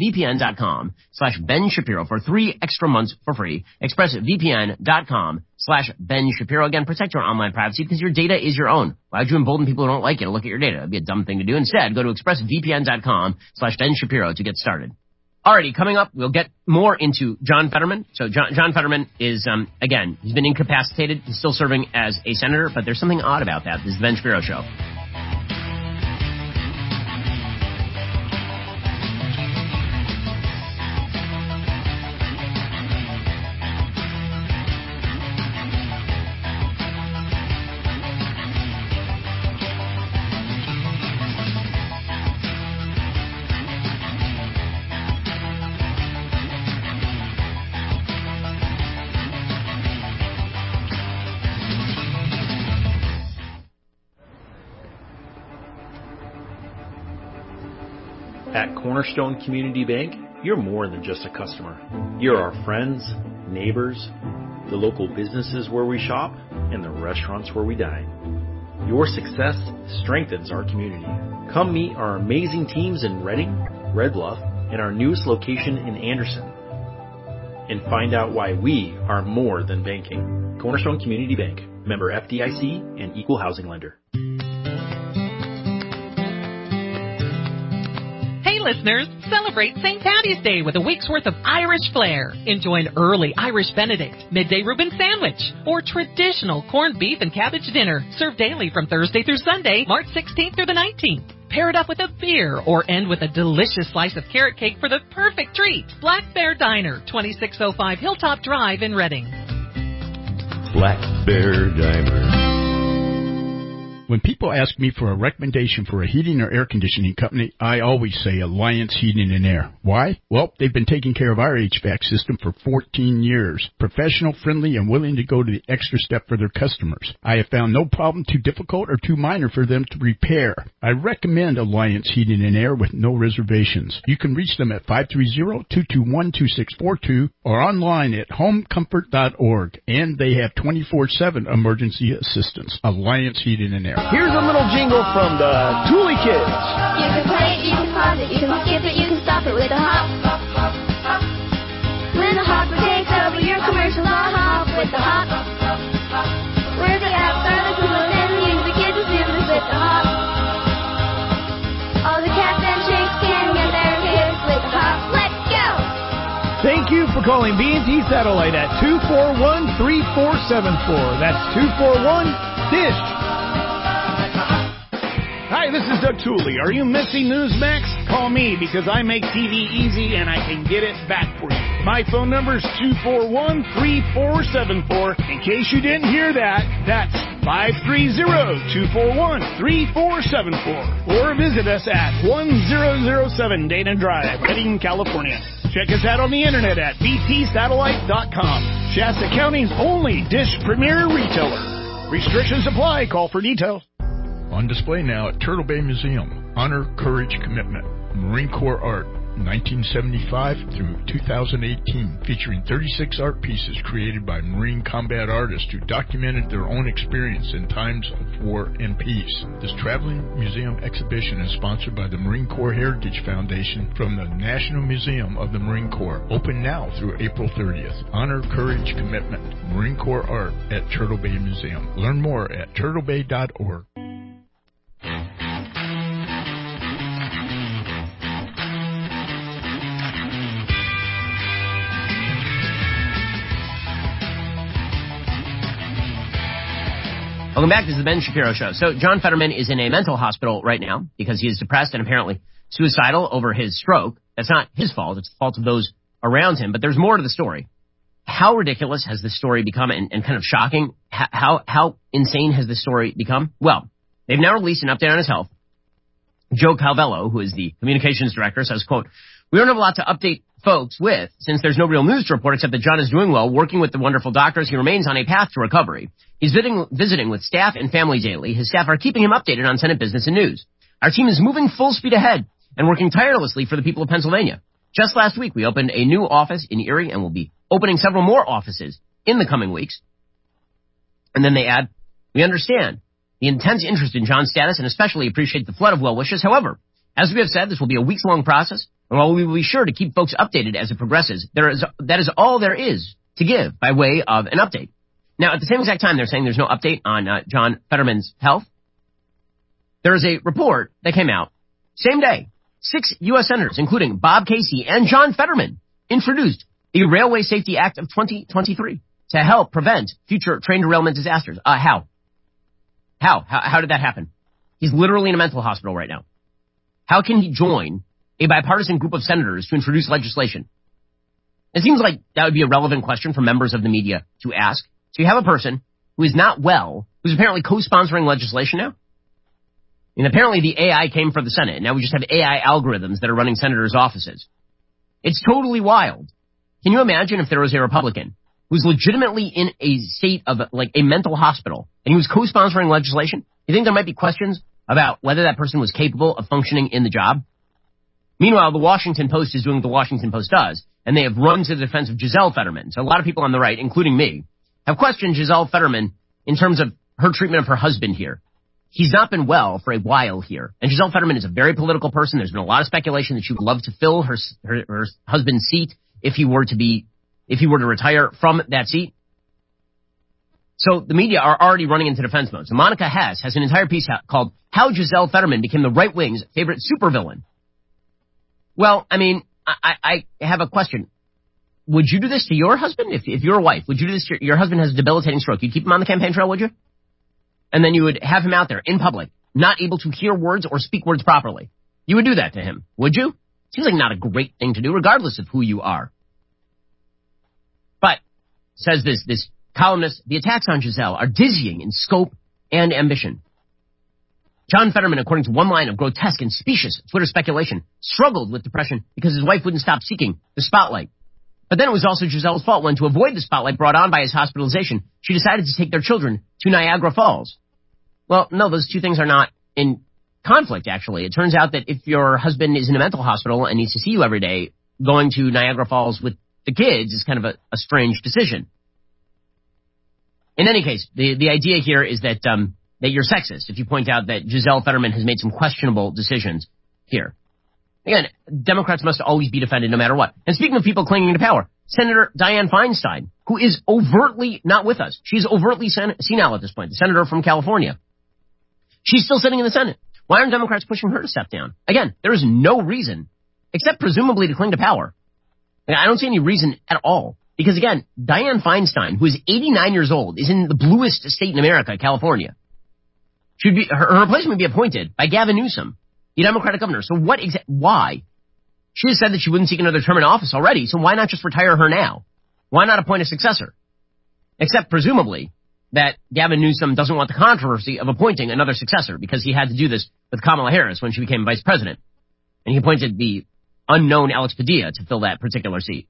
expressvpn.com/Ben Shapiro for 3 extra months for free. expressvpn.com/Ben Shapiro. Again, protect your online privacy because your data is your own. Why would you embolden people who don't like you to look at your data? It'd be a dumb thing to do. Instead, go to expressvpn.com/Ben Shapiro to get started. Alrighty, coming up, we'll get more into John Fetterman. So John Fetterman is, again, he's been incapacitated. He's still serving as a senator, but there's something odd about that. This is the Ben Shapiro Show. At Cornerstone Community Bank, you're more than just a customer. You're our friends, neighbors, the local businesses where we shop, and the restaurants where we dine. Your success strengthens our community. Come meet our amazing teams in Reading, Red Bluff, and our newest location in Anderson. And find out why we are more than banking. Cornerstone Community Bank, member FDIC and equal housing lender. listeners, celebrate St. Patty's Day with a week's worth of Irish flair. Enjoy an early Irish Benedict, midday Reuben sandwich, or traditional corned beef and cabbage dinner, served daily from Thursday through Sunday, March 16th through the 19th. Pair it up with a beer or end with a delicious slice of carrot cake for the perfect treat. Black Bear Diner, 2605 Hilltop Drive in Reading. Black Bear Diner. When people ask me for a recommendation for a heating or air conditioning company, I always say Alliance Heating and Air. Why? Well, they've been taking care of our HVAC system for 14 years. Professional, friendly, and willing to go to the extra step for their customers. I have found no problem too difficult or too minor for them to repair. I recommend Alliance Heating and Air with no reservations. You can reach them at 530-221-2642 or online at homecomfort.org. And they have 24/7 emergency assistance. Alliance Heating and Air. Here's a little jingle from the Thule Kids. You can play it, you can pause it, you can skip it, you can stop it with a hop. When the hopper takes over your commercials, I'll hop with the hop. Where the apps are the coolest and the music is the soothest with the hop. All the cats and chicks can get their hits with the hop. Let's go! Thank you for calling B&T Satellite at 241-3474. That's 241-DISH. Hi, this is Doug Tooley. Are you missing Newsmax? Call me because I make TV easy and I can get it back for you. My phone number is 241-3474. In case you didn't hear that, that's 530-241-3474. Or visit us at 1007 Dana Drive, Redding, California. Check us out on the internet at btsatellite.com. Shasta County's only Dish Premier retailer. Restrictions apply. Call for details. On display now at Turtle Bay Museum, Honor, Courage, Commitment, Marine Corps Art, 1975 through 2018, featuring 36 art pieces created by Marine combat artists who documented their own experience in times of war and peace. This traveling museum exhibition is sponsored by the Marine Corps Heritage Foundation from the National Museum of the Marine Corps. Open now through April 30th. Honor, Courage, Commitment, Marine Corps Art at Turtle Bay Museum. Learn more at turtlebay.org. Welcome back. This is the Ben Shapiro Show. So John Fetterman is in a mental hospital right now because he is depressed and apparently suicidal over his stroke. That's not his fault. It's the fault of those around him. But there's more to the story. How ridiculous has this story become and kind of shocking? How insane has this story become? Well, they've now released an update on his health. Joe Calvello, who is the communications director, says, quote, "We don't have a lot to update folks with since there's no real news to report except that John is doing well, working with the wonderful doctors. He remains on a path to recovery. He's visiting with staff and family daily. His staff are keeping him updated on Senate business and news. Our team is moving full speed ahead and working tirelessly for the people of Pennsylvania. Just last week, we opened a new office in Erie and will be opening several more offices in the coming weeks." And then they add, "We understand the intense interest in John's status and especially appreciate the flood of well wishes. However, as we have said, this will be a weeks-long process, and while we will be sure to keep folks updated as it progresses, that is all there is to give by way of an update." Now, at the same exact time, they're saying there's no update on John Fetterman's health. There is a report that came out same day. 6 U.S. senators, including Bob Casey and John Fetterman, introduced the Railway Safety Act of 2023 to help prevent future train derailment disasters. How did that happen? He's literally in a mental hospital right now. How can he join a bipartisan group of senators to introduce legislation? It seems like that would be a relevant question for members of the media to ask. So you have a person who is not well, who's apparently co-sponsoring legislation now. And apparently the AI came for the Senate, and now we just have AI algorithms that are running senators' offices. It's totally wild. Can you imagine if there was a Republican who's legitimately in a state of like a mental hospital and he was co-sponsoring legislation? You think there might be questions about whether that person was capable of functioning in the job? Meanwhile, the Washington Post is doing what the Washington Post does, and they have run to the defense of Giselle Fetterman. So a lot of people on the right, including me, have questioned Giselle Fetterman in terms of her treatment of her husband here. He's not been well for a while here. And Giselle Fetterman is a very political person. There's been a lot of speculation that she would love to fill her husband's seat if he were to retire from that seat. So the media are already running into defense mode. So Monica Hess has an entire piece called "How Giselle Fetterman Became the Right Wing's Favorite Supervillain." Well, I mean, I have a question. Would you do this to your husband? If you're a wife, would you do this to your husband has a debilitating stroke? You'd keep him on the campaign trail, would you? And then you would have him out there in public, not able to hear words or speak words properly. You would do that to him, would you? Seems like not a great thing to do, regardless of who you are. But, says this columnist, the attacks on Giselle are dizzying in scope and ambition. John Fetterman, according to one line of grotesque and specious Twitter speculation, struggled with depression because his wife wouldn't stop seeking the spotlight. But then it was also Giselle's fault when, to avoid the spotlight brought on by his hospitalization, she decided to take their children to Niagara Falls. Well, no, those two things are not in conflict, actually. It turns out that if your husband is in a mental hospital and needs to see you every day, going to Niagara Falls with the kids is kind of a strange decision. In any case, the idea here is that you're sexist if you point out that Giselle Fetterman has made some questionable decisions here. Again, Democrats must always be defended no matter what. And speaking of people clinging to power, Senator Dianne Feinstein, who is overtly not with us. She's overtly senile at this point, the senator from California. She's still sitting in the Senate. Why aren't Democrats pushing her to step down? Again, there is no reason, except presumably to cling to power. I don't see any reason at all. Because again, Dianne Feinstein, who is 89 years old, is in the bluest state in America, California. Her replacement would be appointed by Gavin Newsom, the Democratic governor. So why? She has said that she wouldn't seek another term in office already, so why not just retire her now? Why not appoint a successor? Except presumably that Gavin Newsom doesn't want the controversy of appointing another successor because he had to do this with Kamala Harris when she became vice president. And he appointed the unknown Alex Padilla to fill that particular seat.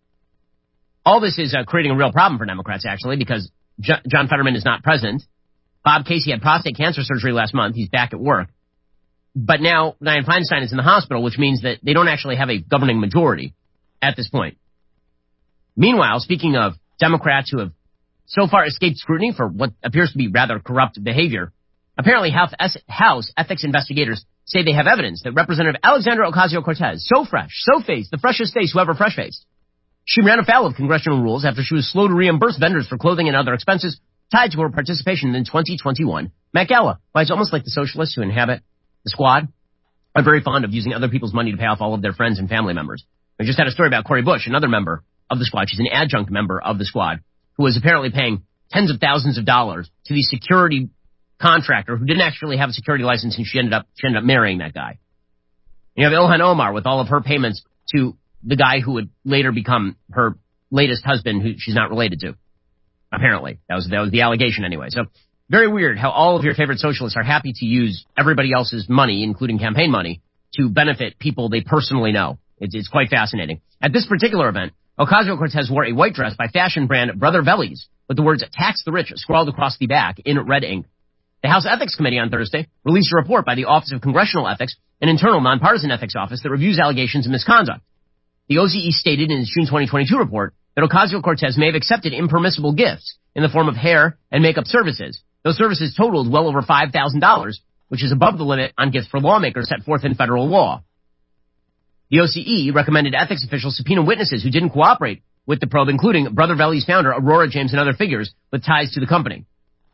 All this is creating a real problem for Democrats, actually, because John Fetterman is not president. Bob Casey had prostate cancer surgery last month. He's back at work. But now Dianne Feinstein is in the hospital, which means that they don't actually have a governing majority at this point. Meanwhile, speaking of Democrats who have so far escaped scrutiny for what appears to be rather corrupt behavior, apparently House ethics investigators say they have evidence that Representative Alexandra Ocasio-Cortez, so fresh, so faced, the freshest face whoever fresh-faced, she ran afoul of congressional rules after she was slow to reimburse vendors for clothing and other expenses tied to her participation in 2021 Met Gala. Why, it's almost like the socialists who inhabit the Squad are very fond of using other people's money to pay off all of their friends and family members. We just had a story about Cori Bush, another member of the Squad. She's an adjunct member of the Squad who was apparently paying tens of thousands of dollars to the security contractor who didn't actually have a security license, and she ended up marrying that guy. You have Ilhan Omar with all of her payments to the guy who would later become her latest husband, who she's not related to. Apparently. That was the allegation anyway. So very weird how all of your favorite socialists are happy to use everybody else's money, including campaign money, to benefit people they personally know. It's quite fascinating. At this particular event, Ocasio-Cortez wore a white dress by fashion brand Brother Vellies with the words "Tax the Rich" scrawled across the back in red ink. The House Ethics Committee on Thursday released a report by the Office of Congressional Ethics, an internal nonpartisan ethics office that reviews allegations of misconduct. The OCE stated in its June 2022 report that Ocasio-Cortez may have accepted impermissible gifts in the form of hair and makeup services. Those services totaled well over $5,000, which is above the limit on gifts for lawmakers set forth in federal law. The OCE recommended ethics officials subpoena witnesses who didn't cooperate with the probe, including Brother Vellies founder Aurora James and other figures with ties to the company.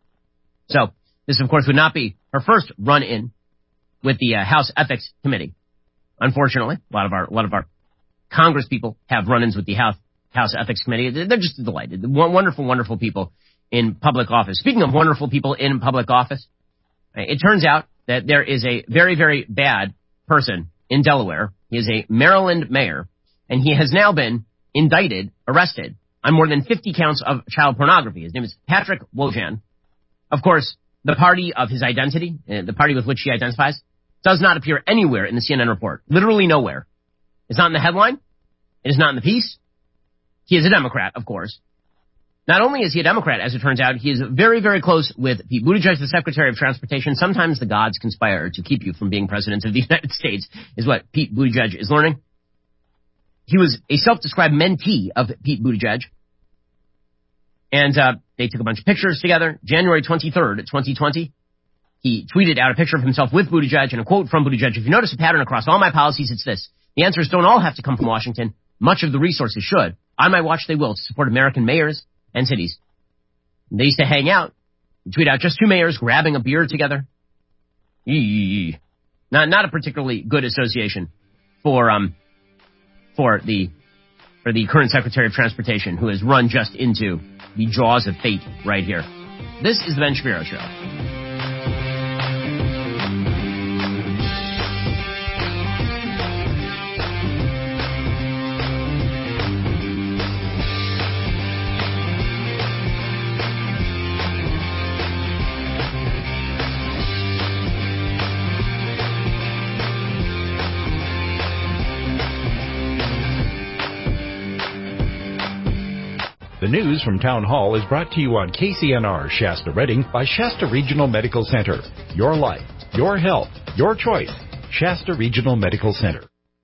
So, this, of course, would not be her first run-in with the House Ethics Committee. Unfortunately, a lot of our Congress people have run-ins with the House Ethics Committee. They're just delighted. Wonderful, wonderful people in public office. Speaking of wonderful people in public office, it turns out that there is a very, very bad person in Delaware. He is a Maryland mayor, and he has now been arrested on more than 50 counts of child pornography. His name is Patrick Wojahn. Of course, the party of his identity, the party with which he identifies, does not appear anywhere in the CNN report. Literally nowhere. It's not in the headline. It is not in the piece. He is a Democrat, of course. Not only is he a Democrat, as it turns out, he is very, very close with Pete Buttigieg, the Secretary of Transportation. Sometimes the gods conspire to keep you from being president of the United States, is what Pete Buttigieg is learning. He was a self-described mentee of Pete Buttigieg. And they took a bunch of pictures together. January 23rd, 2020, he tweeted out a picture of himself with Buttigieg and a quote from Buttigieg: "If you notice a pattern across all my policies, it's this. The answers don't all have to come from Washington. Much of the resources should. On my watch, they will, to support American mayors and cities." And they used to hang out and tweet out just two mayors grabbing a beer together. Not a particularly good association for the current Secretary of Transportation, who has run just into the jaws of fate right here. This is the Ben Shapiro Show. The news from Town Hall is brought to you on KCNR Shasta Redding by Shasta Regional Medical Center. Your life, your health, your choice. Shasta Regional Medical Center.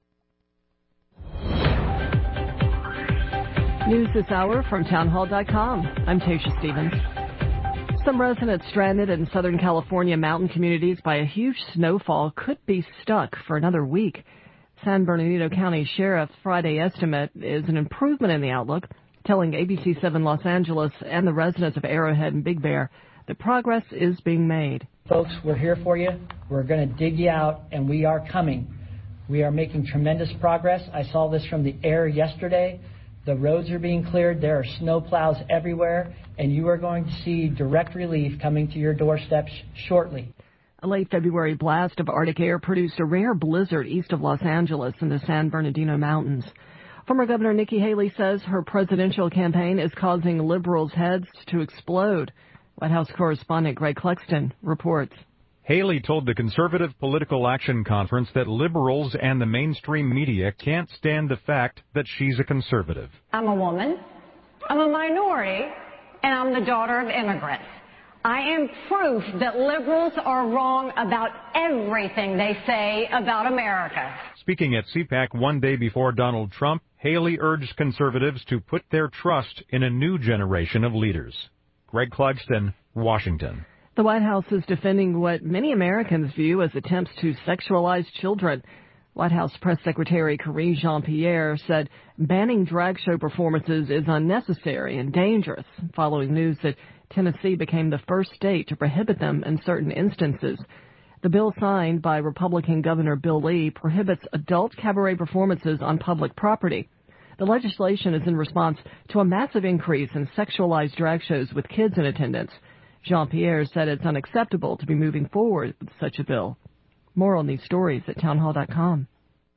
News this hour from townhall.com. I'm Tasha Stevens. Some residents stranded in Southern California mountain communities by a huge snowfall could be stuck for another week. San Bernardino County Sheriff's Friday estimate is an improvement in the outlook, telling ABC7 Los Angeles and the residents of Arrowhead and Big Bear that progress is being made. Folks, we're here for you. We're going to dig you out, and we are coming. We are making tremendous progress. I saw this from the air yesterday. The roads are being cleared. There are snow plows everywhere, and you are going to see direct relief coming to your doorsteps shortly. A late February blast of Arctic air produced a rare blizzard east of Los Angeles in the San Bernardino Mountains. Former Governor Nikki Haley says her presidential campaign is causing liberals' heads to explode. White House correspondent Greg Clugston reports. Haley told the Conservative Political Action Conference that liberals and the mainstream media can't stand the fact that she's a conservative. I'm a woman, I'm a minority, and I'm the daughter of immigrants. I am proof that liberals are wrong about everything they say about America. Speaking at CPAC one day before Donald Trump, Haley urged conservatives to put their trust in a new generation of leaders. Greg Clugston, Washington. The White House is defending what many Americans view as attempts to sexualize children. White House Press Secretary Karine Jean-Pierre said banning drag show performances is unnecessary and dangerous, following news that Tennessee became the first state to prohibit them in certain instances. The bill signed by Republican Governor Bill Lee prohibits adult cabaret performances on public property. The legislation is in response to a massive increase in sexualized drag shows with kids in attendance. Jean-Pierre said it's unacceptable to be moving forward with such a bill. More on these stories at townhall.com.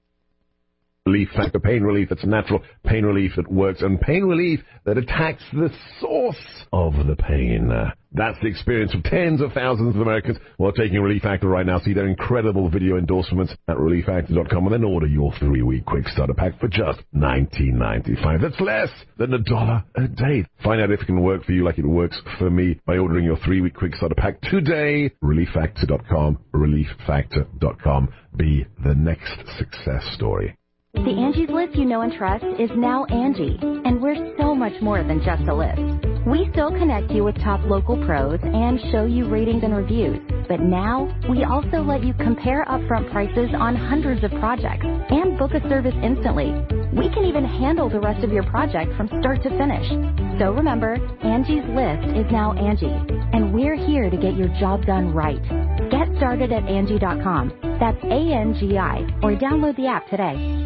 Relief factor, pain relief that's natural, pain relief that works, and pain relief that attacks the source of the pain. That's the experience of tens of thousands of Americans who are taking Relief Factor right now. See their incredible video endorsements at relieffactor.com and then order your 3-week quick starter pack for just $19.95. That's less than $1 a day. Find out if it can work for you like it works for me by ordering your 3-week quick starter pack today. Relieffactor.com, relieffactor.com. Be the next success story. The Angie's List you know and trust is now Angie, and we're so much more than just a list. We still connect you with top local pros and show you ratings and reviews, but now we also let you compare upfront prices on hundreds of projects and book a service instantly. We can even handle the rest of your project from start to finish. So remember, Angie's List is now Angie, and we're here to get your job done right. Get started at Angie.com. That's ANGI, or download the app today.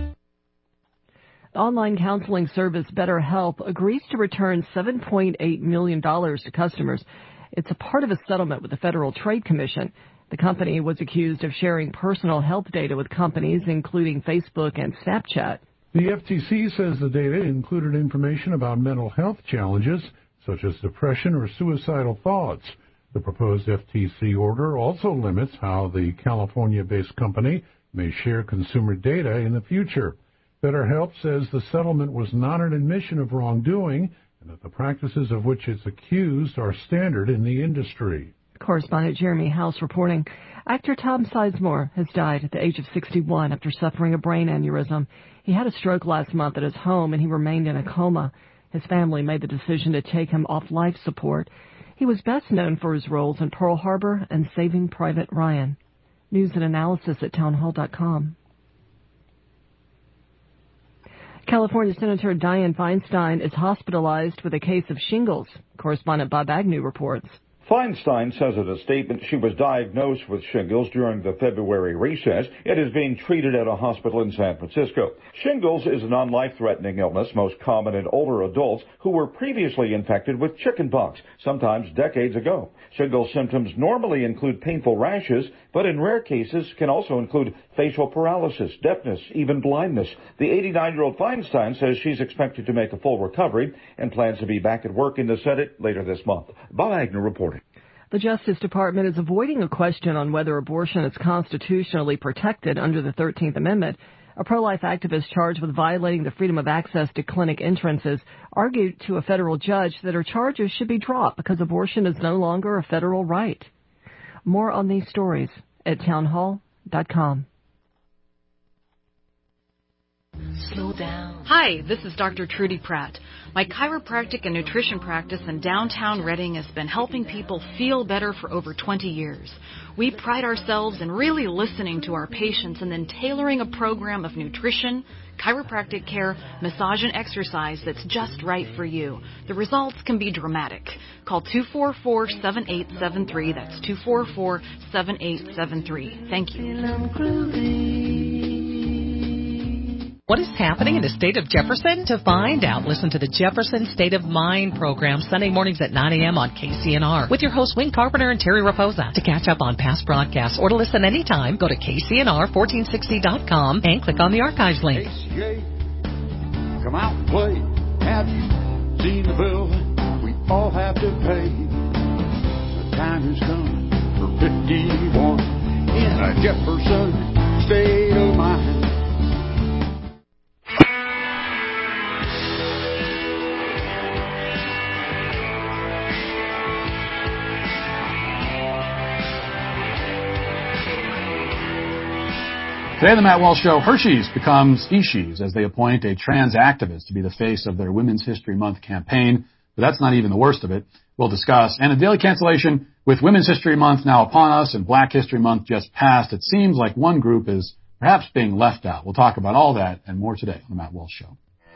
Online counseling service BetterHelp agrees to return $7.8 million to customers. It's a part of a settlement with the Federal Trade Commission. The company was accused of sharing personal health data with companies, including Facebook and Snapchat. The FTC says the data included information about mental health challenges, such as depression or suicidal thoughts. The proposed FTC order also limits how the California-based company may share consumer data in the future. BetterHelp says the settlement was not an admission of wrongdoing and that the practices of which it's accused are standard in the industry. Correspondent Jeremy House reporting. Actor Tom Sizemore has died at the age of 61 after suffering a brain aneurysm. He had a stroke last month at his home and he remained in a coma. His family made the decision to take him off life support. He was best known for his roles in Pearl Harbor and Saving Private Ryan. News and analysis at townhall.com. California Senator Dianne Feinstein is hospitalized with a case of shingles. Correspondent Bob Agnew reports. Feinstein says in a statement she was diagnosed with shingles during the February recess and is being treated at a hospital in San Francisco. Shingles is a non-life-threatening illness most common in older adults who were previously infected with chickenpox, sometimes decades ago. Shingles symptoms normally include painful rashes, but in rare cases can also include facial paralysis, deafness, even blindness. The 89-year-old Feinstein says she's expected to make a full recovery and plans to be back at work in the Senate later this month. Bob Agnew reporting. The Justice Department is avoiding a question on whether abortion is constitutionally protected under the 13th Amendment. A pro-life activist charged with violating the freedom of access to clinic entrances argued to a federal judge that her charges should be dropped because abortion is no longer a federal right. More on these stories at townhall.com. Slow down. Hi, this is Dr. Trudy Pratt. My chiropractic and nutrition practice in downtown Redding has been helping people feel better for over 20 years. We pride ourselves in really listening to our patients and then tailoring a program of nutrition, chiropractic care, massage, and exercise that's just right for you. The results can be dramatic. Call 244-7873. That's 244-7873. Thank you. What is happening in the state of Jefferson? To find out, listen to the Jefferson State of Mind program Sunday mornings at 9 a.m. on KCNR with your hosts Wayne Carpenter and Terry Raposa. To catch up on past broadcasts or to listen anytime, go to KCNR1460.com and click on the archives link. ACA, come out and play. Have you seen the bill we all have to pay? The time has come for 51 in a Jefferson State of Mind. Today on the Matt Walsh Show, Hershey's becomes Ishies as they appoint a trans activist to be the face of their Women's History Month campaign. But that's not even the worst of it. We'll discuss. And a daily cancellation with Women's History Month now upon us and Black History Month just passed. It seems like one group is perhaps being left out. We'll talk about all that and more today on the Matt Walsh Show.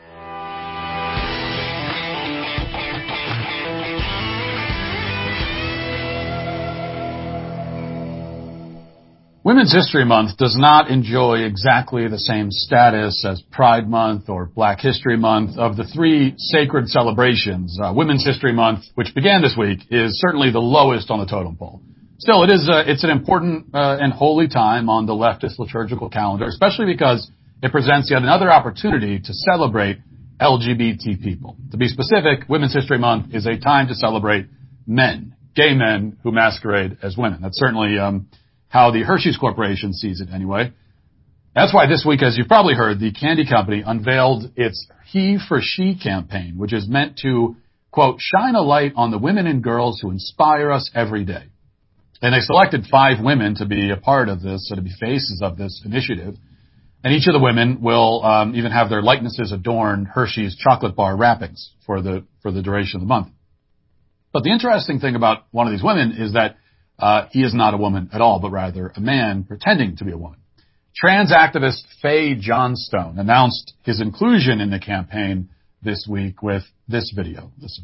Women's History Month does not enjoy exactly the same status as Pride Month or Black History Month. Of the three sacred celebrations, Women's History Month, which began this week, is certainly the lowest on the totem pole. Still, it's an important and holy time on the leftist liturgical calendar, especially because it presents yet another opportunity to celebrate LGBT people. To be specific, Women's History Month is a time to celebrate men, gay men who masquerade as women. That's certainly how the Hershey's Corporation sees it anyway. That's why this week, as you've probably heard, the candy company unveiled its He for She campaign, which is meant to, quote, shine a light on the women and girls who inspire us every day. And they selected 5 women to be a part of this, to be faces of this initiative. And each of the women will even have their likenesses adorn Hershey's chocolate bar wrappings for the duration of the month. But the interesting thing about one of these women is that he is not a woman at all, but rather a man pretending to be a woman. Trans activist Faye Johnstone announced his inclusion in the campaign this week with this video. Listen.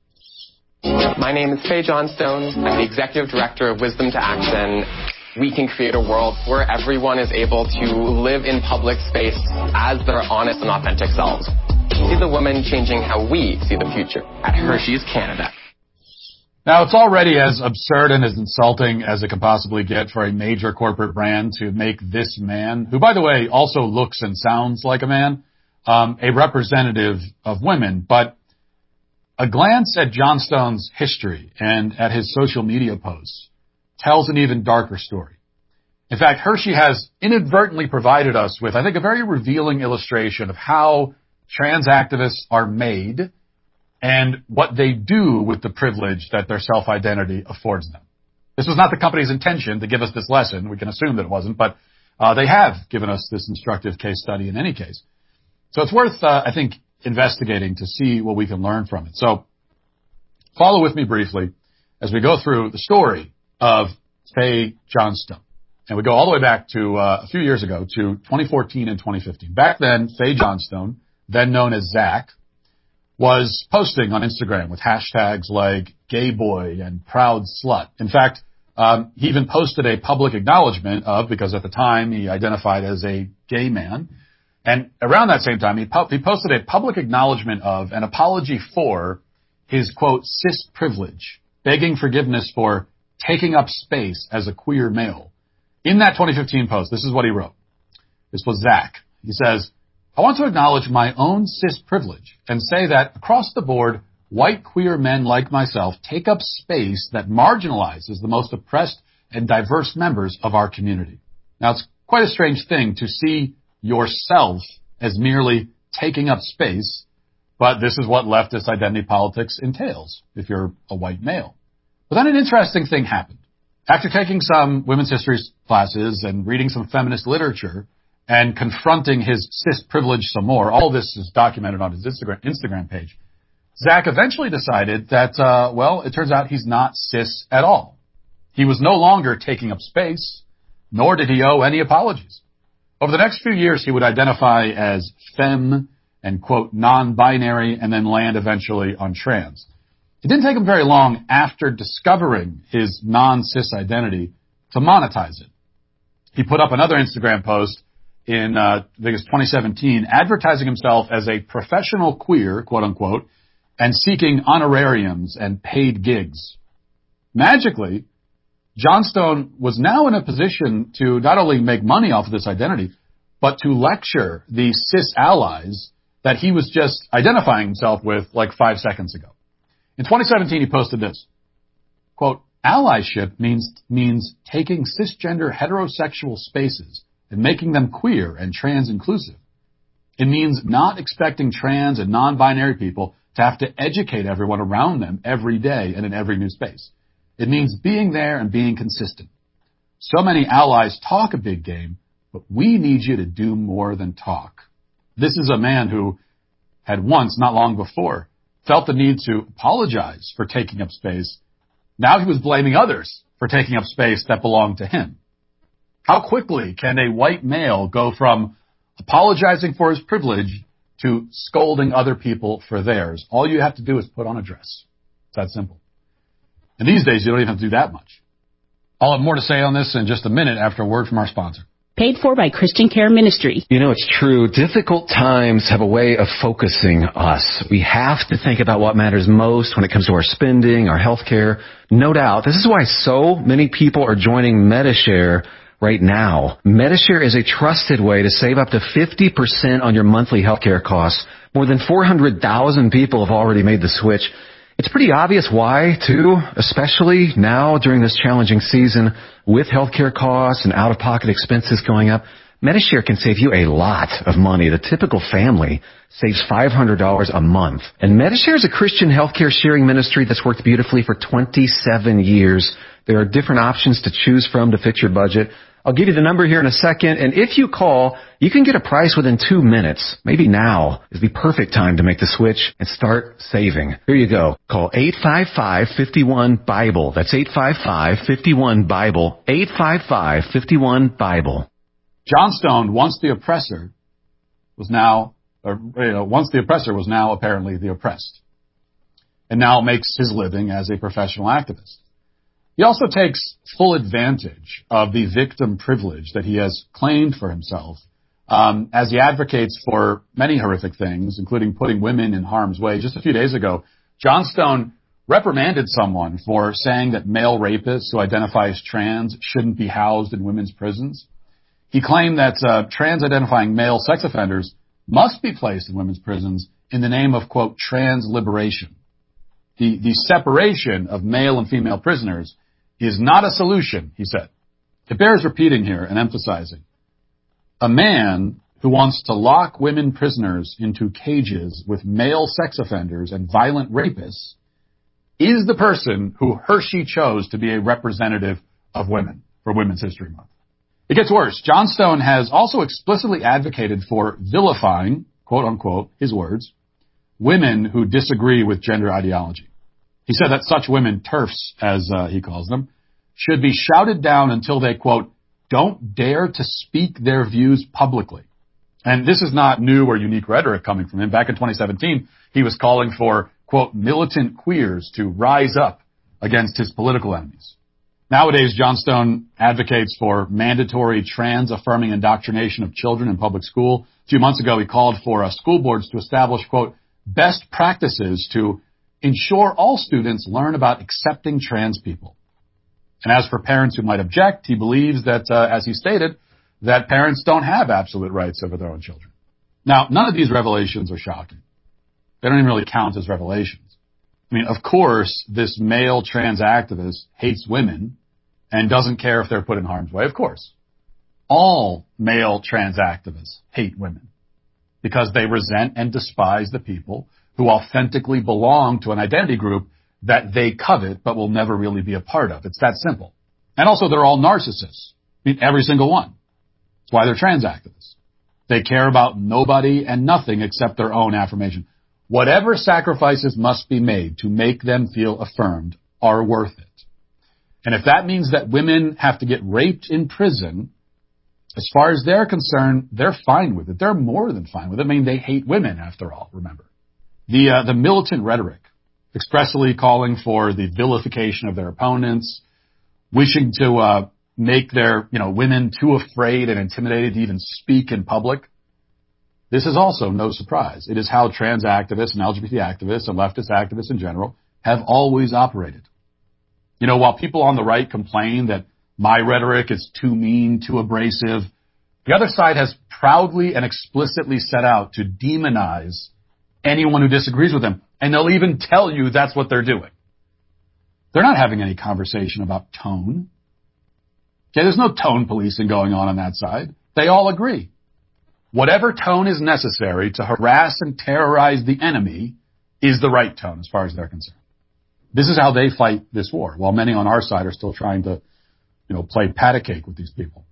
My name is Faye Johnstone. I'm the Executive Director of Wisdom to Action. We can create a world where everyone is able to live in public space as their honest and authentic selves. See the women changing how we see the future at Hershey's Canada. Now, it's already as absurd and as insulting as it can possibly get for a major corporate brand to make this man, who, by the way, also looks and sounds like a man, a representative of women. But a glance at Johnstone's history and at his social media posts tells an even darker story. In fact, Hershey has inadvertently provided us with, I think, a very revealing illustration of how trans activists are made and what they do with the privilege that their self-identity affords them. This was not the company's intention to give us this lesson. We can assume that it wasn't, but they have given us this instructive case study in any case. So it's worth, I think, investigating to see what we can learn from it. So follow with me briefly as we go through the story of Faye Johnstone. And we go all the way back to a few years ago to 2014 and 2015. Back then, Faye Johnstone, then known as Zach, was posting on Instagram with hashtags like gay boy and proud slut. In fact, he even posted a public acknowledgement of, because at the time he identified as a gay man, and around that same time he posted a public acknowledgement of an apology for his, quote, cis privilege, begging forgiveness for taking up space as a queer male. In that 2015 post, this is what he wrote. This was Zach. He says, I want to acknowledge my own cis privilege and say that across the board, white queer men like myself take up space that marginalizes the most oppressed and diverse members of our community. Now, it's quite a strange thing to see yourself as merely taking up space, but this is what leftist identity politics entails if you're a white male. But then an interesting thing happened. After taking some women's history classes and reading some feminist literature and confronting his cis privilege some more, all this is documented on his Instagram page, Zach eventually decided that, it turns out he's not cis at all. He was no longer taking up space, nor did he owe any apologies. Over the next few years, he would identify as femme and, quote, non-binary, and then land eventually on trans. It didn't take him very long after discovering his non-cis identity to monetize it. He put up another Instagram post in, I think it's 2017, advertising himself as a professional queer, quote unquote, and seeking honorariums and paid gigs. Magically, Johnstone was now in a position to not only make money off of this identity, but to lecture the cis allies that he was just identifying himself with like 5 seconds ago. In 2017, he posted this, quote, allyship means taking cisgender heterosexual spaces and making them queer and trans inclusive. It means not expecting trans and non-binary people to have to educate everyone around them every day and in every new space. It means being there and being consistent. So many allies talk a big game, but we need you to do more than talk. This is a man who had once, not long before, felt the need to apologize for taking up space. Now he was blaming others for taking up space that belonged to him. How quickly can a white male go from apologizing for his privilege to scolding other people for theirs? All you have to do is put on a dress. It's that simple. And these days, you don't even have to do that much. I'll have more to say on this in just a minute after a word from our sponsor. Paid for by Christian Care Ministry. You know, it's true. Difficult times have a way of focusing us. We have to think about what matters most when it comes to our spending, our health care. No doubt. This is why so many people are joining Medi-Share right now. Medi-Share is a trusted way to save up to 50% on your monthly health care costs. More than 400,000 people have already made the switch. It's pretty obvious why, too, especially now during this challenging season with healthcare costs and out-of-pocket expenses going up. Medi-Share can save you a lot of money. The typical family saves $500 a month. And Medi-Share is a Christian healthcare sharing ministry that's worked beautifully for 27 years. There are different options to choose from to fit your budget. I'll give you the number here in a second, and if you call, you can get a price within 2 minutes. Maybe now is the perfect time to make the switch and start saving. Here you go. Call 855-51-BIBLE. That's 855-51-BIBLE. 855-51-BIBLE. Johnstone, once the oppressor was now apparently the oppressed, and now makes his living as a professional activist. He also takes full advantage of the victim privilege that he has claimed for himself as he advocates for many horrific things, including putting women in harm's way. Just a few days ago, Johnstone reprimanded someone for saying that male rapists who identify as trans shouldn't be housed in women's prisons. He claimed that trans-identifying male sex offenders must be placed in women's prisons in the name of, quote, trans liberation. The separation of male and female prisoners is not a solution, he said. It bears repeating here and emphasizing. A man who wants to lock women prisoners into cages with male sex offenders and violent rapists is the person who Hershey chose to be a representative of women for Women's History Month. It gets worse. Johnstone has also explicitly advocated for vilifying, quote unquote, his words, women who disagree with gender ideology. He said that such women, TERFs, as he calls them, should be shouted down until they, quote, don't dare to speak their views publicly. And this is not new or unique rhetoric coming from him. Back in 2017, he was calling for, quote, militant queers to rise up against his political enemies. Nowadays, Johnstone advocates for mandatory trans-affirming indoctrination of children in public school. A few months ago, he called for school boards to establish, quote, best practices to ensure all students learn about accepting trans people. And as for parents who might object, he believes that, as he stated, that parents don't have absolute rights over their own children. Now, none of these revelations are shocking. They don't even really count as revelations. I mean, of course, this male trans activist hates women and doesn't care if they're put in harm's way. Of course. All male trans activists hate women because they resent and despise the people who authentically belong to an identity group that they covet but will never really be a part of. It's that simple. And also, they're all narcissists. I mean, every single one. That's why they're trans activists. They care about nobody and nothing except their own affirmation. Whatever sacrifices must be made to make them feel affirmed are worth it. And if that means that women have to get raped in prison, as far as they're concerned, they're fine with it. They're more than fine with it. I mean, they hate women, after all, remember. The militant rhetoric, expressly calling for the vilification of their opponents, wishing to make their women too afraid and intimidated to even speak in public. This is also no surprise. It is how trans activists and LGBT activists and leftist activists in general have always operated. While people on the right complain that my rhetoric is too mean, too abrasive, the other side has proudly and explicitly set out to demonize anyone who disagrees with them. And they'll even tell you that's what they're doing. They're not having any conversation about tone. Okay, there's no tone policing going on that side. They all agree. Whatever tone is necessary to harass and terrorize the enemy is the right tone as far as they're concerned. This is how they fight this war, while many on our side are still trying to, play patty cake with these people.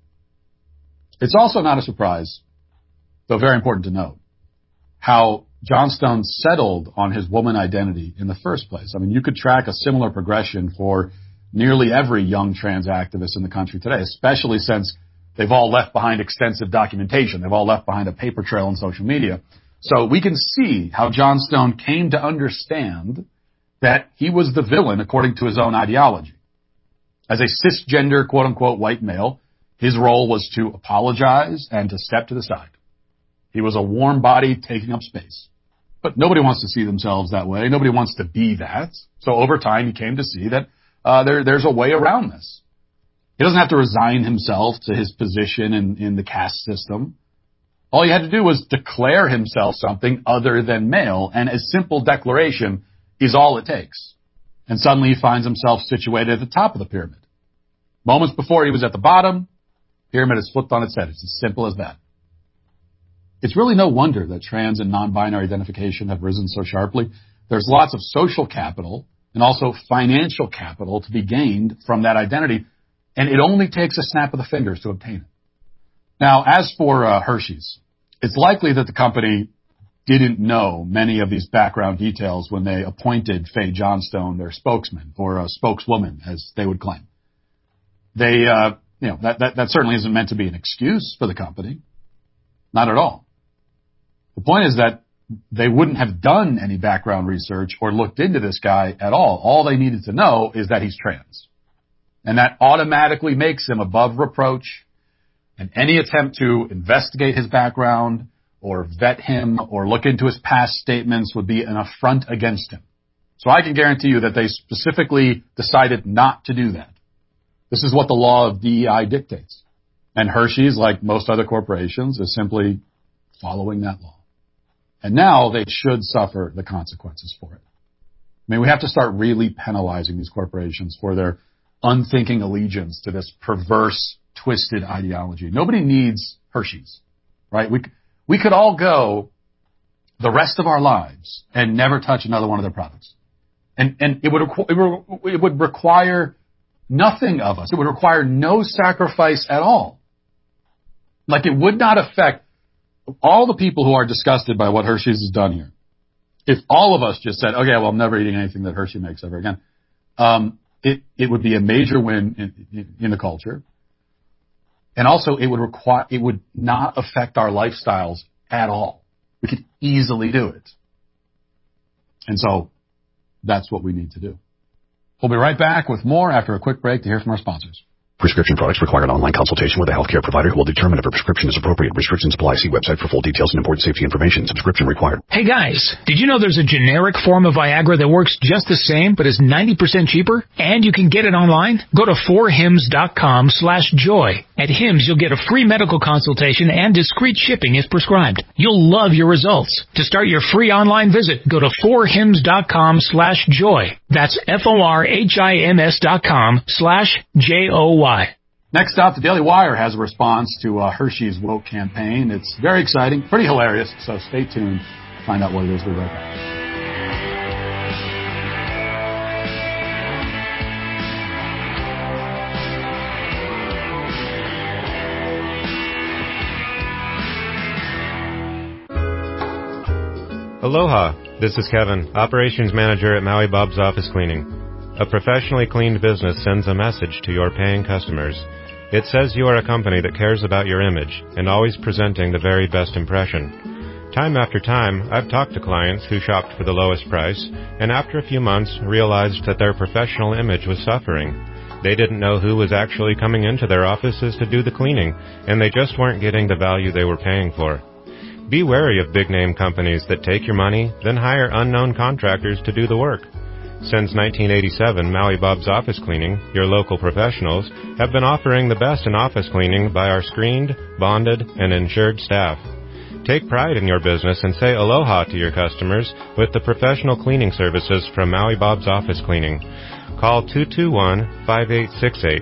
It's also not a surprise, though very important to note, how Johnstone settled on his woman identity in the first place. I mean, you could track a similar progression for nearly every young trans activist in the country today, especially since they've all left behind extensive documentation. They've all left behind a paper trail on social media. So we can see how Johnstone came to understand that he was the villain according to his own ideology. As a cisgender, quote-unquote, white male, his role was to apologize and to step to the side. He was a warm body taking up space. But nobody wants to see themselves that way. Nobody wants to be that. So over time, he came to see that there's a way around this. He doesn't have to resign himself to his position in the caste system. All he had to do was declare himself something other than male, and a simple declaration is all it takes. And suddenly he finds himself situated at the top of the pyramid. Moments before he was at the bottom, pyramid is flipped on its head. It's as simple as that. It's really no wonder that trans and non-binary identification have risen so sharply. There's lots of social capital and also financial capital to be gained from that identity, and it only takes a snap of the fingers to obtain it. Now, as for Hershey's, it's likely that the company didn't know many of these background details when they appointed Faye Johnstone their spokesman, or spokeswoman, as they would claim. They, that certainly isn't meant to be an excuse for the company. Not at all. The point is that they wouldn't have done any background research or looked into this guy at all. All they needed to know is that he's trans. And that automatically makes him above reproach. And any attempt to investigate his background or vet him or look into his past statements would be an affront against him. So I can guarantee you that they specifically decided not to do that. This is what the law of DEI dictates. And Hershey's, like most other corporations, is simply following that law. And now they should suffer the consequences for it. I mean, we have to start really penalizing these corporations for their unthinking allegiance to this perverse, twisted ideology. Nobody needs Hershey's, right? We could all go the rest of our lives and never touch another one of their products. And it would require nothing of us. It would require no sacrifice at all. Like, it would not affect all the people who are disgusted by what Hershey's has done here. If all of us just said, okay, well, I'm never eating anything that Hershey makes ever again, it would be a major win in the culture. And also, it would not affect our lifestyles at all. We could easily do it. And so, that's what we need to do. We'll be right back with more after a quick break to hear from our sponsors. Prescription products require an online consultation with a healthcare provider who will determine if a prescription is appropriate. Restrictions apply. See website for full details and important safety information. Subscription required. Hey guys, did you know there's a generic form of Viagra that works just the same but is 90% cheaper? And you can get it online? Go to 4hims.com/joy. At Hims, you'll get a free medical consultation and discreet shipping if prescribed. You'll love your results. To start your free online visit, go to 4hims.com/joy. That's FORHIMS.com/JOY. Next up, the Daily Wire has a response to Hershey's woke campaign. It's very exciting, pretty hilarious, so stay tuned. Find out what it is. We'll be right back. Aloha, this is Kevin, Operations Manager at Maui Bob's Office Cleaning. A professionally cleaned business sends a message to your paying customers. It says you are a company that cares about your image and always presenting the very best impression. Time after time, I've talked to clients who shopped for the lowest price and after a few months realized that their professional image was suffering. They didn't know who was actually coming into their offices to do the cleaning, and they just weren't getting the value they were paying for. Be wary of big-name companies that take your money, then hire unknown contractors to do the work. Since 1987, Maui Bob's Office Cleaning, your local professionals, have been offering the best in office cleaning by our screened, bonded, and insured staff. Take pride in your business and say aloha to your customers with the professional cleaning services from Maui Bob's Office Cleaning. Call 221-5868,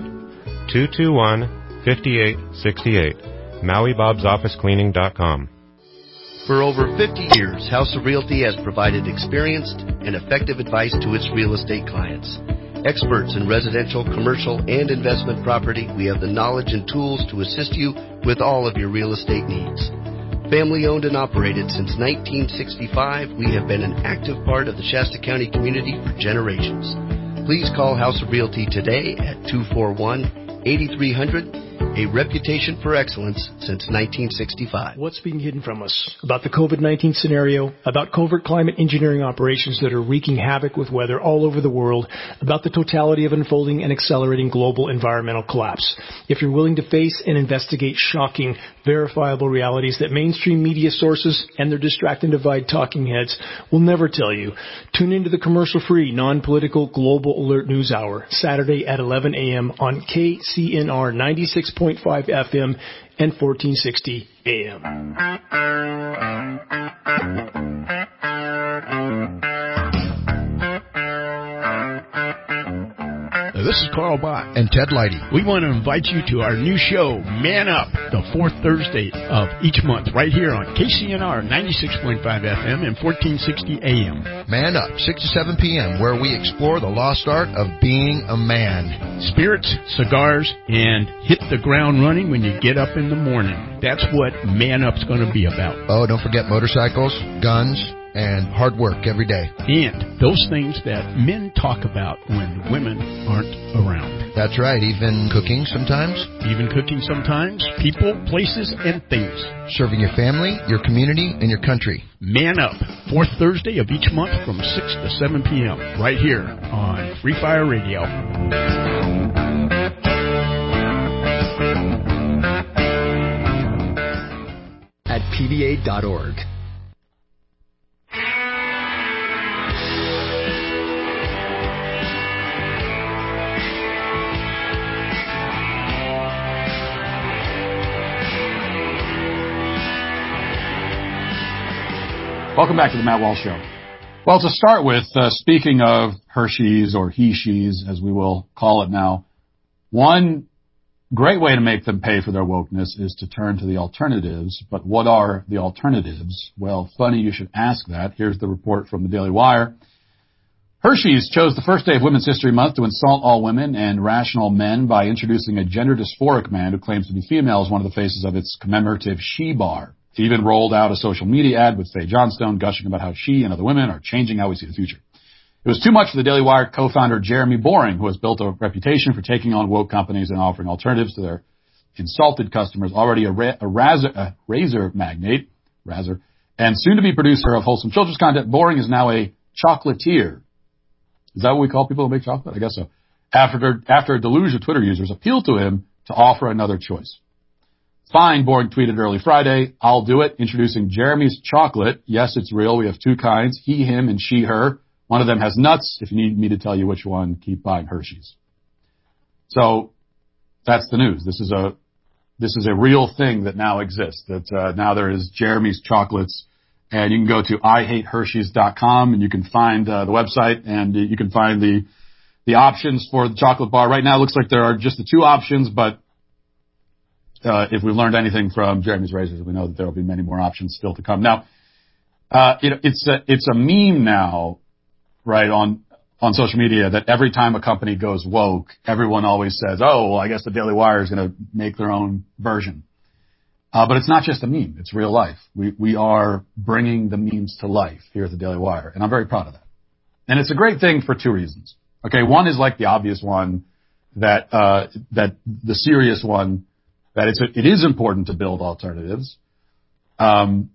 221-5868, MauiBobsOfficeCleaning.com. For over 50 years, House of Realty has provided experienced and effective advice to its real estate clients. Experts in residential, commercial, and investment property, we have the knowledge and tools to assist you with all of your real estate needs. Family owned and operated since 1965, we have been an active part of the Shasta County community for generations. Please call House of Realty today at 241-8300. A reputation for excellence since 1965. What's being hidden from us about the COVID-19 scenario, about covert climate engineering operations that are wreaking havoc with weather all over the world, about the totality of unfolding and accelerating global environmental collapse? If you're willing to face and investigate shocking, verifiable realities that mainstream media sources and their distract and divide talking heads will never tell you, tune into the commercial-free, non-political Global Alert News Hour, Saturday at 11 a.m. on KCNR 96.5 FM and 1460 AM. This is Carl Bott and Ted Leidy. We want to invite you to our new show, Man Up, the fourth Thursday of each month, right here on KCNR 96.5 FM and 1460 AM. Man Up, 6 to 7 p.m., where we explore the lost art of being a man. Spirits, cigars, and hit the ground running when you get up in the morning. That's what Man Up's going to be about. Oh, don't forget motorcycles, guns, and hard work every day. And those things that men talk about when women aren't around. That's right, even cooking sometimes. People, places, and things. Serving your family, your community, and your country. Man Up, fourth Thursday of each month from 6 to 7 p.m. right here on Free Fire Radio. At PVA.org. Welcome back to the Matt Walsh Show. Well, to start with, speaking of Hershey's or he-she's, as we will call it now, one great way to make them pay for their wokeness is to turn to the alternatives. But what are the alternatives? Well, funny you should ask that. Here's the report from the Daily Wire. Hershey's chose the first day of Women's History Month to insult all women and rational men by introducing a gender dysphoric man who claims to be female as one of the faces of its commemorative she bar. He even rolled out a social media ad with Faye Johnstone gushing about how she and other women are changing how we see the future. It was too much for the Daily Wire co-founder Jeremy Boring, who has built a reputation for taking on woke companies and offering alternatives to their insulted customers, already a razor magnate, and soon-to-be producer of wholesome children's content. Boring is now a chocolatier. Is that what we call people who make chocolate? I guess so. After a deluge of Twitter users appealed to him to offer another choice. Fine, Boring tweeted early Friday, I'll do it, introducing Jeremy's Chocolate. Yes, it's real. We have two kinds, he, him, and she, her. One of them has nuts. If you need me to tell you which one, keep buying Hershey's. So that's the news. This is a real thing that now exists, that now there is Jeremy's Chocolates, and you can go to IHateHershey's.com, and you can find the website, and you can find the options for the chocolate bar. Right now it looks like there are just the two options, but if we've learned anything from Jeremy's Razors, we know that there will be many more options still to come. Now, it's a meme now, right, on social media that every time a company goes woke, everyone always says, oh, well, I guess the Daily Wire is going to make their own version. But it's not just a meme. It's real life. We are bringing the memes to life here at the Daily Wire, and I'm very proud of that. And it's a great thing for two reasons. Okay, one is like the obvious one, that the serious one, that it is important to build alternatives. And,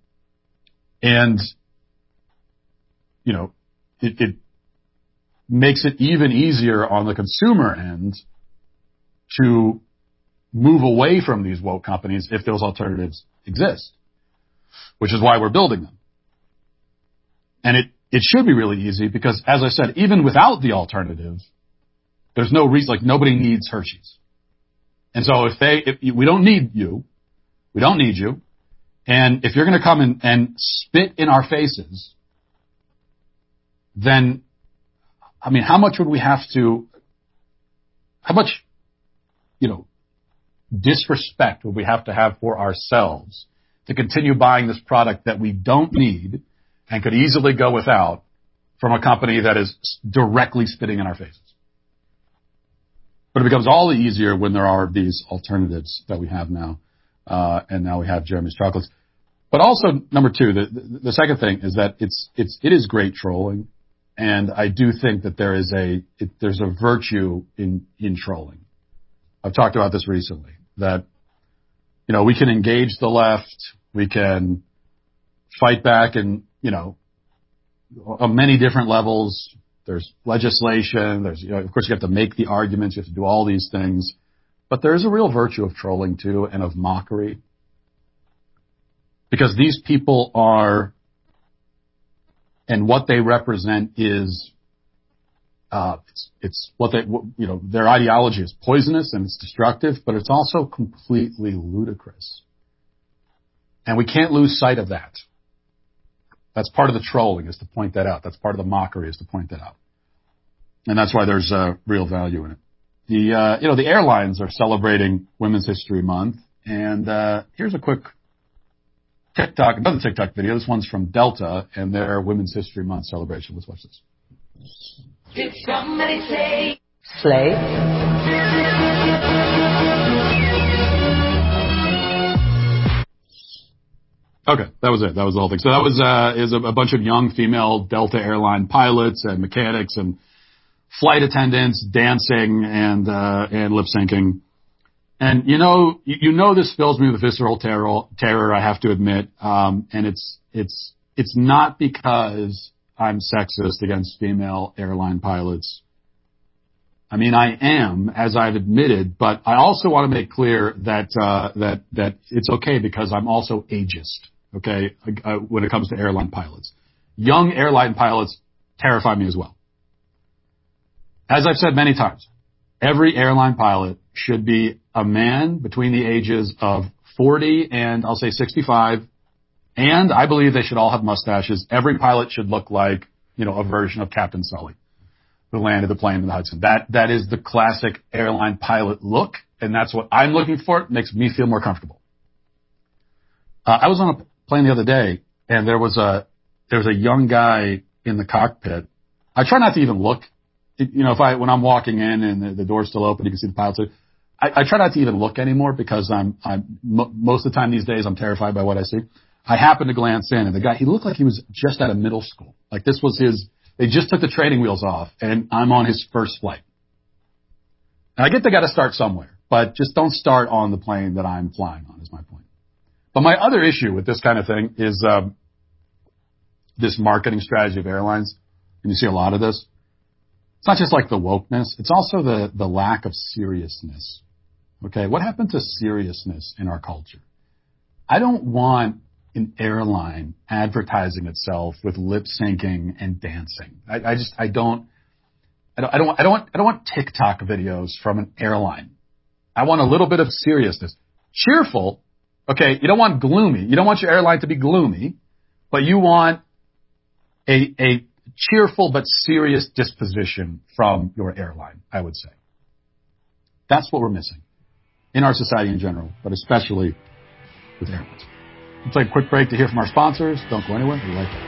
you know, it makes it even easier on the consumer end to move away from these woke companies if those alternatives exist, which is why we're building them. And it should be really easy because, as I said, even without the alternatives, there's no reason, like nobody needs Hershey's. And so if we don't need you, and if you're going to come and spit in our faces, then, I mean, how much, disrespect would we have to have for ourselves to continue buying this product that we don't need and could easily go without from a company that is directly spitting in our faces? But it becomes all the easier when there are these alternatives that we have now, and now we have Jeremy's Chocolates. But also, number two, the second thing is that it is great trolling, and I do think that there's a virtue in trolling. I've talked about this recently, that, you know, we can engage the left, we can fight back and, you know, on many different levels. There's legislation, of course you have to make the arguments, you have to do all these things, but there's a real virtue of trolling too, and of mockery. Because these people are, and what they represent is, it's what their ideology is poisonous and it's destructive, but it's also completely ludicrous. And we can't lose sight of that. That's part of the trolling, is to point that out. That's part of the mockery, is to point that out. And that's why there's real value in it. The airlines are celebrating Women's History Month, and here's a quick another TikTok video. This one's from Delta and their Women's History Month celebration. Let's watch this. Did somebody say slave? Okay, that was it. That was the whole thing. So that was a bunch of young female Delta airline pilots and mechanics and flight attendants dancing and lip syncing. And you know this fills me with visceral terror, I have to admit. And it's not because I'm sexist against female airline pilots. I mean, I am, as I've admitted, but I also want to make clear that it's okay because I'm also ageist. Okay, when it comes to airline pilots, young airline pilots terrify me as well. As I've said many times, every airline pilot should be a man between the ages of 40 and I'll say 65, and I believe they should all have mustaches. Every pilot should look like, you know, a version of Captain Sully who landed the plane in the Hudson. That is the classic airline pilot look, and that's what I'm looking for. It makes me feel more comfortable. I was on a plane the other day, and there was a young guy in the cockpit. I try not to even look. You know, when I'm walking in and the door's still open, you can see the pilots. I try not to even look anymore because most of the time these days I'm terrified by what I see. I happened to glance in, and the guy, he looked like he was just out of middle school. Like this was they just took the training wheels off, and I'm on his first flight. And I get they got to start somewhere, but just don't start on the plane that I'm flying on, is my point. But my other issue with this kind of thing is this marketing strategy of airlines, and you see a lot of this. It's not just like the wokeness, it's also the lack of seriousness. Okay, what happened to seriousness in our culture? I don't want an airline advertising itself with lip syncing and dancing. I don't want TikTok videos from an airline. I want a little bit of seriousness. Cheerful, okay, you don't want gloomy. You don't want your airline to be gloomy, but you want a cheerful but serious disposition from your airline, I would say. That's what we're missing in our society in general, but especially with airlines. We'll take a quick break to hear from our sponsors. Don't go anywhere. We'll be right back.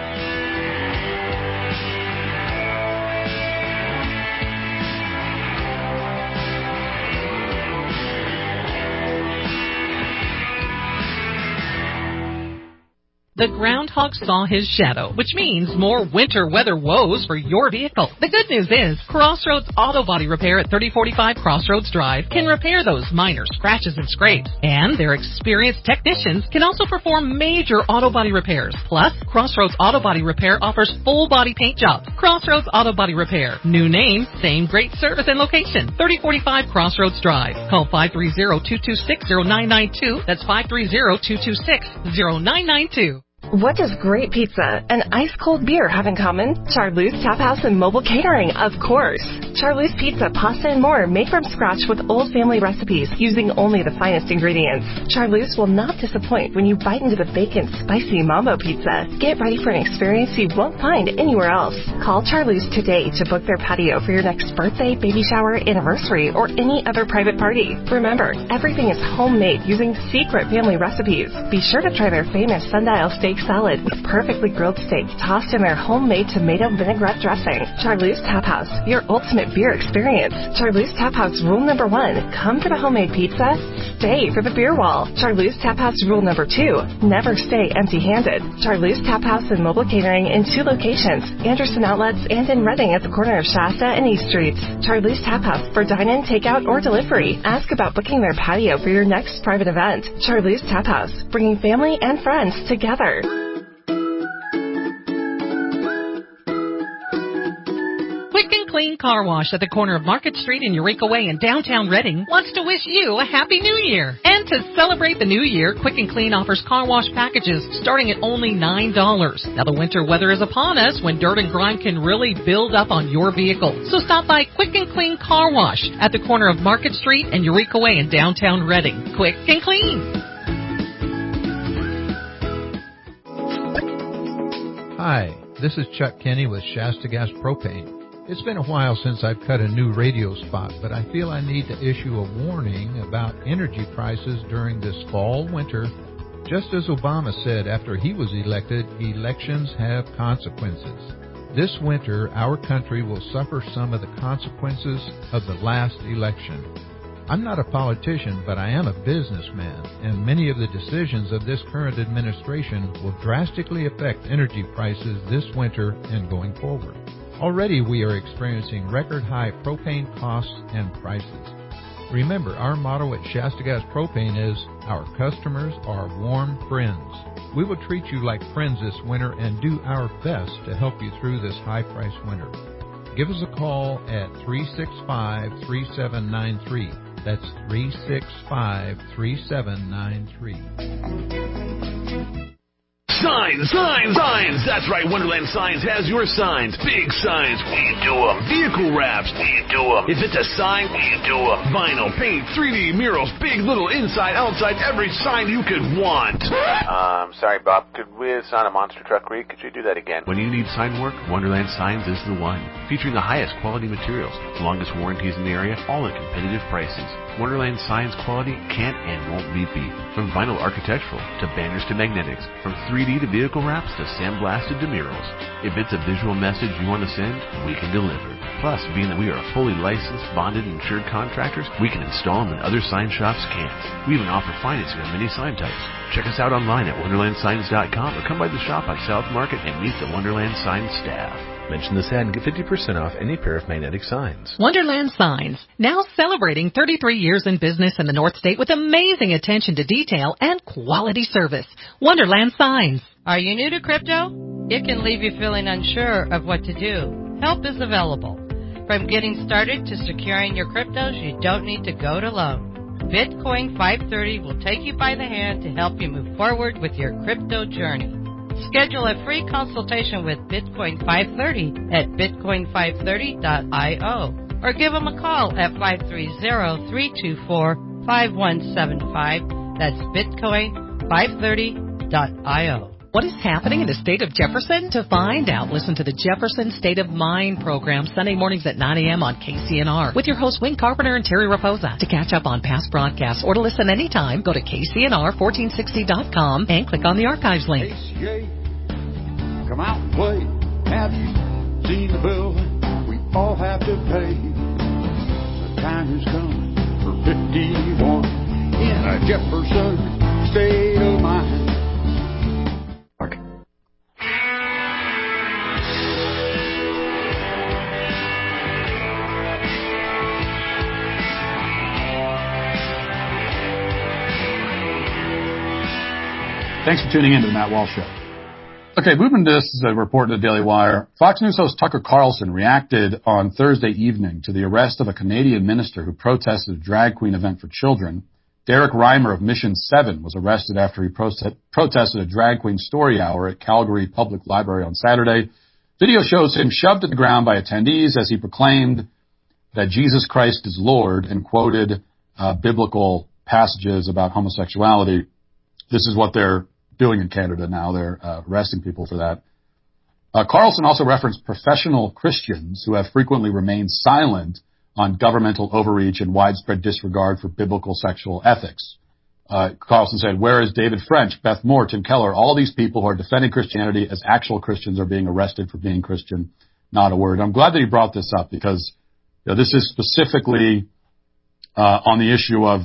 The groundhog saw his shadow, which means more winter weather woes for your vehicle. The good news is Crossroads Auto Body Repair at 3045 Crossroads Drive can repair those minor scratches and scrapes. And their experienced technicians can also perform major auto body repairs. Plus, Crossroads Auto Body Repair offers full body paint jobs. Crossroads Auto Body Repair. New name, same great service and location. 3045 Crossroads Drive. Call 530-226-0992. That's 530-226-0992. What does great pizza and ice-cold beer have in common? Charleuse Tap House and Mobile Catering, of course. Charleuse Pizza, pasta, and more made from scratch with old family recipes using only the finest ingredients. Charleuse will not disappoint when you bite into the bacon, spicy Mambo Pizza. Get ready for an experience you won't find anywhere else. Call Charleuse today to book their patio for your next birthday, baby shower, anniversary, or any other private party. Remember, everything is homemade using secret family recipes. Be sure to try their famous sundial steak salad with perfectly grilled steak tossed in their homemade tomato vinaigrette dressing. Charleuse Tap House, your ultimate beer experience. Charleuse Tap House rule number 1, come for the homemade pizza, stay for the beer wall. Charleuse Tap House rule number 2, never stay empty-handed. Charleuse Tap House and Mobile Catering in 2 locations, Anderson Outlets and in Reading at the corner of Shasta and East Streets. Charleuse Tap House for dine-in, takeout, or delivery. Ask about booking their patio for your next private event. Charleuse Tap House, bringing family and friends together. Quick and Clean Car Wash at the corner of Market Street and Eureka Way in downtown Reading wants to wish you a Happy New Year. And to celebrate the new year, Quick and Clean offers car wash packages starting at only $9. Now the winter weather is upon us when dirt and grime can really build up on your vehicle. So stop by Quick and Clean Car Wash at the corner of Market Street and Eureka Way in downtown Reading. Quick and Clean. Hi, this is Chuck Kenny with Shasta Gas Propane. It's been a while since I've cut a new radio spot, but I feel I need to issue a warning about energy prices during this fall-winter. Just as Obama said after he was elected, elections have consequences. This winter, our country will suffer some of the consequences of the last election. I'm not a politician, but I am a businessman, and many of the decisions of this current administration will drastically affect energy prices this winter and going forward. Already we are experiencing record-high propane costs and prices. Remember, our motto at Shasta Gas Propane is, our customers are warm friends. We will treat you like friends this winter and do our best to help you through this high-priced winter. Give us a call at 365-3793. That's 365-3793. Signs! That's right, Wonderland Signs has your signs. Big signs, we do them. Vehicle wraps, we do them. If it's a sign, we do them. Vinyl, paint, 3D murals, big, little, inside, outside, every sign you could want. Sorry, Bob, could we sign a monster truck read? Could you do that again? When you need sign work, Wonderland Signs is the one. Featuring the highest quality materials, the longest warranties in the area, all at competitive prices. Wonderland Signs quality can't and won't be beat. From vinyl architectural to banners to magnetics, from 3D to vehicle wraps to sandblasted to murals. If it's a visual message you want to send, we can deliver. Plus, being that we are fully licensed, bonded, and insured contractors, we can install them when other sign shops can't. We even offer financing on many sign types. Check us out online at WonderlandSigns.com or come by the shop on South Market and meet the Wonderland Signs staff. Mention this ad and get 50% off any pair of magnetic signs. Wonderland Signs, now celebrating 33 years in business in the North State with amazing attention to detail and quality service. Wonderland Signs. Are you new to crypto? It can leave you feeling unsure of what to do. Help is available. From getting started to securing your cryptos, you don't need to go it alone. Bitcoin 530 will take you by the hand to help you move forward with your crypto journey. Schedule a free consultation with Bitcoin 530 at bitcoin530.io or give them a call at 530-324-5175. That's bitcoin530.io. What is happening in the state of Jefferson? To find out, listen to the Jefferson State of Mind program Sunday mornings at 9 a.m. on KCNR with your hosts Wayne Carpenter and Terry Raposa. To catch up on past broadcasts or to listen anytime, go to KCNR1460.com and click on the archives link. ACA, come out and play. Have you seen the bill we all have to pay? The time has come for 51 in a Jefferson State of Mind. Thanks for tuning in to the Matt Walsh Show. Okay, moving to this is a report in the Daily Wire. Fox News host Tucker Carlson reacted on Thursday evening to the arrest of a Canadian minister who protested a drag queen event for children. Derek Reimer of Mission 7 was arrested after he protested a drag queen story hour at Calgary Public Library on Saturday. Video shows him shoved to the ground by attendees as he proclaimed that Jesus Christ is Lord and quoted biblical passages about homosexuality. This is what they're doing in Canada now. They're arresting people for that. Carlson also referenced professional Christians who have frequently remained silent on governmental overreach and widespread disregard for biblical sexual ethics. Carlson said, where is David French, Beth Moore, Tim Keller? All these people who are defending Christianity as actual Christians are being arrested for being Christian. Not a word. I'm glad that he brought this up because this is specifically on the issue of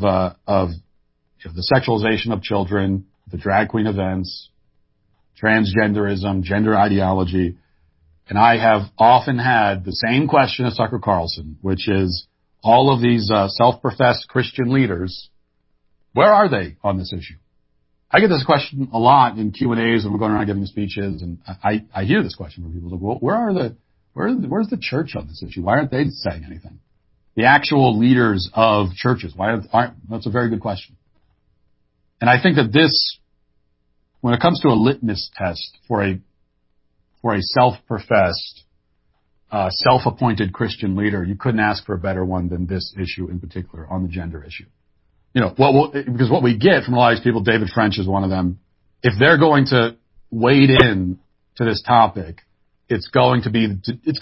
the sexualization of children, the drag queen events, transgenderism, gender ideology. And I have often had the same question as Tucker Carlson, which is all of these self-professed Christian leaders, where are they on this issue? I get this question a lot in Q&As when we're going around giving speeches, and I hear this question from people. Well, where's the church on this issue? Why aren't they saying anything? The actual leaders of churches, that's a very good question. And I think that this, when it comes to a litmus test for a self-professed, self-appointed Christian leader, you couldn't ask for a better one than this issue in particular on the gender issue. Because what we get from a lot of these people, David French is one of them, if they're going to wade in to this topic, it's to do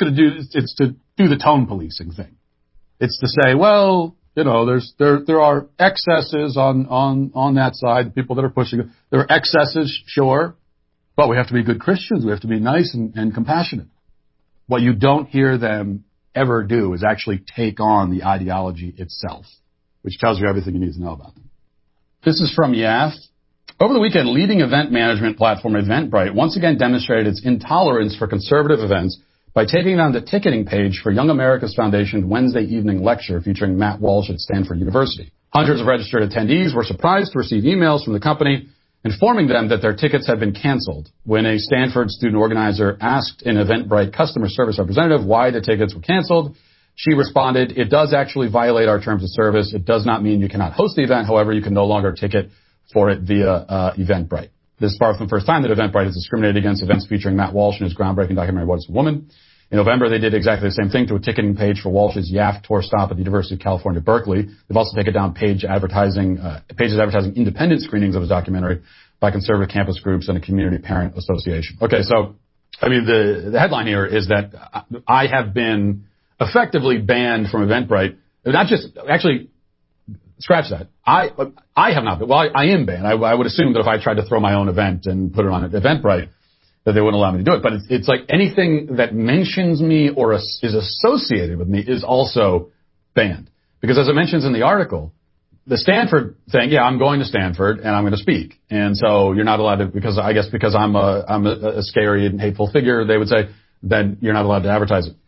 the tone policing thing. It's to say, well, there are excesses on that side, the people that are pushing it. There are excesses, sure, but we have to be good Christians. We have to be nice and compassionate. What you don't hear them ever do is actually take on the ideology itself, which tells you everything you need to know about them. This is from YAF. Over the weekend, leading event management platform Eventbrite once again demonstrated its intolerance for conservative events by taking down the ticketing page for Young America's Foundation's Wednesday evening lecture featuring Matt Walsh at Stanford University. Hundreds of registered attendees were surprised to receive emails from the company informing them that their tickets had been canceled. When a Stanford student organizer asked an Eventbrite customer service representative why the tickets were canceled, she responded, it does actually violate our terms of service. It does not mean you cannot host the event. However, you can no longer ticket for it via Eventbrite. This is far from the first time that Eventbrite has discriminated against events featuring Matt Walsh in his groundbreaking documentary, What is a Woman? In November, they did exactly the same thing to a ticketing page for Walsh's YAF tour stop at the University of California, Berkeley. They've also taken down pages advertising independent screenings of his documentary by conservative campus groups and a community parent association. Okay, so, the headline here is that I have been effectively banned from Eventbrite. Not just, actually, scratch that. I have not been. Well, I am banned. I would assume that if I tried to throw my own event and put it on Eventbrite, that they wouldn't allow me to do it. But it's like anything that mentions me or is associated with me is also banned. Because as it mentions in the article, the Stanford thing, I'm going to Stanford and I'm going to speak. And so you're not allowed to, because I'm a scary and hateful figure, they would say, then you're not allowed to advertise it.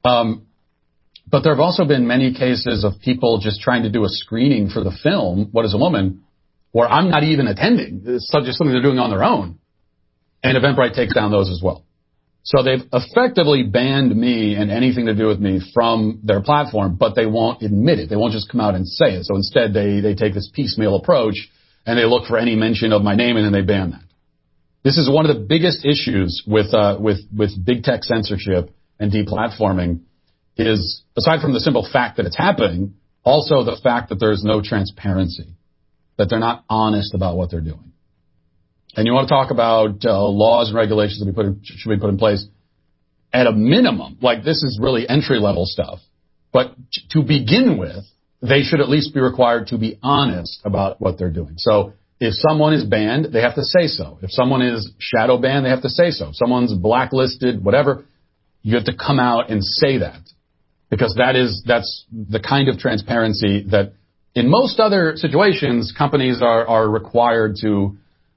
But there have also been many cases of people just trying to do a screening for the film, What is a Woman, where I'm not even attending. It's just something they're doing on their own. And Eventbrite takes down those as well. So they've effectively banned me and anything to do with me from their platform, but they won't admit it. They won't just come out and say it. So instead, they take this piecemeal approach, and they look for any mention of my name, and then they ban that. This is one of the biggest issues with big tech censorship and deplatforming is, aside from the simple fact that it's happening, also the fact that there's no transparency, that they're not honest about what they're doing. And you want to talk about laws and regulations that should be put in place at a minimum. Like, this is really entry-level stuff. But to begin with, they should at least be required to be honest about what they're doing. So if someone is banned, they have to say so. If someone is shadow banned, they have to say so. If someone's blacklisted, whatever, you have to come out and say that. Because that's the kind of transparency that in most other situations, companies are required to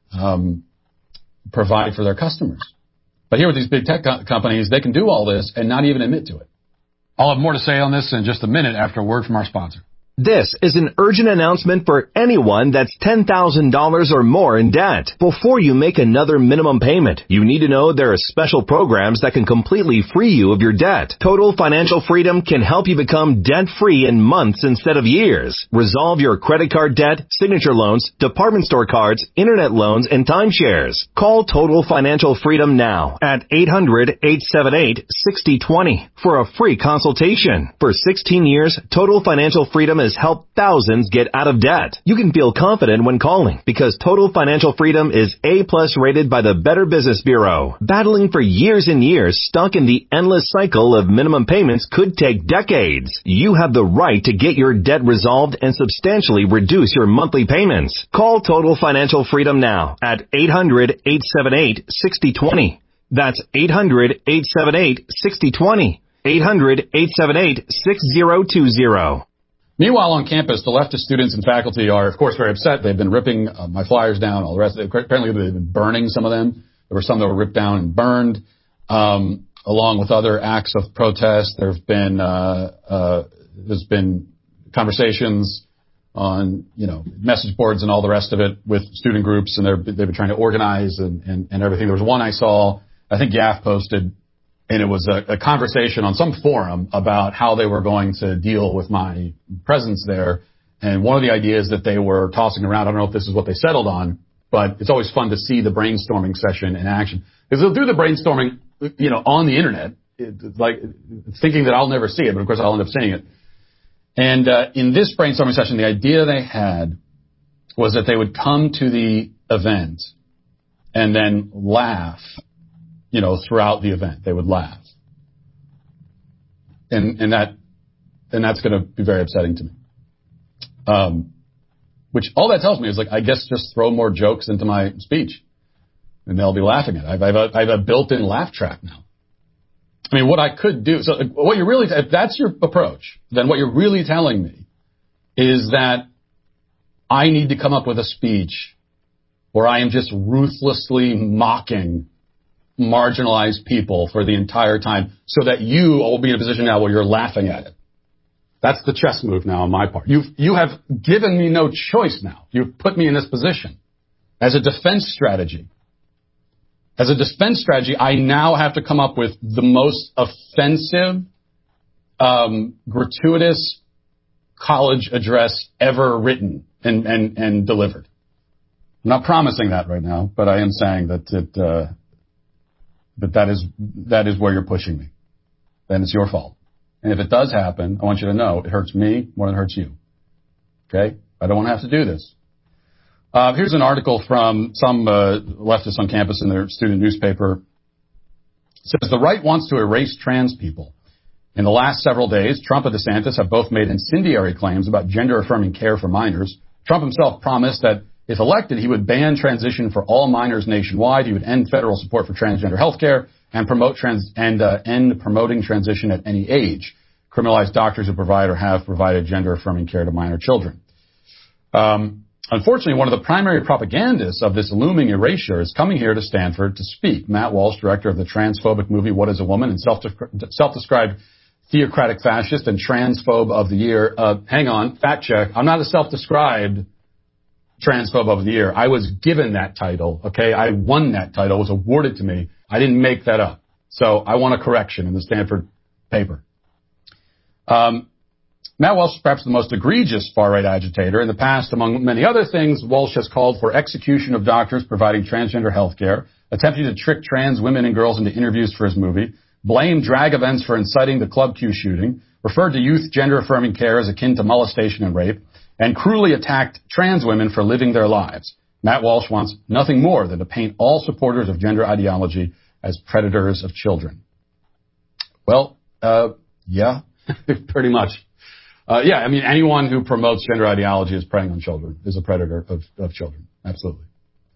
provide for their customers. But here with these big tech companies, they can do all this and not even admit to it. I'll have more to say on this in just a minute after a word from our sponsor. This is an urgent announcement for anyone that's $10,000 or more in debt. Before you make another minimum payment, you need to know there are special programs that can completely free you of your debt. Total Financial Freedom can help you become debt-free in months instead of years. Resolve your credit card debt, signature loans, department store cards, internet loans, and timeshares. Call Total Financial Freedom now at 800-878-6020 for a free consultation. For 16 years, Total Financial Freedom has helped thousands get out of debt. You can feel confident when calling because Total Financial Freedom is A+ rated by the Better Business Bureau. Battling for years and years, stuck in the endless cycle of minimum payments could take decades. You have the right to get your debt resolved and substantially reduce your monthly payments. Call Total Financial Freedom now at 800-878-6020. That's 800-878-6020. 800-878-6020. Meanwhile, on campus, the leftist students and faculty are, of course, very upset. They've been ripping my flyers down, all the rest. Apparently, they've been burning some of them. There were some that were ripped down and burned, along with other acts of protest. There's been conversations on, message boards and all the rest of it with student groups, and they've been trying to organize and everything. There was one I saw, I think Yaf posted, and it was a conversation on some forum about how they were going to deal with my presence there. And one of the ideas that they were tossing around, I don't know if this is what they settled on, but it's always fun to see the brainstorming session in action. Because they'll do the brainstorming, on the internet, like thinking that I'll never see it, but of course I'll end up seeing it. And in this brainstorming session, the idea they had was that they would come to the event and then laugh throughout the event. They would laugh. And that's going to be very upsetting to me. Which all that tells me is, I guess just throw more jokes into my speech and they'll be laughing at it. I have a built-in laugh track now. I mean, what I could do, so what you're really, if that's your approach, then what you're really telling me is that I need to come up with a speech where I am just ruthlessly mocking marginalized people for the entire time so that you will be in a position now where you're laughing at it. That's the chess move now on my part. You have given me no choice now. You've put me in this position as a defense strategy. As a defense strategy, I now have to come up with the most offensive, gratuitous college address ever written and delivered. I'm not promising that right now, but I am saying that that is where you're pushing me. Then it's your fault. And if it does happen, I want you to know it hurts me more than it hurts you. Okay? I don't want to have to do this. Here's an article from some leftists on campus in their student newspaper. It says, the right wants to erase trans people. In the last several days, Trump and DeSantis have both made incendiary claims about gender-affirming care for minors. Trump himself promised that if elected, he would ban transition for all minors nationwide. He would end federal support for transgender health care and end promoting transition at any age. Criminalize doctors who provide or have provided gender-affirming care to minor children. Unfortunately, one of the primary propagandists of this looming erasure is coming here to Stanford to speak. Matt Walsh, director of the transphobic movie What is a Woman and self-described theocratic fascist and transphobe of the year. Hang on, fact check. I'm not a self-described transphobe of the year. I was given that title, okay? I won that title. It was awarded to me. I didn't make that up. So I want a correction in the Stanford paper. Matt Walsh is perhaps the most egregious far-right agitator. In the past, among many other things, Walsh has called for execution of doctors providing transgender health care, attempting to trick trans women and girls into interviews for his movie, blamed drag events for inciting the Club Q shooting, referred to youth gender-affirming care as akin to molestation and rape, and cruelly attacked trans women for living their lives. Matt Walsh wants nothing more than to paint all supporters of gender ideology as predators of children. Well, yeah, pretty much. Yeah, I mean, anyone who promotes gender ideology as preying on children is a predator of children. Absolutely.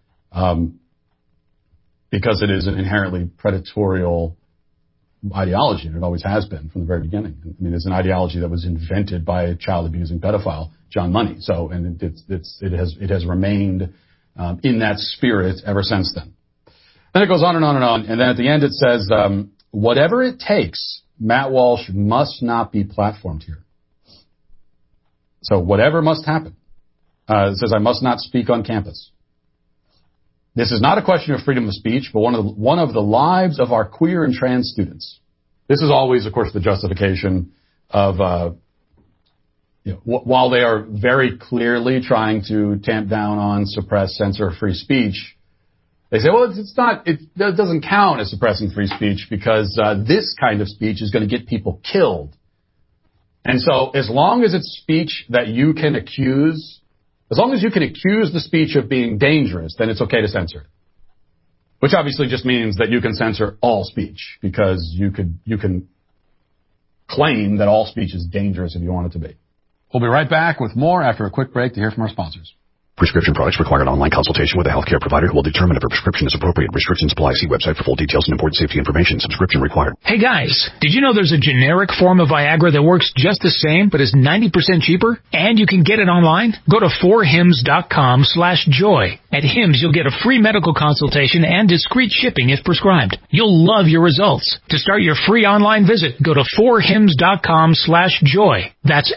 Because it is an inherently predatory ideology, and it always has been from the very beginning. I mean, it's an ideology that was invented by a child-abusing pedophile, John Money. So, and it has remained in that spirit ever since then. Then it goes on and on and on, and then at the end it says, whatever it takes, Matt Walsh must not be platformed here. So whatever must happen. It says, I must not speak on campus. This is not a question of freedom of speech, but one of the lives of our queer and trans students. This is always, of course, the justification of, while they are very clearly trying to tamp down on, suppress, censor free speech, they say, well, it doesn't count as suppressing free speech because this kind of speech is going to get people killed. And so as long as it's speech that you can accuse, as long as you can accuse the speech of being dangerous, then it's okay to censor it. Which obviously just means that you can censor all speech because you can claim that all speech is dangerous if you want it to be. We'll be right back with more after a quick break to hear from our sponsors. Prescription products require an online consultation with a healthcare provider who will determine if a prescription is appropriate. Restrictions apply. See website for full details and important safety information. Subscription required. Hey guys, did you know there's a generic form of Viagra that works just the same but is 90% cheaper? And you can get it online? Go to 4hims.com/joy. At Hims, you'll get a free medical consultation and discreet shipping if prescribed. You'll love your results. To start your free online visit, go to 4hims.com/joy. That's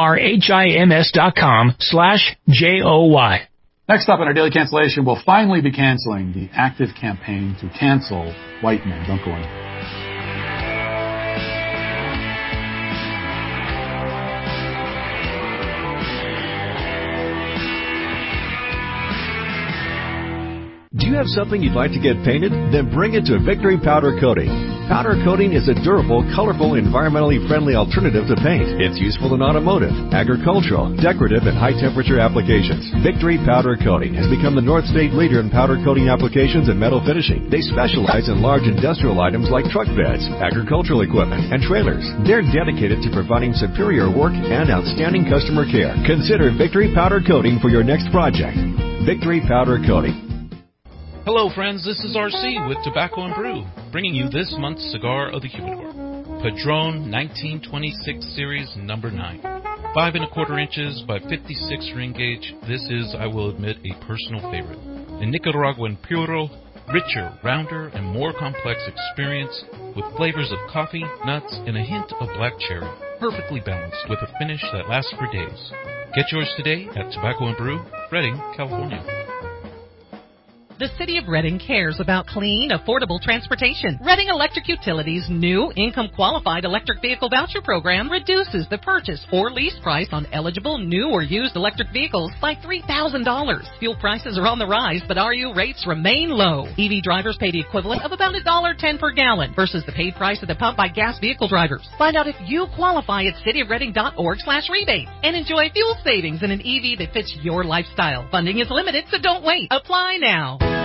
FORHIMS.com/JOY. Next up in our daily cancellation, we'll finally be canceling the active campaign to cancel white men. Don't go on. Do you have something you'd like to get painted? Then bring it to Victory Powder Coating. Powder coating is a durable, colorful, environmentally friendly alternative to paint. It's useful in automotive, agricultural, decorative, and high-temperature applications. Victory Powder Coating has become the North State leader in powder coating applications and metal finishing. They specialize in large industrial items like truck beds, agricultural equipment, and trailers. They're dedicated to providing superior work and outstanding customer care. Consider Victory Powder Coating for your next project. Victory Powder Coating. Hello friends, this is RC with Tobacco and Brew, bringing you this month's cigar of the humidor. Padron 1926 Series number 9. 5 1/4 inches by 56 ring gauge. This is, I will admit, a personal favorite. A Nicaraguan Puro, richer, rounder, and more complex experience with flavors of coffee, nuts, and a hint of black cherry. Perfectly balanced with a finish that lasts for days. Get yours today at Tobacco and Brew, Redding, California. The City of Redding cares about clean, affordable transportation. Redding Electric Utilities' new income-qualified electric vehicle voucher program reduces the purchase or lease price on eligible new or used electric vehicles by $3,000. Fuel prices are on the rise, but RU rates remain low. EV drivers pay the equivalent of about $1.10 per gallon versus the paid price at the pump by gas vehicle drivers. Find out if you qualify at cityofredding.org/rebate and enjoy fuel savings in an EV that fits your lifestyle. Funding is limited, so don't wait. Apply now.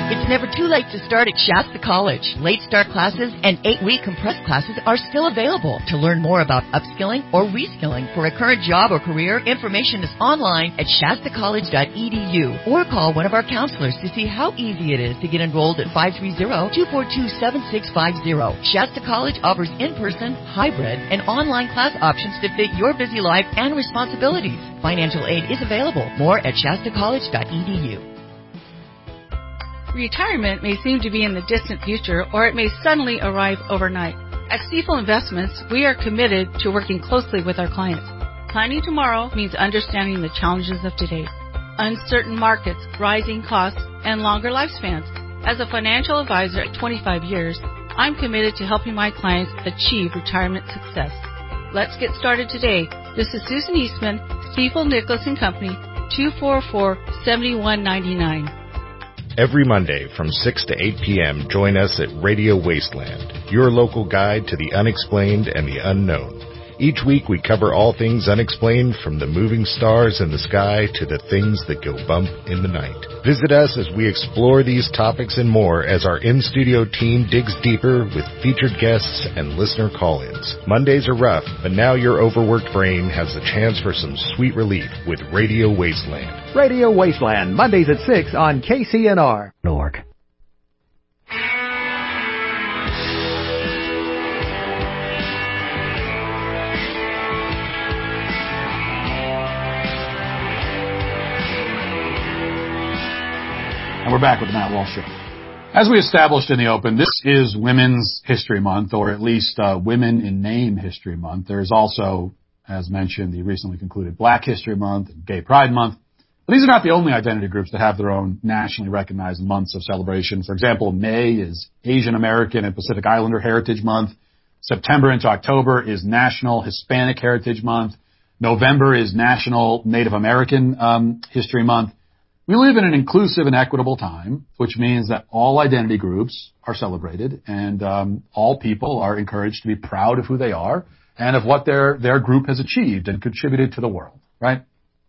It's never too late to start at Shasta College. Late start classes and 8-week compressed classes are still available. To learn more about upskilling or reskilling for a current job or career, information is online at shastacollege.edu or call one of our counselors to see how easy it is to get enrolled at 530-242-7650. Shasta College offers in-person, hybrid, and online class options to fit your busy life and responsibilities. Financial aid is available. More at shastacollege.edu. Retirement may seem to be in the distant future, or it may suddenly arrive overnight. At Stifel Investments, we are committed to working closely with our clients. Planning tomorrow means understanding the challenges of today. Uncertain markets, rising costs, and longer lifespans. As a financial advisor at 25 years, I'm committed to helping my clients achieve retirement success. Let's get started today. This is Susan Eastman, Stifel Nicholas & Company, 244-7199. Every Monday from 6 to 8 p.m., join us at Radio Wasteland, your local guide to the unexplained and the unknown. Each week we cover all things unexplained, from the moving stars in the sky to the things that go bump in the night. Visit us as we explore these topics and more as our in-studio team digs deeper with featured guests and listener call-ins. Mondays are rough, but now your overworked brain has the chance for some sweet relief with Radio Wasteland. Radio Wasteland, Mondays at 6 on KCNR.org. And we're back with the Matt Walsh Show. As we established in the open, this is Women's History Month, or at least Women in Name History Month. There's also, as mentioned, the recently concluded Black History Month and Gay Pride Month. But these are not the only identity groups that have their own nationally recognized months of celebration. For example, May is Asian American and Pacific Islander Heritage Month. September into October is National Hispanic Heritage Month. November is National Native American History Month. We live in an inclusive and equitable time, which means that all identity groups are celebrated and all people are encouraged to be proud of who they are and of what their group has achieved and contributed to the world, right?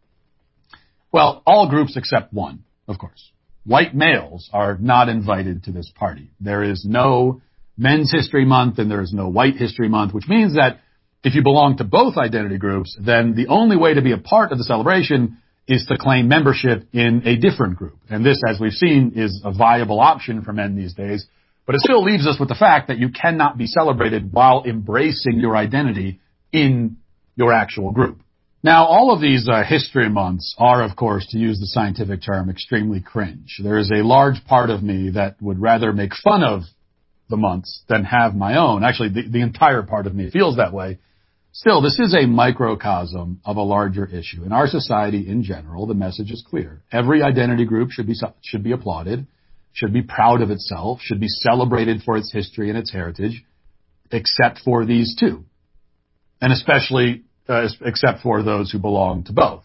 Well, all groups except one, of course. White males are not invited to this party. There is no Men's History Month and there is no White History Month, which means that if you belong to both identity groups, then the only way to be a part of the celebration is to claim membership in a different group. And this, as we've seen, is a viable option for men these days. But it still leaves us with the fact that you cannot be celebrated while embracing your identity in your actual group. Now, all of these history months are, of course, to use the scientific term, extremely cringe. There is a large part of me that would rather make fun of the months than have my own. Actually, the entire part of me feels that way. Still, this is a microcosm of a larger issue. In our society in general, the message is clear. Every identity group should be applauded, should be proud of itself, should be celebrated for its history and its heritage, except for these two. And especially except for those who belong to both.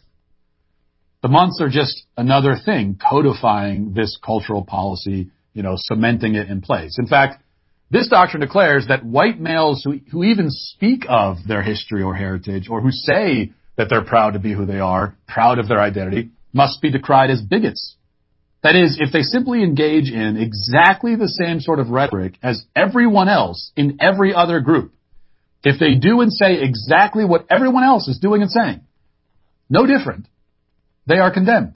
The months are just another thing codifying this cultural policy, cementing it in place. In fact, this doctrine declares that white males who even speak of their history or heritage, or who say that they're proud to be who they are, proud of their identity, must be decried as bigots. That is, if they simply engage in exactly the same sort of rhetoric as everyone else in every other group, if they do and say exactly what everyone else is doing and saying, no different, they are condemned.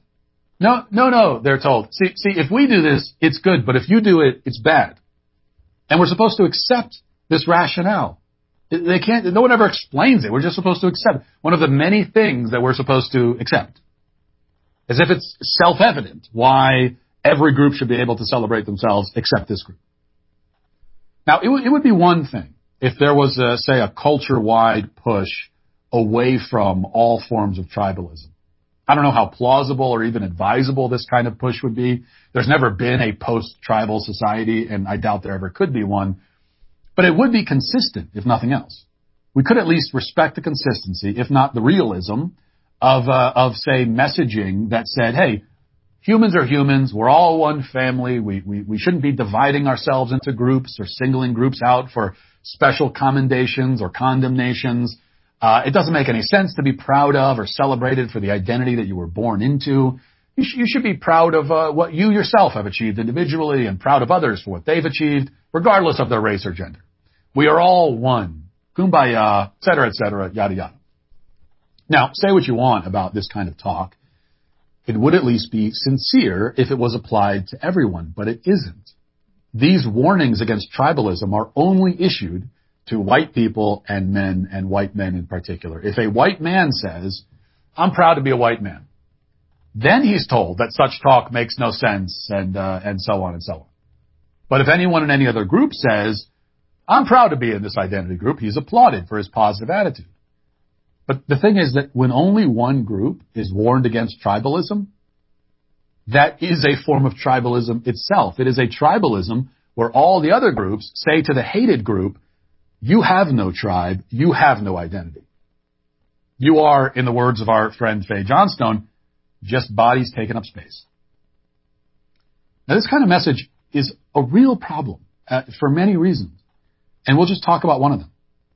No, they're told. See, if we do this, it's good, but if you do it, it's bad. And we're supposed to accept this rationale. No one ever explains it. We're just supposed to accept one of the many things that we're supposed to accept. As if it's self-evident why every group should be able to celebrate themselves except this group. Now, it would be one thing if there was, say, a culture-wide push away from all forms of tribalism. I don't know how plausible or even advisable this kind of push would be. There's never been a post-tribal society, and I doubt there ever could be one. But it would be consistent, if nothing else. We could at least respect the consistency, if not the realism, of say, messaging that said, hey, humans are humans. We're all one family. We shouldn't be dividing ourselves into groups or singling groups out for special commendations or condemnations. It doesn't make any sense to be proud of or celebrated for the identity that you were born into. You should be proud of what you yourself have achieved individually and proud of others for what they've achieved, regardless of their race or gender. We are all one. Kumbaya, et cetera, yada, yada. Now, say what you want about this kind of talk. It would at least be sincere if it was applied to everyone, but it isn't. These warnings against tribalism are only issued to white people and men, and white men in particular. If a white man says, I'm proud to be a white man, then he's told that such talk makes no sense and so on and so on. But if anyone in any other group says, I'm proud to be in this identity group, he's applauded for his positive attitude. But the thing is that when only one group is warned against tribalism, that is a form of tribalism itself. It is a tribalism where all the other groups say to the hated group, you have no tribe, you have no identity. You are, in the words of our friend Faye Johnstone, just bodies taking up space. Now, this kind of message is a real problem for many reasons, and we'll just talk about one of them.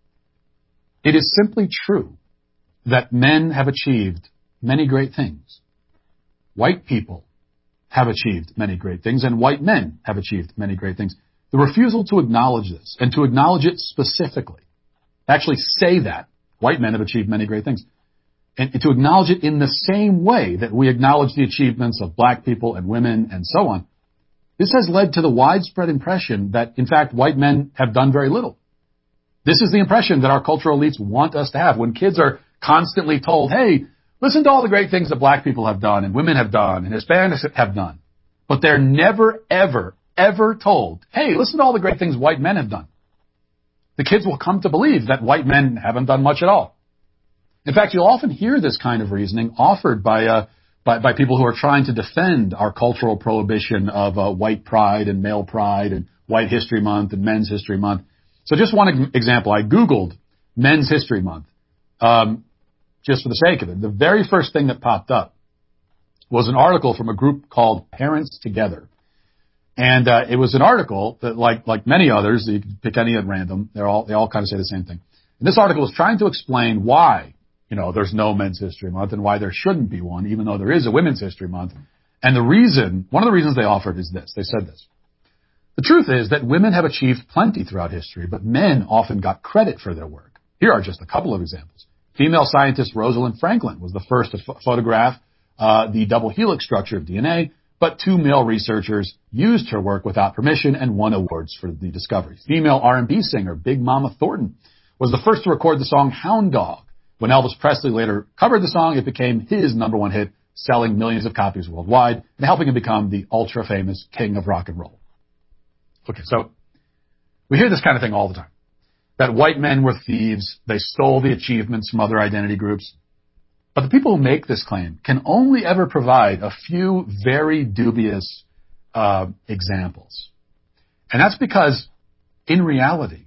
It is simply true that men have achieved many great things. White people have achieved many great things, and white men have achieved many great things. The refusal to acknowledge this, and to acknowledge it specifically, actually say that white men have achieved many great things, and to acknowledge it in the same way that we acknowledge the achievements of black people and women and so on, this has led to the widespread impression that, in fact, white men have done very little. This is the impression that our cultural elites want us to have. When kids are constantly told, hey, listen to all the great things that black people have done and women have done and Hispanics have done. But they're never, ever, ever told, hey, listen to all the great things white men have done. The kids will come to believe that white men haven't done much at all. In fact, you'll often hear this kind of reasoning offered by people who are trying to defend our cultural prohibition of white pride and male pride and White History Month and Men's History Month. So just one example, I Googled Men's History Month, just for the sake of it. The very first thing that popped up was an article from a group called Parents Together. And it was an article that, like many others, you can pick any at random, they all kind of say the same thing. And this article was trying to explain why, there's no Men's History Month and why there shouldn't be one, even though there is a Women's History Month. And one of the reasons they offered is this. They said this. The truth is that women have achieved plenty throughout history, but men often got credit for their work. Here are just a couple of examples. Female scientist Rosalind Franklin was the first to photograph the double helix structure of DNA, but 2 male researchers used her work without permission and won awards for the discovery. Female R&B singer Big Mama Thornton was the first to record the song Hound Dog. When Elvis Presley later covered the song, it became his #1 hit, selling millions of copies worldwide and helping him become the ultra-famous king of rock and roll. Okay, so we hear this kind of thing all the time, that white men were thieves, they stole the achievements from other identity groups. But the people who make this claim can only ever provide a few very dubious examples. And that's because, in reality,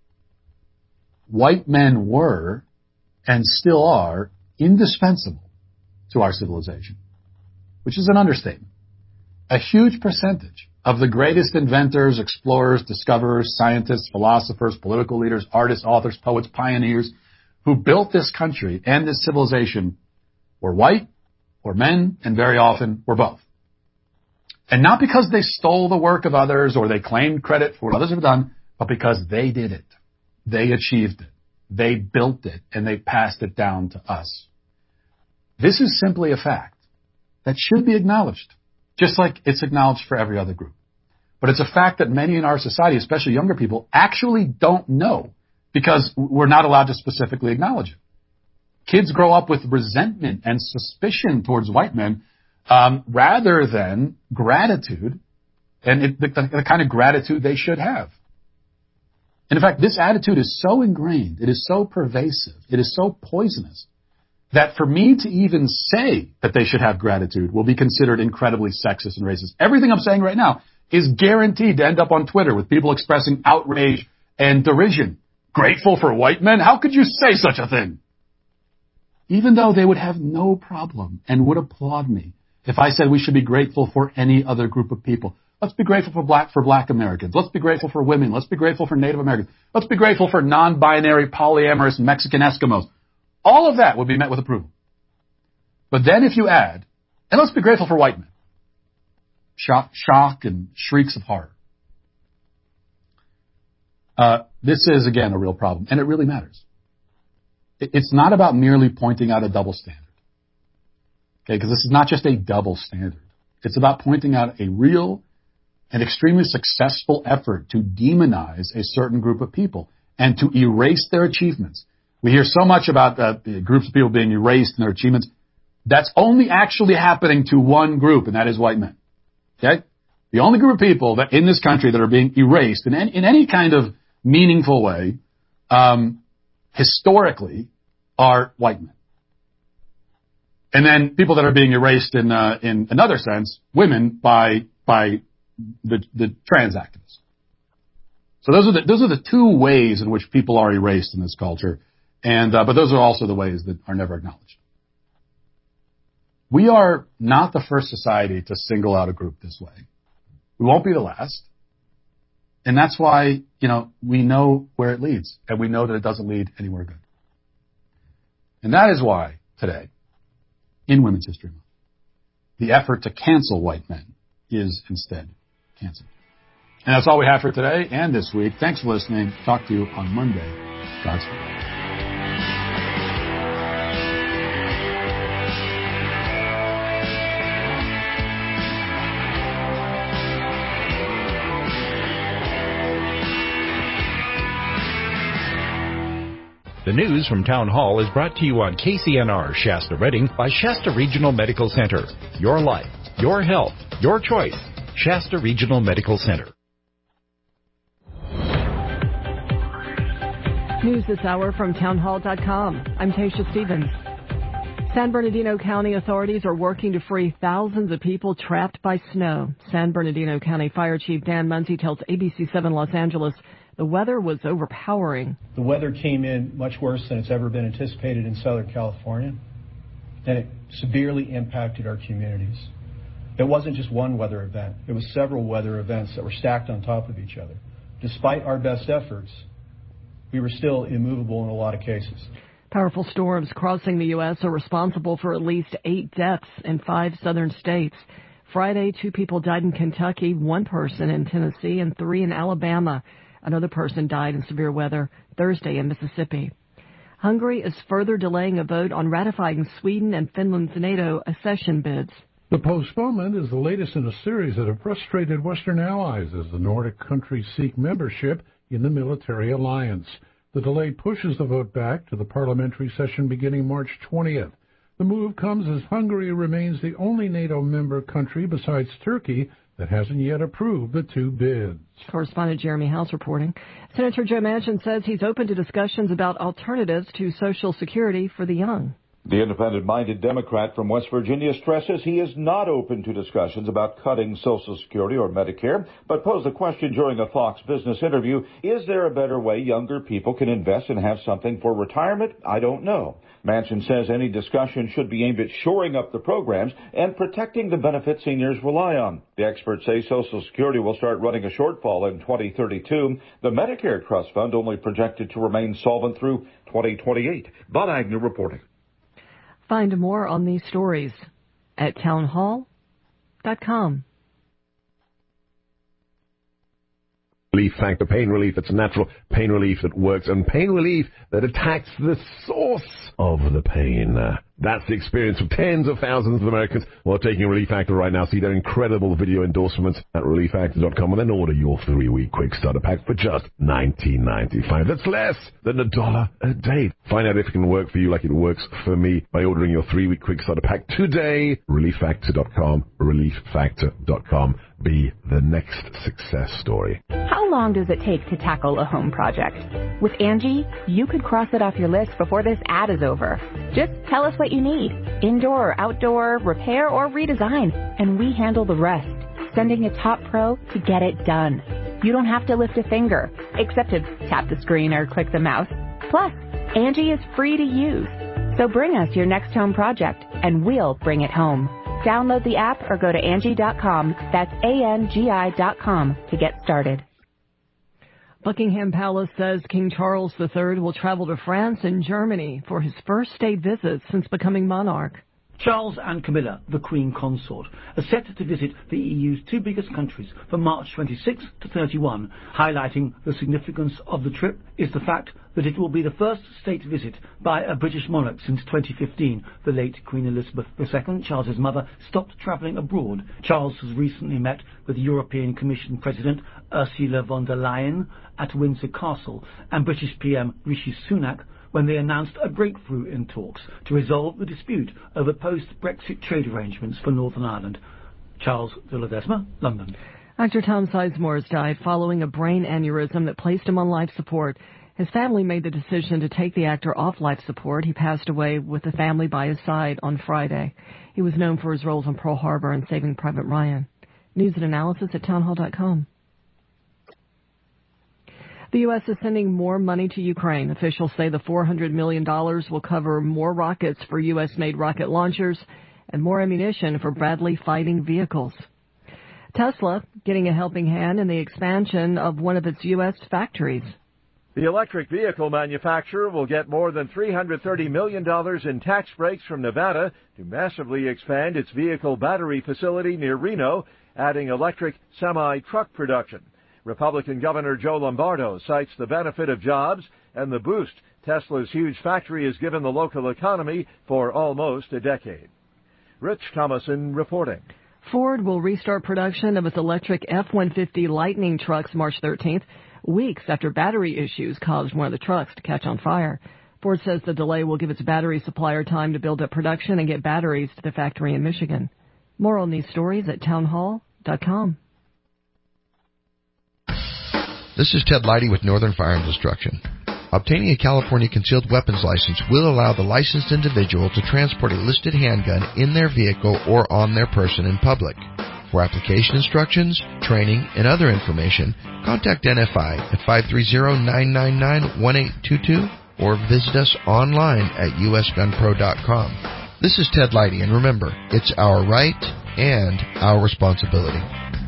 white men were, and still are, indispensable to our civilization, which is an understatement. A huge percentage of the greatest inventors, explorers, discoverers, scientists, philosophers, political leaders, artists, authors, poets, pioneers who built this country and this civilization were white, or men, and very often were both. And not because they stole the work of others or they claimed credit for what others have done, but because they did it. They achieved it. They built it, and they passed it down to us. This is simply a fact that should be acknowledged, just like it's acknowledged for every other group. But it's a fact that many in our society, especially younger people, actually don't know because we're not allowed to specifically acknowledge it. Kids grow up with resentment and suspicion towards white men rather than gratitude, and the kind of gratitude they should have. And in fact, this attitude is so ingrained, it is so pervasive, it is so poisonous, that for me to even say that they should have gratitude will be considered incredibly sexist and racist. Everything I'm saying right now is guaranteed to end up on Twitter with people expressing outrage and derision. Grateful for white men? How could you say such a thing? Even though they would have no problem and would applaud me if I said we should be grateful for any other group of people. Let's be grateful for black Americans. Let's be grateful for women. Let's be grateful for Native Americans. Let's be grateful for non-binary, polyamorous Mexican Eskimos. All of that would be met with approval. But then if you add And let's be grateful for white men. Shock and shrieks of horror. This is, again, a real problem, and it really matters. It's not about merely pointing out a double standard. Okay, because this is not just a double standard. It's about pointing out a real and extremely successful effort to demonize a certain group of people and to erase their achievements. We hear so much about groups of people being erased and their achievements. That's only actually happening to one group, and that is white men. Okay? The only group of people that in this country that are being erased in any kind of meaningful way, historically, are white men. And then people that are being erased in another sense, women by the trans activists. So those are the two ways in which people are erased in this culture, and but those are also the ways that are never acknowledged. We are not the first society to single out a group this way. We won't be the last. And that's why, we know where it leads, and we know that it doesn't lead anywhere good. And that is why today, in Women's History Month, the effort to cancel white men is instead canceled. And that's all we have for today and this week. Thanks for listening. Talk to you on Monday. Godspeed. The news from Town Hall is brought to you on KCNR Shasta Redding by Shasta Regional Medical Center. Your life, your health, your choice. Shasta Regional Medical Center. News this hour from townhall.com. I'm Tasha Stevens. San Bernardino County authorities are working to free thousands of people trapped by snow. San Bernardino County Fire Chief Dan Munsey tells ABC7 Los Angeles the weather was overpowering. The weather came in much worse than it's ever been anticipated in Southern California, and it severely impacted our communities. It wasn't just one weather event. It was several weather events that were stacked on top of each other. Despite our best efforts, we were still immovable in a lot of cases. Powerful storms crossing the U.S. are responsible for at least 8 deaths in 5 southern states. Friday, 2 people died in Kentucky, 1 person in Tennessee, and 3 in Alabama. Another person died in severe weather Thursday in Mississippi. Hungary is further delaying a vote on ratifying Sweden and Finland's NATO accession bids. The postponement is the latest in a series that have frustrated Western allies as the Nordic countries seek membership in the military alliance. The delay pushes the vote back to the parliamentary session beginning March 20th. The move comes as Hungary remains the only NATO member country besides Turkey that hasn't yet approved the 2 bids. Correspondent Jeremy House reporting. Senator Joe Manchin says he's open to discussions about alternatives to Social Security for the young. The independent-minded Democrat from West Virginia stresses he is not open to discussions about cutting Social Security or Medicare, but posed the question during a Fox Business interview, is there a better way younger people can invest and have something for retirement? I don't know. Manchin says any discussion should be aimed at shoring up the programs and protecting the benefits seniors rely on. The experts say Social Security will start running a shortfall in 2032. The Medicare Trust Fund only projected to remain solvent through 2028. Bob Agnew reporting. Find more on these stories at townhall.com. Relief Factor pain relief that's natural, pain relief that works, and pain relief that attacks the source of the pain. That's the experience of tens of thousands of Americans who are taking Relief Factor right now. See their incredible video endorsements at relieffactor.com and then order your 3-week quick starter pack for just $19.95. That's less than $1 a day. Find out if it can work for you like it works for me by ordering your 3-week quick starter pack today. Relieffactor.com, relieffactor.com. Be the next success story. How long does it take to tackle a home project? With Angie, you could cross it off your list before this ad is over. Just tell us what you need. Indoor or outdoor, repair or redesign. And we handle the rest, sending a top pro to get it done. You don't have to lift a finger, except to tap the screen or click the mouse. Plus, Angie is free to use. So bring us your next home project, and we'll bring it home. Download the app or go to Angie.com. That's ANGI.com to get started. Buckingham Palace says King Charles III will travel to France and Germany for his first state visit since becoming monarch. Charles and Camilla, the Queen Consort, are set to visit the EU's two biggest countries from March 26 to 31. Highlighting the significance of the trip is the fact that it will be the first state visit by a British monarch since 2015. The late Queen Elizabeth II, Charles's mother, stopped travelling abroad. Charles has recently met with European Commission President Ursula von der Leyen at Windsor Castle and British PM Rishi Sunak when they announced a breakthrough in talks to resolve the dispute over post-Brexit trade arrangements for Northern Ireland. Charles de Ledesma, London. Actor Tom Sizemore has died following a brain aneurysm that placed him on life support. His family made the decision to take the actor off life support. He passed away with the family by his side on Friday. He was known for his roles in Pearl Harbor and Saving Private Ryan. News and analysis at townhall.com. The U.S. is sending more money to Ukraine. Officials say the $400 million will cover more rockets for U.S.-made rocket launchers and more ammunition for Bradley fighting vehicles. Tesla getting a helping hand in the expansion of one of its U.S. factories. The electric vehicle manufacturer will get more than $330 million in tax breaks from Nevada to massively expand its vehicle battery facility near Reno, adding electric semi-truck production. Republican Governor Joe Lombardo cites the benefit of jobs and the boost Tesla's huge factory has given the local economy for almost a decade. Rich Thomason reporting. Ford will restart production of its electric F-150 Lightning trucks March 13th, weeks after battery issues caused one of the trucks to catch on fire. Ford says the delay will give its battery supplier time to build up production and get batteries to the factory in Michigan. More on these stories at townhall.com. This is Ted Leidy with Northern Firearms Instruction. Obtaining a California concealed weapons license will allow the licensed individual to transport a listed handgun in their vehicle or on their person in public. For application instructions, training, and other information, contact NFI at 530-999-1822 or visit us online at usgunpro.com. This is Ted Leidy, and remember, it's our right and our responsibility.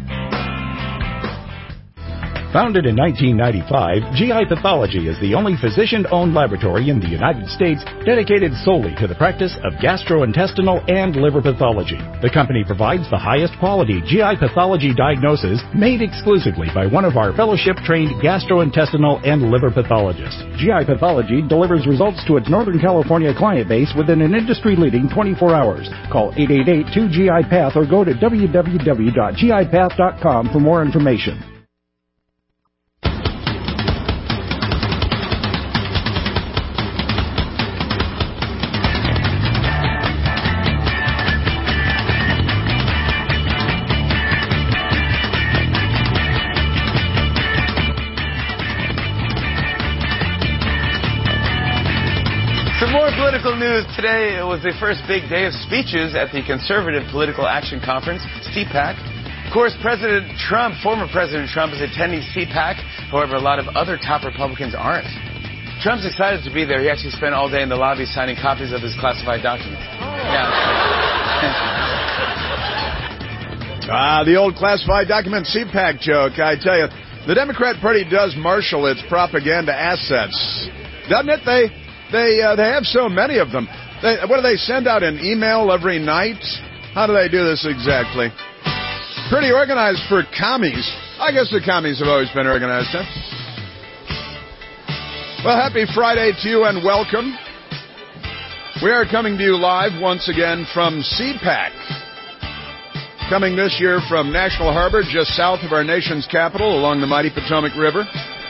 Founded in 1995, GI Pathology is the only physician-owned laboratory in the United States dedicated solely to the practice of gastrointestinal and liver pathology. The company provides the highest quality GI pathology diagnosis made exclusively by one of our fellowship-trained gastrointestinal and liver pathologists. GI Pathology delivers results to its Northern California client base within an industry-leading 24 hours. Call 888-2GI-PATH or go to www.gipath.com for more information. Political news today. It was the first big day of speeches at the Conservative Political Action Conference, CPAC. Of course, former President Trump is attending CPAC. However, a lot of other top Republicans aren't. Trump's excited to be there. He actually spent all day in the lobby signing copies of his classified documents. Yeah. The old classified document CPAC joke. I tell you, the Democrat Party does marshal its propaganda assets, doesn't it? They have so many of them. What do they send out, an email every night? How do they do this exactly? Pretty organized for commies. I guess the commies have always been organized, huh? Well, happy Friday to you and welcome. We are coming to you live once again from CPAC. Coming this year from National Harbor, just south of our nation's capital along the mighty Potomac River.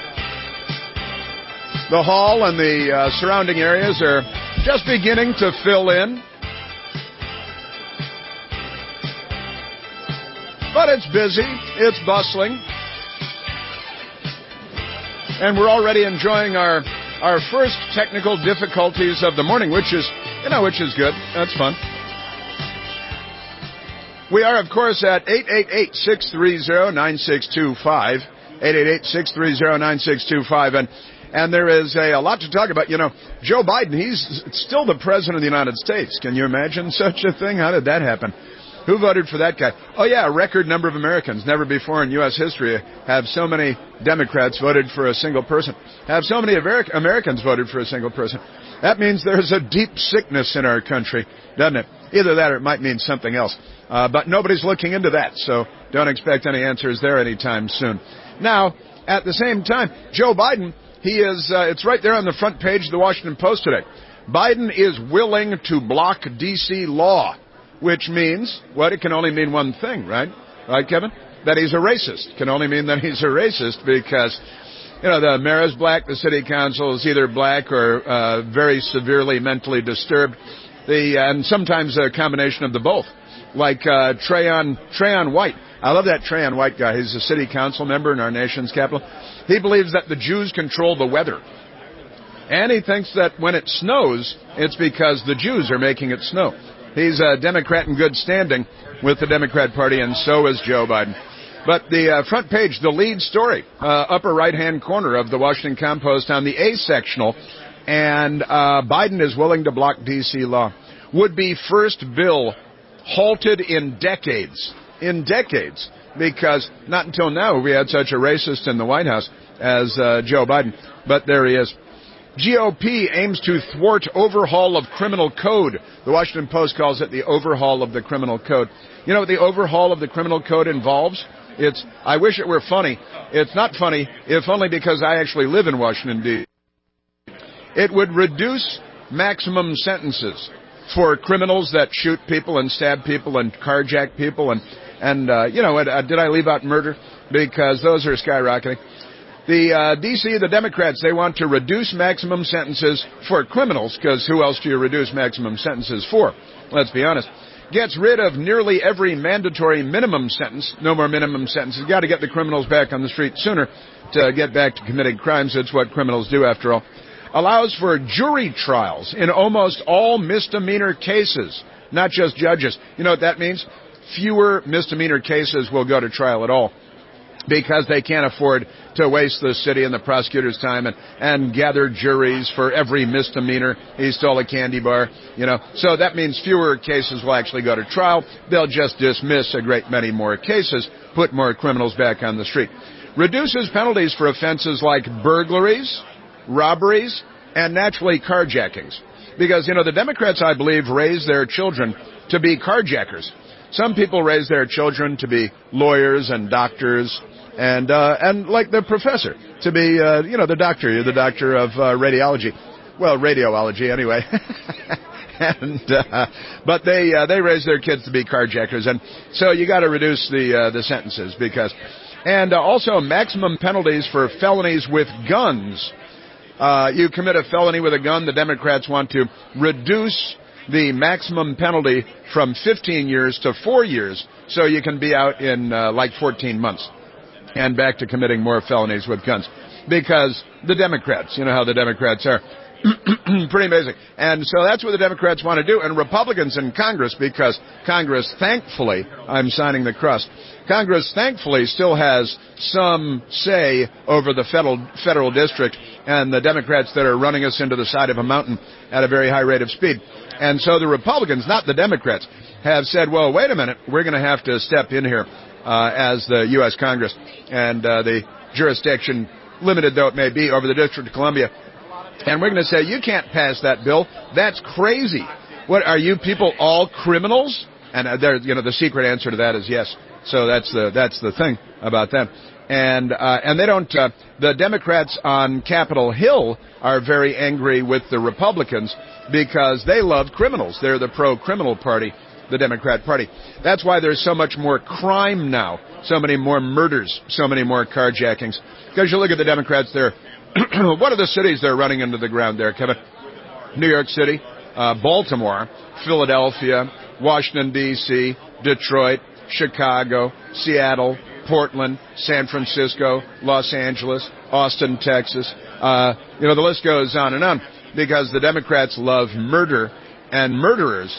The hall and the surrounding areas are just beginning to fill in. But it's busy, it's bustling. And we're already enjoying our first technical difficulties of the morning, which is good. That's fun. We are, of course, at 888-630-9625. 888-630-9625. And there is a lot to talk about. You know, Joe Biden, he's still the president of the United States. Can you imagine such a thing? How did that happen? Who voted for that guy? Oh, yeah, a record number of Americans. Never before in U.S. history have so many Democrats voted for a single person. Have so many Americans voted for a single person. That means there's a deep sickness in our country, doesn't it? Either that or it might mean something else. But nobody's looking into that, so don't expect any answers there anytime soon. Now, at the same time, Joe Biden, it's right there on the front page of the Washington Post today. Biden is willing to block D.C. law, which means, it can only mean one thing, right? Right, Kevin? That he's a racist. Can only mean that he's a racist because, the mayor is black, the city council is either black or very severely mentally disturbed, and sometimes a combination of the both, like Trayon White. I love that Trayon White guy. He's a city council member in our nation's capital. He believes that the Jews control the weather. And he thinks that when it snows, it's because the Jews are making it snow. He's a Democrat in good standing with the Democrat Party, and so is Joe Biden. But the front page, the lead story, upper right-hand corner of the Washington Compost on the A sectional, and Biden is willing to block D.C. law. Would be first bill halted in decades. In decades. Because not until now we had such a racist in the White House as Joe Biden. But there he is. GOP aims to thwart overhaul of criminal code. The Washington Post calls it the overhaul of the criminal code. You know what the overhaul of the criminal code involves? I wish it were funny. It's not funny, if only because I actually live in Washington, D.C. It would reduce maximum sentences for criminals that shoot people and stab people and carjack people and did I leave out murder? Because those are skyrocketing. The D.C., the Democrats, they want to reduce maximum sentences for criminals, because who else do you reduce maximum sentences for? Let's be honest. Gets rid of nearly every mandatory minimum sentence. No more minimum sentences. Got to get the criminals back on the street sooner to get back to committing crimes. It's what criminals do, after all. Allows for jury trials in almost all misdemeanor cases, not just judges. You know what that means? Fewer misdemeanor cases will go to trial at all, because they can't afford to waste the city and the prosecutor's time and gather juries for every misdemeanor. He stole a candy bar, So that means fewer cases will actually go to trial. They'll just dismiss a great many more cases, put more criminals back on the street. Reduces penalties for offenses like burglaries, robberies, and naturally carjackings. Because, the Democrats, I believe, raise their children to be carjackers. Some people raise their children to be lawyers and doctors and like the professor, to be, the doctor. You're the doctor of radiology. Well, radiology anyway. But they raise their kids to be carjackers. And so you got to reduce the sentences and also maximum penalties for felonies with guns. You commit a felony with a gun, the Democrats want to reduce the maximum penalty from 15 years to 4 years, so you can be out in 14 months and back to committing more felonies with guns. Because the Democrats, you know how the Democrats are. Pretty amazing. And so that's what the Democrats want to do. And Republicans in Congress, because Congress, thankfully, I'm signing the cross, Congress, thankfully, still has some say over the federal district and the Democrats that are running us into the side of a mountain at a very high rate of speed. And so the Republicans, not the Democrats, have said, well, wait a minute, we're going to have to step in here as the U.S. Congress and the jurisdiction, limited though it may be, over the District of Columbia. And we're going to say, you can't pass that bill. That's crazy. What, are you people all criminals? And the secret answer to that is yes. So that's the thing about them. And they don't, the Democrats on Capitol Hill are very angry with the Republicans because they love criminals. They're the pro-criminal party, the Democrat Party. That's why there's so much more crime now, so many more murders, so many more carjackings. Because you look at the Democrats there, what are the cities they're running into the ground there, Kevin? New York City, Baltimore, Philadelphia, Washington, D.C., Detroit, Chicago, Seattle, Portland, San Francisco, Los Angeles, Austin, Texas. The list goes on and on because the Democrats love murder and murderers.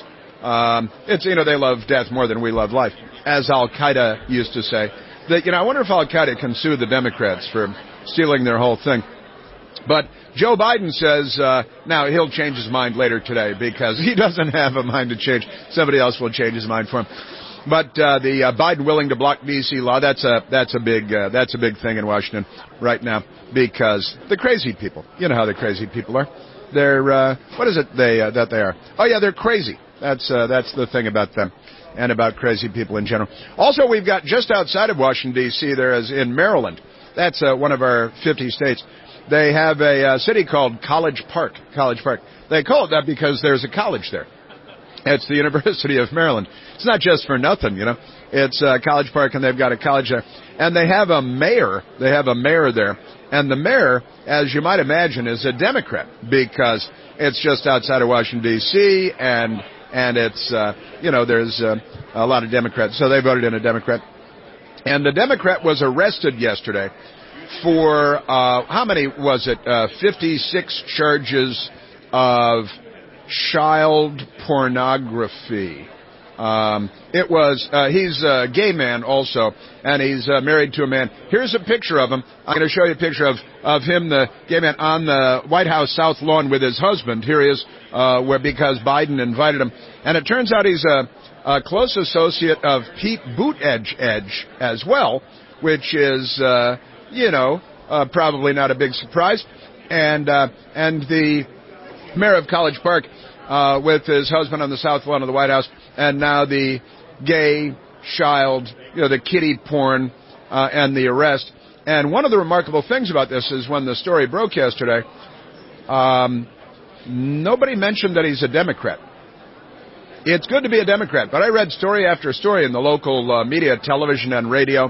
They love death more than we love life, as Al-Qaeda used to say. I wonder if Al-Qaeda can sue the Democrats for stealing their whole thing. But Joe Biden says now he'll change his mind later today because he doesn't have a mind to change. Somebody else will change his mind for him. But the Biden willing to block D.C. law, that's a big thing in Washington right now because the crazy people, you know how the crazy people are. They're what is it that they are? Oh yeah, they're crazy. That's the thing about them and about crazy people in general. Also, we've got just outside of Washington, D.C., there is in Maryland. That's one of our 50 states. They have a city called College Park. College Park. They call it that because there's a college there. It's the University of Maryland. It's not just for nothing, you know. It's College Park, and they've got a college there. And they have a mayor. They have a mayor there. And the mayor, as you might imagine, is a Democrat because it's just outside of Washington, D.C., and it's, there's a lot of Democrats. So they voted in a Democrat. And the Democrat was arrested yesterday for, how many was it? 56 charges of child pornography. He's a gay man also, and he's married to a man. Here's a picture of him. I'm going to show you a picture of him, the gay man, on the White House South Lawn with his husband. Here he is, because Biden invited him. And it turns out he's a close associate of Pete Buttigieg as well, which is, probably not a big surprise. And the mayor of College Park, with his husband on the South Lawn of the White House, and now the gay child, the kiddie porn, and the arrest. And one of the remarkable things about this is when the story broke yesterday, nobody mentioned that he's a Democrat. It's good to be a Democrat, but I read story after story in the local media, television and radio,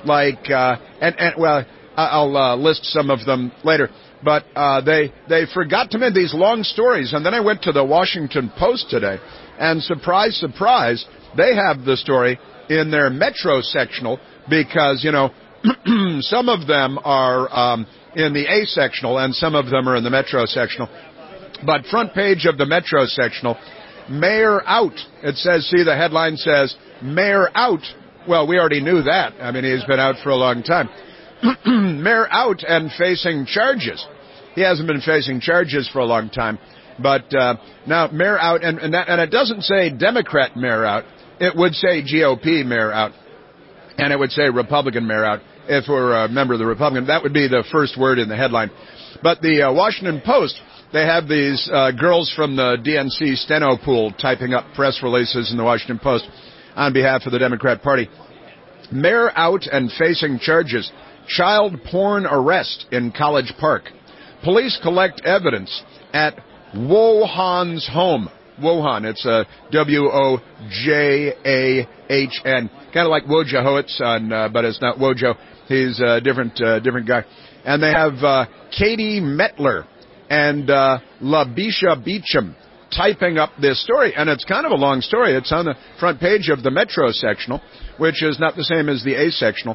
I'll list some of them later. But they forgot to make these long stories. And then I went to the Washington Post today, and surprise, surprise, they have the story in their Metro sectional because, some of them are in the A sectional and some of them are in the Metro sectional. But front page of the Metro sectional, mayor out. It says, see, the headline says, mayor out. Well, we already knew that. I mean, he's been out for a long time. Mayor out and facing charges. He hasn't been facing charges for a long time, but now mayor out, and it doesn't say Democrat mayor out. It would say GOP mayor out, and it would say Republican mayor out. If we're a member of the Republican, that would be the first word in the headline. But the Washington Post, they have these girls from the DNC steno pool typing up press releases in the Washington Post on behalf of the Democrat Party. Mayor out and facing charges. Child porn arrest in College Park. Police collect evidence at Wojan's home. Wojan, it's Wojahn. Kind of like Wojciechowicz, but it's not Wojo. He's a different guy. And they have Katie Metler and LaBisha Beecham typing up this story. And it's kind of a long story. It's on the front page of the Metro sectional, which is not the same as the A sectional.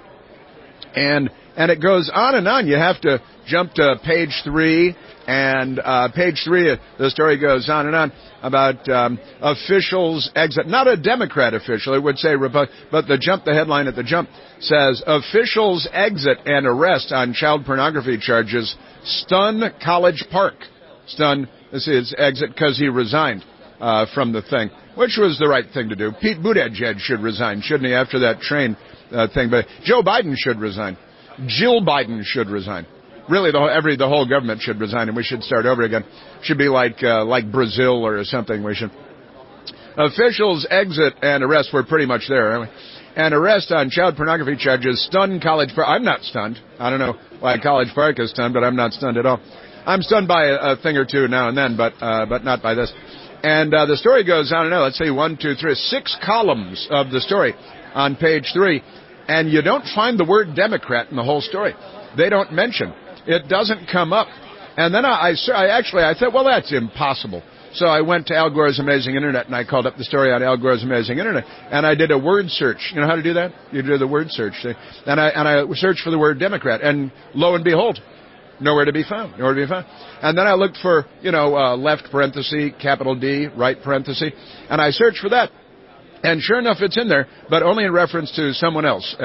And it goes on and on. You have to jump to page 3, and page 3, the story goes on and on about officials exit. Not a Democrat official, it would say Republican, but the headline at the jump says, officials exit and arrest on child pornography charges stun College Park. Stun, this is exit because he resigned from the thing, which was the right thing to do. Pete Buttigieg should resign, shouldn't he, after that train thing? But Joe Biden should resign. Jill Biden should resign. Really, the whole government should resign, and we should start over again. Should be like Brazil or something. We should. Officials exit and arrest. We're pretty much there, aren't we? And arrest on child pornography charges stun College Park. I'm not stunned. I don't know why College Park is stunned, but I'm not stunned at all. I'm stunned by a thing or two now and then, but not by this. And the story goes on and on. Let's see, 1, 2, 3, 6 columns of the story on page 3. And you don't find the word Democrat in the whole story. They don't mention. It doesn't come up. And then I thought, well, that's impossible. So I went to Al Gore's Amazing Internet, and I called up the story on Al Gore's Amazing Internet, and I did a word search. You know how to do that? You do the word search. And I searched for the word Democrat, and lo and behold, nowhere to be found. Nowhere to be found. And then I looked for, left parenthesis, capital D, right parenthesis, and I searched for that. And sure enough, it's in there, but only in reference to someone else,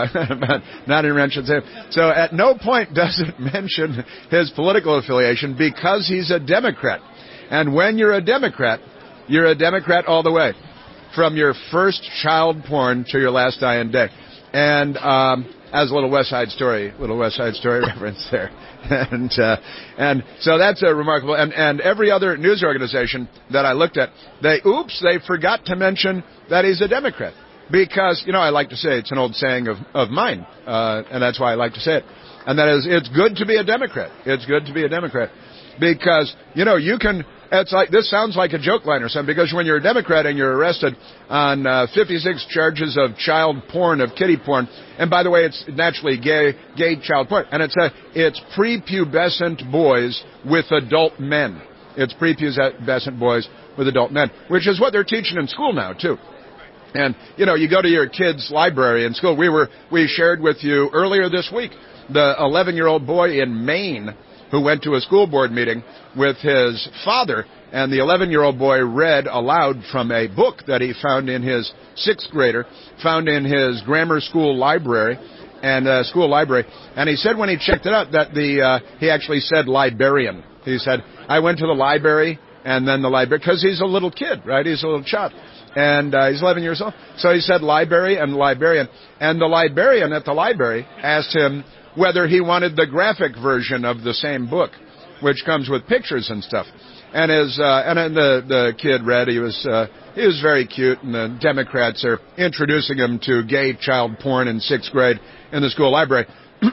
not in reference to him. So at no point does it mention his political affiliation because he's a Democrat. And when you're a Democrat all the way, from your first child porn to your last dying day. And as a little West Side Story reference there. And so that's a remarkable, and every other news organization that I looked at, they forgot to mention that he's a Democrat. Because, I like to say, it's an old saying of mine, and that's why I like to say it. And that is, it's good to be a Democrat. It's good to be a Democrat. Because, you can, this sounds like a joke line or something, because when you're a Democrat and you're arrested on 56 charges of child porn, of kiddie porn, and by the way, it's naturally gay child porn, and it's prepubescent boys with adult men. It's prepubescent boys with adult men, which is what they're teaching in school now, too. And, you go to your kid's library in school. We shared with you earlier this week the 11-year-old boy in Maine who went to a school board meeting with his father, and the 11-year-old boy read aloud from a book that he found in his sixth grader, found in his grammar school library, and he said when he checked it out that he actually said librarian. He said, I went to the library, and then the library, because he's a little kid, right? He's a little child. And he's 11 years old. So he said library and librarian. And the librarian at the library asked him whether he wanted the graphic version of the same book, which comes with pictures and stuff. And the kid read. He was very cute, and the Democrats are introducing him to gay child porn in sixth grade in the school library.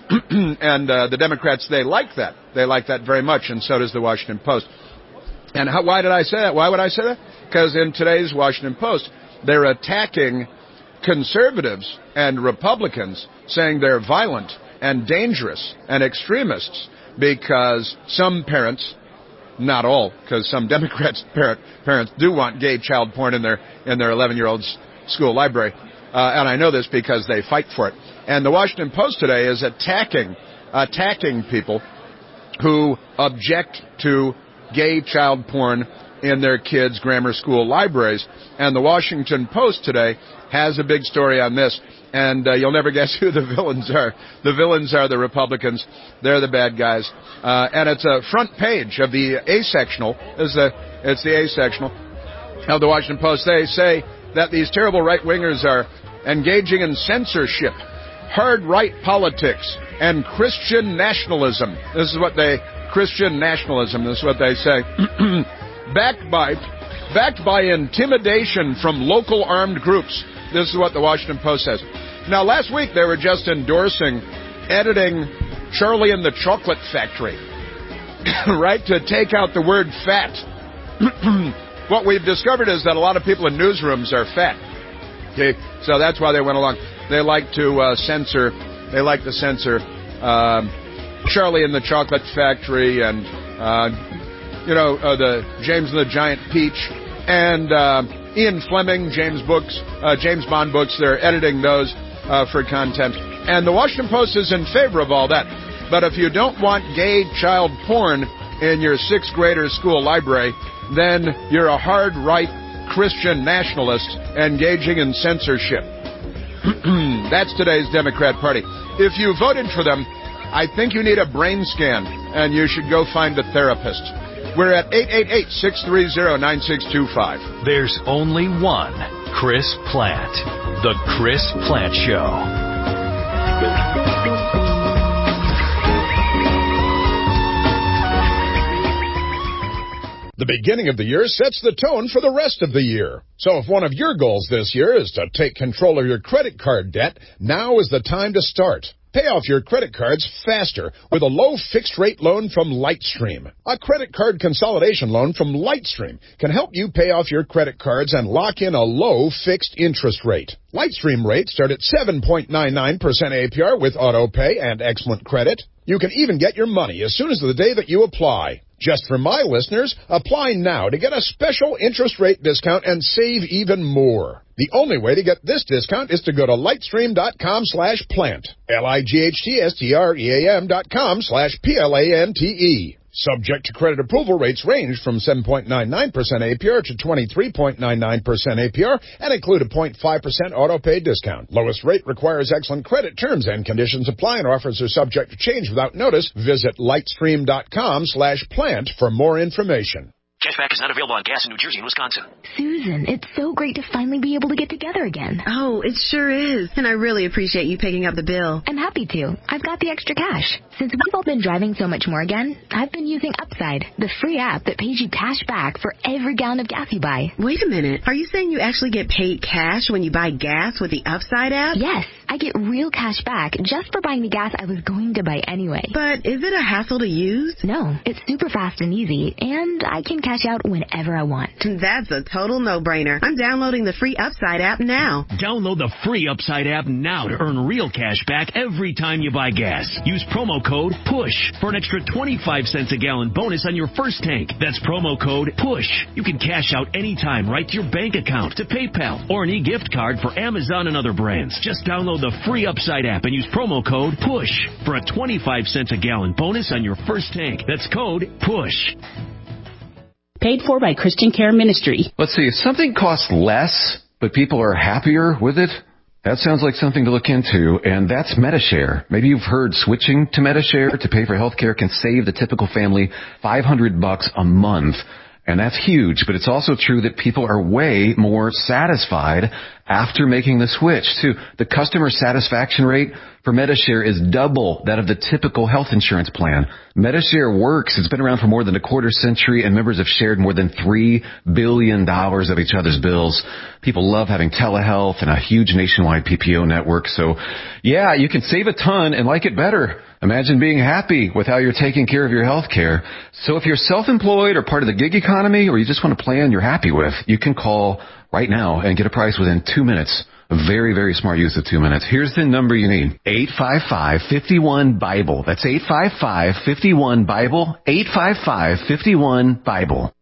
And the Democrats, they like that. They like that very much, and so does the Washington Post. And why did I say that? Why would I say that? Because in today's Washington Post, they're attacking conservatives and Republicans, saying they're violent and dangerous and extremists because some parents, not all, because some Democrats' parents do want gay child porn in their 11-year-old's school library. And I know this because they fight for it. And the Washington Post today is attacking people who object to gay child porn in their kids' grammar school libraries. And the Washington Post today has a big story on this. And you'll never guess who the villains are. The villains are the Republicans. They're the bad guys. And it's a front page of the A-sectional. It's the A-sectional of the Washington Post. They say that these terrible right-wingers are engaging in censorship, hard right politics, and Christian nationalism. This is what they say. Backed by intimidation from local armed groups. This is what the Washington Post says. Now, last week they were just endorsing editing Charlie and the Chocolate Factory, right, to take out the word fat. What we've discovered is that a lot of people in newsrooms are fat. Okay, so that's why they went along. They like to censor. They like to censor Charlie and the Chocolate Factory, and the James and the Giant Peach, and Ian Fleming, James Bond books. They're editing those for content. And the Washington Post is in favor of all that. But if you don't want gay child porn in your sixth grader school library, then you're a hard right Christian nationalist engaging in censorship. That's today's Democrat Party. If you voted for them, I think you need a brain scan, and you should go find a therapist. We're at 888-630-9625. There's only one Chris Plante. The Chris Plante Show. The beginning of the year sets the tone for the rest of the year. So if one of your goals this year is to take control of your credit card debt, now is the time to start. Pay off your credit cards faster with a low fixed-rate loan from Lightstream. A credit card consolidation loan from Lightstream can help you pay off your credit cards and lock in a low fixed interest rate. Lightstream rates start at 7.99% APR with auto pay and excellent credit. You can even get your money as soon as the day that you apply. Just for my listeners, apply now to get a special interest rate discount and save even more. The only way to get this discount is to go to lightstream.com/plant. lightstream.com/PLANTE. Subject to credit approval, rates range from 7.99% APR to 23.99% APR and include a 0.5% auto pay discount. Lowest rate requires excellent credit. Terms and conditions apply, and offers are subject to change without notice. Visit lightstream.com/plant for more information. Cashback is not available on gas in New Jersey and Wisconsin. Susan, it's so great to finally be able to get together again. Oh, it sure is. And I really appreciate you picking up the bill. I'm happy to. I've got the extra cash. Since we've all been driving so much more again, I've been using Upside, the free app that pays you cash back for every gallon of gas you buy. Wait a minute. Are you saying you actually get paid cash when you buy gas with the Upside app? Yes. I get real cash back just for buying the gas I was going to buy anyway. But is it a hassle to use? No. It's super fast and easy, and I can cash out whenever I want. That's a total no-brainer. I'm downloading the free Upside app now. Download the free Upside app now to earn real cash back every time you buy gas. Use promo code PUSH for an extra 25 cents a gallon bonus on your first tank. That's promo code PUSH. You can cash out anytime right to your bank account, to PayPal, or an e-gift card for Amazon and other brands. Just download the free Upside app and use promo code PUSH for a 25 cents a gallon bonus on your first tank. That's code PUSH. Paid for by Christian Care Ministry. Let's see, if something costs less, but people are happier with it, that sounds like something to look into, and that's Medi-Share. Maybe you've heard switching to Medi-Share to pay for health care can save the typical family $500 a month. And that's huge, but it's also true that people are way more satisfied after making the switch. Too, the customer satisfaction rate for Medi-Share is double that of the typical health insurance plan. Medi-Share works. It's been around for more than a quarter century, and members have shared more than $3 billion of each other's bills. People love having telehealth and a huge nationwide PPO network. So, yeah, you can save a ton and like it better. Imagine being happy with how you're taking care of your health care. So if you're self-employed or part of the gig economy, or you just want a plan you're happy with, you can call right now and get a price within 2 minutes. A very, very smart use of 2 minutes. Here's the number you need. 855-51-BIBLE. That's 855-51-BIBLE. 855-51-BIBLE.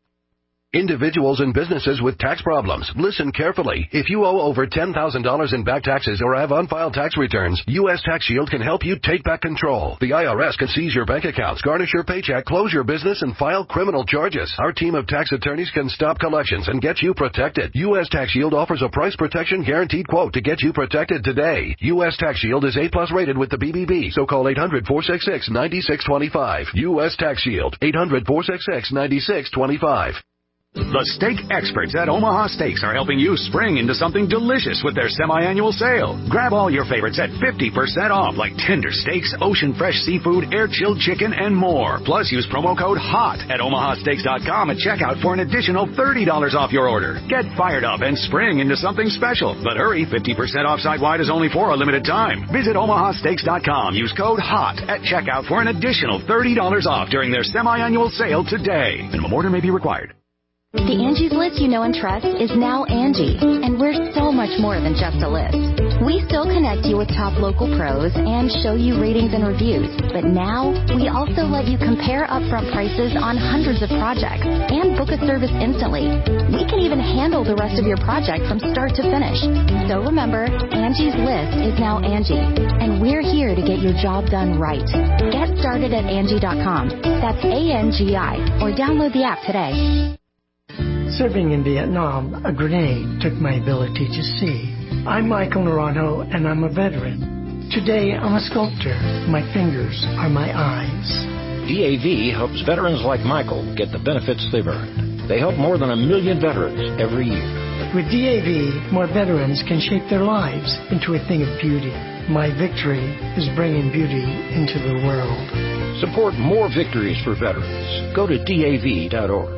Individuals and businesses with tax problems, listen carefully. If you owe over $10,000 in back taxes or have unfiled tax returns, U.S. Tax Shield can help you take back control. The IRS can seize your bank accounts, garnish your paycheck, close your business, and file criminal charges. Our team of tax attorneys can stop collections and get you protected. U.S. Tax Shield offers a price protection guaranteed quote to get you protected today. U.S. Tax Shield is A+ rated with the BBB, so call 800-466-9625. U.S. Tax Shield, 800-466-9625. The steak experts at Omaha Steaks are helping you spring into something delicious with their semi-annual sale. Grab all your favorites at 50% off, like tender steaks, ocean fresh seafood, air-chilled chicken, and more. Plus, use promo code HOT at omahasteaks.com at checkout for an additional $30 off your order. Get fired up and spring into something special. But hurry, 50% off site-wide is only for a limited time. Visit omahasteaks.com. Use code HOT at checkout for an additional $30 off during their semi-annual sale today. Minimum order may be required. The Angie's List you know and trust is now Angie, and we're so much more than just a list. We still connect you with top local pros and show you ratings and reviews, but now we also let you compare upfront prices on hundreds of projects and book a service instantly. We can even handle the rest of your project from start to finish. So remember, Angie's List is now Angie, and we're here to get your job done right. Get started at Angie.com. That's ANGI, or download the app today. Serving in Vietnam, a grenade took my ability to see. I'm Michael Naranjo, and I'm a veteran. Today, I'm a sculptor. My fingers are my eyes. DAV helps veterans like Michael get the benefits they've earned. They help more than 1 million veterans every year. With DAV, more veterans can shape their lives into a thing of beauty. My victory is bringing beauty into the world. Support more victories for veterans. Go to DAV.org.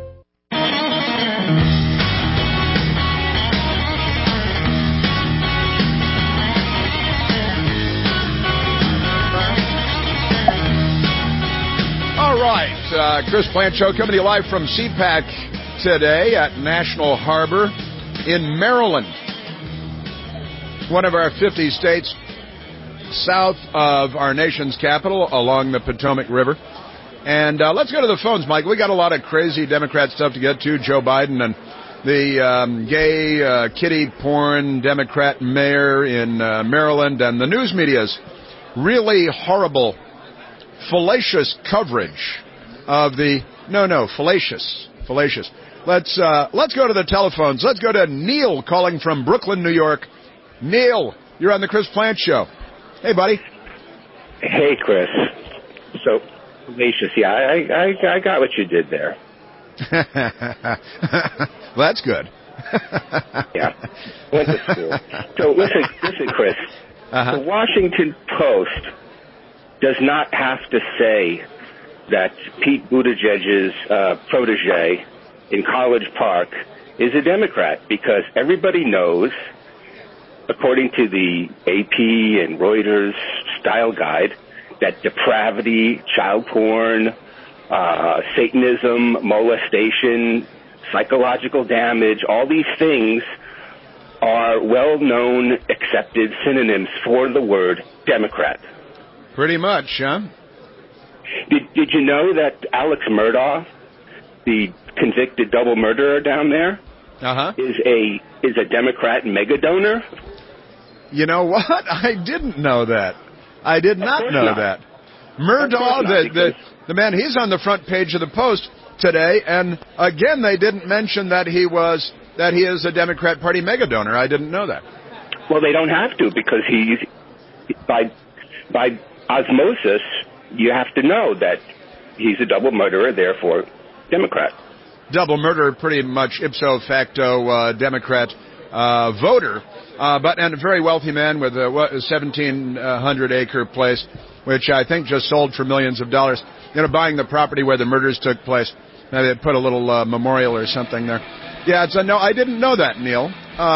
All right, Chris Plante Show coming to you live from CPAC today at National Harbor in Maryland, one of our 50 states south of our nation's capital along the Potomac River. And let's go to the phones, Mike. We got a lot of crazy Democrat stuff to get to. Joe Biden and the gay kiddie porn Democrat mayor in Maryland, and the news media's really horrible, fallacious coverage of the fallacious. Let's go to the telephones. Let's go to Neil calling from Brooklyn, New York. Neil, you're on the Chris Plante Show. Hey, buddy. Hey, Chris. So fallacious. Yeah, I got what you did there. Well, that's good. Yeah, went to school. So listen, Chris. The Washington Post does not have to say that Pete Buttigieg's protege in College Park is a Democrat, because everybody knows, according to the AP and Reuters style guide, that depravity, child porn, Satanism, molestation, psychological damage, all these things are well-known, accepted synonyms for the word Democrat. Pretty much, huh? Did you know that Alex Murdaugh, the convicted double murderer down there, is a Democrat mega donor? You know what? I didn't know that. I did not know that. Murdaugh, the man, he's on the front page of the Post today, and again, they didn't mention that he is a Democrat Party mega donor. I didn't know that. Well, they don't have to, because he's by osmosis, you have to know that he's a double murderer, therefore Democrat. Double murderer, pretty much ipso facto Democrat voter, and a very wealthy man with a 1,700-acre place, which I think just sold for millions of dollars. Buying the property where the murders took place. Maybe they put a little memorial or something there. Yeah, no, I didn't know that, Neil.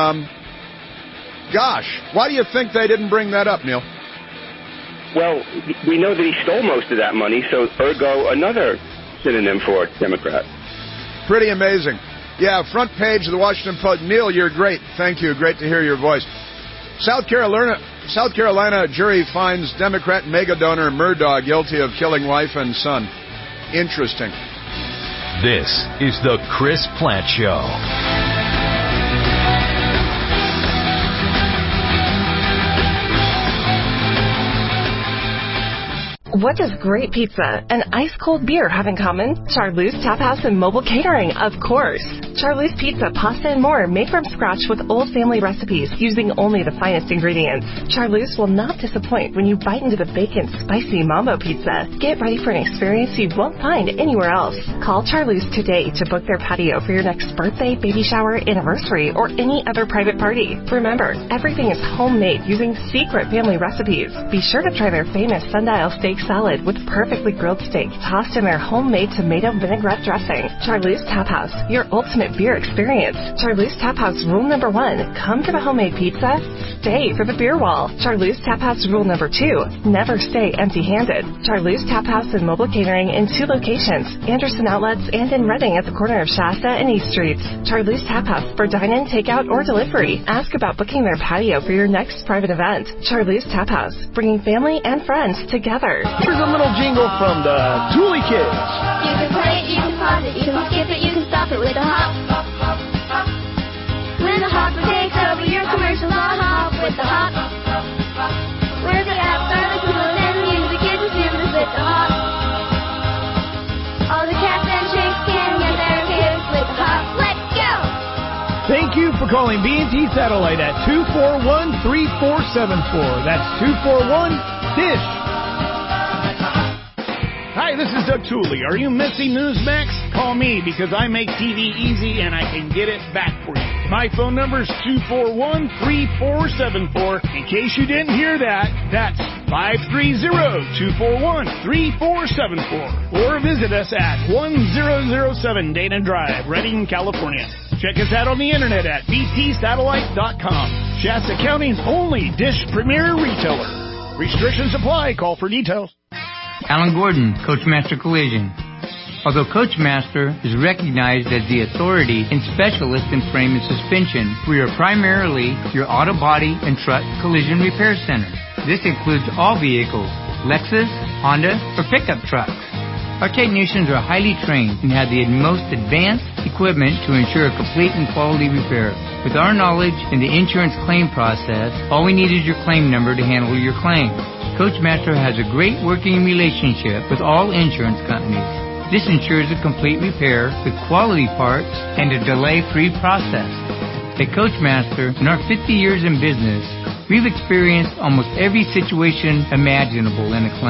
Gosh, why do you think they didn't bring that up, Neil? Well, we know that he stole most of that money, so ergo another synonym for Democrat. Pretty amazing. Yeah, front page of the Washington Post. Neil, you're great. Thank you. Great to hear your voice. South Carolina jury finds Democrat mega donor Murdaugh guilty of killing wife and son. Interesting. This is the Chris Plante Show. What does great pizza and ice-cold beer have in common? Charlie's Tap House and Mobile Catering, of course. Charlie's Pizza, pasta, and more made from scratch with old family recipes using only the finest ingredients. Charlie's will not disappoint when you bite into the bacon spicy mambo pizza. Get ready for an experience you won't find anywhere else. Call Charlie's today to book their patio for your next birthday, baby shower, anniversary, or any other private party. Remember, everything is homemade using secret family recipes. Be sure to try their famous sundial steak salad with perfectly grilled steak tossed in their homemade tomato vinaigrette dressing. Charlie's Tap House, your ultimate beer experience. Charlie's Tap House rule number 1, come for the homemade pizza, stay for the beer wall. Charlie's Tap House rule number 2, never stay empty-handed. Charlie's Tap House and Mobile Catering in 2 locations, Anderson Outlets and in Reading at the corner of Shasta and East Streets. Charlie's Tap House for dine-in, takeout, or delivery. Ask about booking their patio for your next private event. Charlie's Tap House, bringing family and friends together. Here's a little jingle from the Thule Kids. You can play it, you can pause it, you can skip it, you can stop it with a hop. When the hopper takes over your commercials, I'll hop with the hop. Where the apps are the coolest and music is the simplest with the hop. All the cats and chicks can get their kicks with the hop. Let's go! Thank you for calling B&T Satellite at 241-3474. That's 241-DISH. Hi, this is Doug Tooley. Are you missing Newsmax? Call me because I make TV easy and I can get it back for you. My phone number is 241-3474. In case you didn't hear that, that's 530-241-3474. Or visit us at 1007 Dana Drive, Redding, California. Check us out on the internet at btsatellite.com. Shasta County's only Dish Premier retailer. Restrictions apply. Call for details. Alan Gordon, Coachmaster Collision. Although Coachmaster is recognized as the authority and specialist in frame and suspension, we are primarily your auto body and truck collision repair center. This includes all vehicles, Lexus, Honda, or pickup trucks. Our technicians are highly trained and have the most advanced equipment to ensure a complete and quality repair. With our knowledge in the insurance claim process, all we need is your claim number to handle your claim. Coachmaster has a great working relationship with all insurance companies. This ensures a complete repair with quality parts and a delay-free process. At Coachmaster, in our 50 years in business, we've experienced almost every situation imaginable in a claim.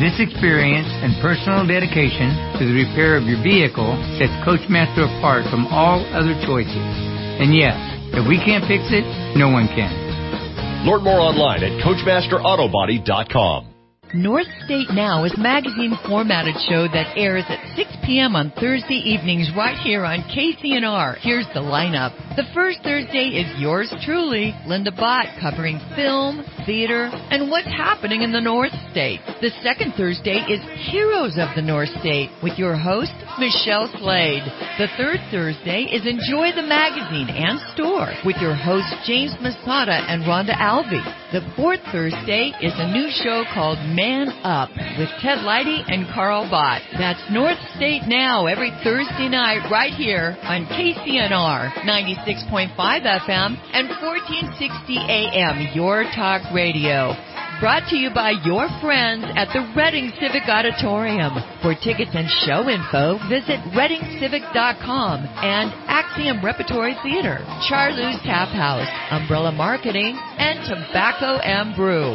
This experience and personal dedication to the repair of your vehicle sets Coachmaster apart from all other choices. And yes, if we can't fix it, no one can. Learn more online at CoachmasterAutobody.com. North State Now is a magazine-formatted show that airs at 6 p.m. on Thursday evenings right here on KCNR. Here's the lineup. The first Thursday is yours truly, Linda Bott, covering film, theater, and what's happening in the North State. The second Thursday is Heroes of the North State with your host, Michelle Slade. The third Thursday is Enjoy the Magazine and Store with your hosts, James Masada and Rhonda Alvey. The fourth Thursday is a new show called Man Up with Ted Leidy and Carl Bott. That's North State Now every Thursday night right here on KCNR 96.5 FM and 1460 AM, Your Talk Radio. Brought to you by your friends at the Reading Civic Auditorium. For tickets and show info, visit ReadingCivic.com and Axiom Repertory Theater, Charlou's Tap House, Umbrella Marketing, and Tobacco and Brew.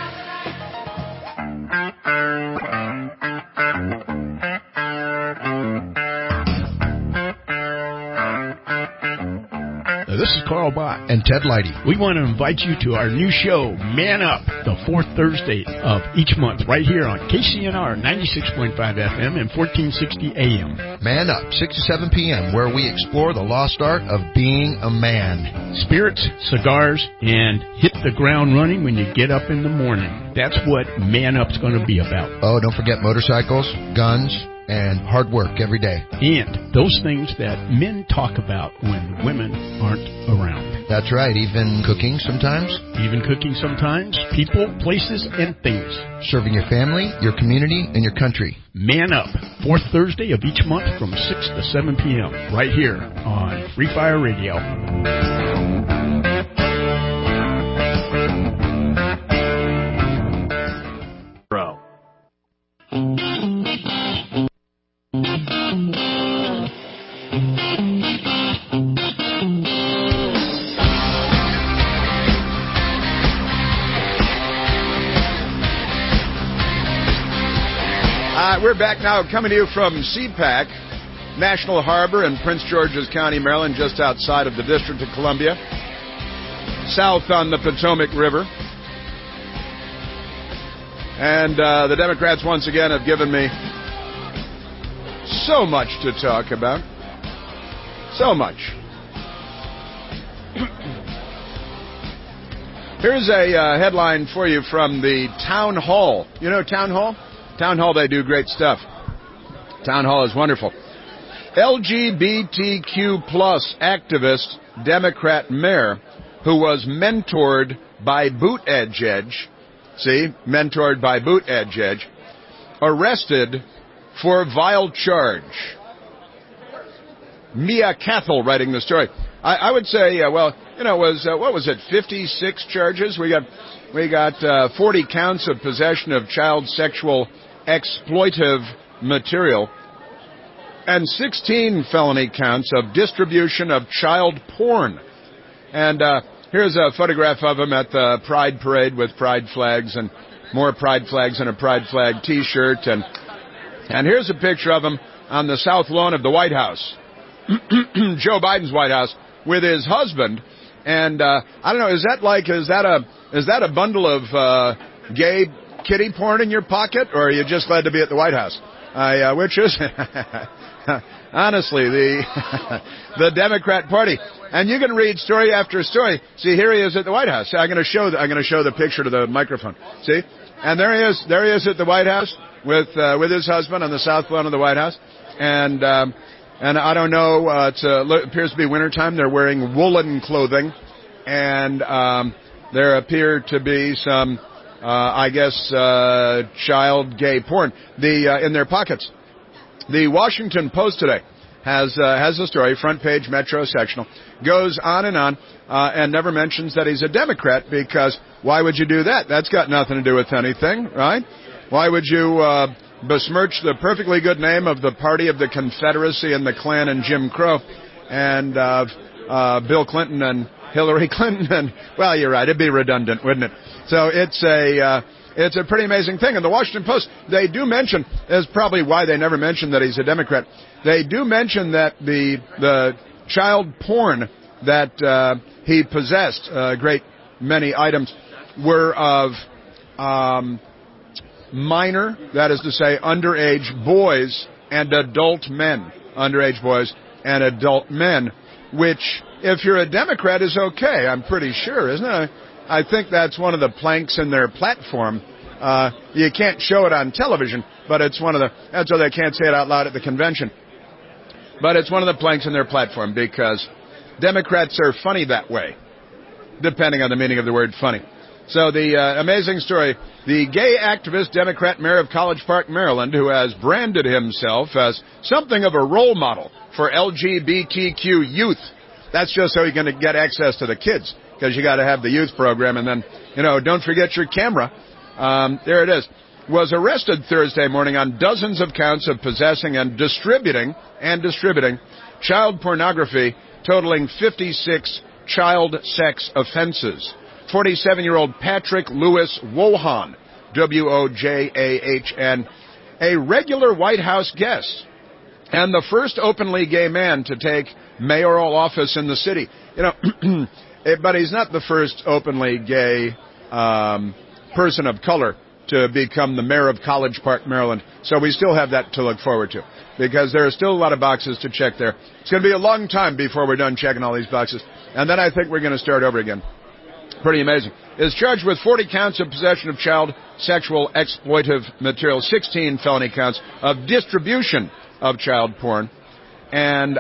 This is Carl Bott and Ted Leidy. We want to invite you to our new show, Man Up, the fourth Thursday of each month, right here on KCNR 96.5 FM and 1460 AM. Man Up, 6 to 7 p.m., where we explore the lost art of being a man. Spirits, cigars, and hit the ground running when you get up in the morning. That's what Man Up's going to be about. Oh, don't forget motorcycles, guns, and hard work every day. And those things that men talk about when women aren't around. That's right, even cooking sometimes. People, places, and things. Serving your family, your community, and your country. Man Up, fourth Thursday of each month from 6 to 7 p.m. right here on Free Fire Radio. Bro. We're back now, coming to you from CPAC, National Harbor in Prince George's County, Maryland, just outside of the District of Columbia, south on the Potomac River. And the Democrats once again have given me so much to talk about. So much. Here's a headline for you from the Town Hall. You know Town Hall? Town Hall, they do great stuff. Town Hall is wonderful. LGBTQ plus activist Democrat mayor who was mentored by Buttigieg, arrested for vile charge. Mia Cathell writing the story. I would say, it was, 56 charges? We got 40 counts of possession of child sexual exploitive material and 16 felony counts of distribution of child porn. And here's a photograph of him at the Pride Parade with pride flags and more pride flags and a pride flag T-shirt. And here's a picture of him on the south lawn of the White House, Joe Biden's White House, with his husband. And I don't know, is that a bundle of gay kitty porn in your pocket, or are you just glad to be at the White House? Which is honestly the Democrat Party. And you can read story after story. See, here he is at the White House. I'm going to show the picture to the microphone. See, and there he is at the White House with his husband on the south lawn of the White House. And I don't know. It appears to be wintertime. They're wearing woolen clothing, and there appear to be some, child gay porn in their pockets. The Washington Post today has a story, front page, Metro sectional, goes on and never mentions that he's a Democrat, because why would you do that? That's got nothing to do with anything, right? Why would you besmirch the perfectly good name of the Party of the Confederacy and the Klan and Jim Crow and Bill Clinton and Hillary Clinton? And, well, you're right, it'd be redundant, wouldn't it? So it's It's a pretty amazing thing. And the Washington Post, they do mention, is probably why they never mentioned that he's a Democrat. They do mention that the child porn that he possessed, a great many items, were of minor, that is to say, underage boys and adult men. Underage boys and adult men, which, if you're a Democrat, is okay, I'm pretty sure, isn't it? I think that's one of the planks in their platform. You can't show it on television, but it's one of the, that's why they can't say it out loud at the convention. But it's one of the planks in their platform because Democrats are funny that way, depending on the meaning of the word funny. So the amazing story, the gay activist Democrat mayor of College Park, Maryland, who has branded himself as something of a role model for LGBTQ youth. That's just so you can get access to the kids, because you got to have the youth program, and then, don't forget your camera. There it is. Was arrested Thursday morning on dozens of counts of possessing and distributing child pornography, totaling 56 child sex offenses. 47-year-old Patrick Lewis Wojan, Wojahn, a regular White House guest, and the first openly gay man to take mayoral office in the city. But he's not the first openly gay person of color to become the mayor of College Park, Maryland. So we still have that to look forward to, because there are still a lot of boxes to check there. It's going to be a long time before we're done checking all these boxes, and then I think we're going to start over again. Pretty amazing. Is charged with 40 counts of possession of child sexual exploitive material, 16 felony counts of distribution of child porn. And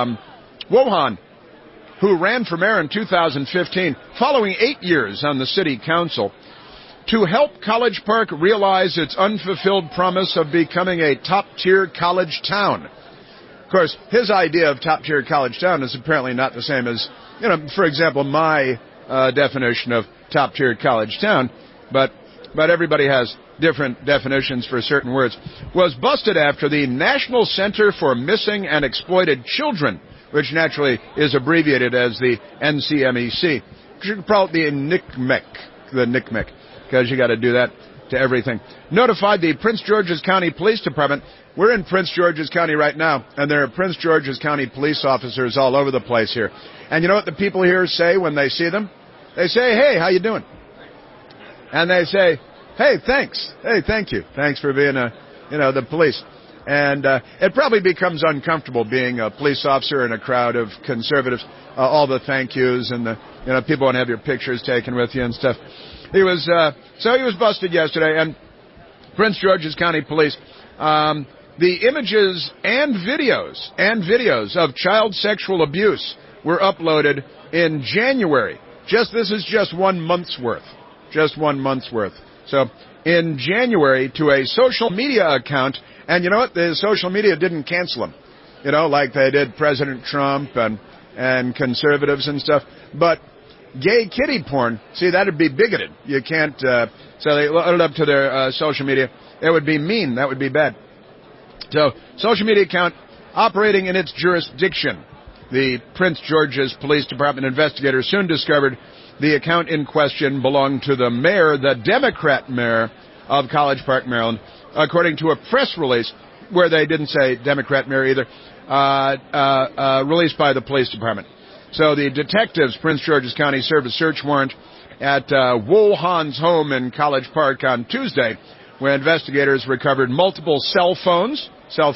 Wojan, who ran for mayor in 2015, following 8 years on the city council, to help College Park realize its unfulfilled promise of becoming a top-tier college town. Of course, his idea of top-tier college town is apparently not the same as, for example, my definition of top-tier college town, but everybody has different definitions for certain words, was busted after the National Center for Missing and Exploited Children, which naturally is abbreviated as the NCMEC. You could probably be the NCMEC, because you got to do that to everything. Notified the Prince George's County Police Department. We're in Prince George's County right now, and there are Prince George's County police officers all over the place here. And you know what the people here say when they see them? They say, "Hey, how you doing?" And they say, "Hey, thanks. Hey, thank you. Thanks for being the police." And it probably becomes uncomfortable being a police officer in a crowd of conservatives. All the thank yous and the people want to have your pictures taken with you and stuff. He was busted yesterday, and Prince George's County Police. The images and videos of child sexual abuse were uploaded in January. This is just 1 month's worth. Just 1 month's worth. So in January, to a social media account, and you know what? The social media didn't cancel them, like they did President Trump and conservatives and stuff. But gay kiddie porn, see, that'd be bigoted. You can't, so they loaded up to their social media. It would be mean. That would be bad. So, social media account operating in its jurisdiction. The Prince George's Police Department investigators soon discovered the account in question belonged to the mayor, the Democrat mayor of College Park, Maryland, according to a press release where they didn't say Democrat mayor either, released by the police department. So the detectives, Prince George's County, served a search warrant at Wojan's home in College Park on Tuesday, where investigators recovered multiple cell phones,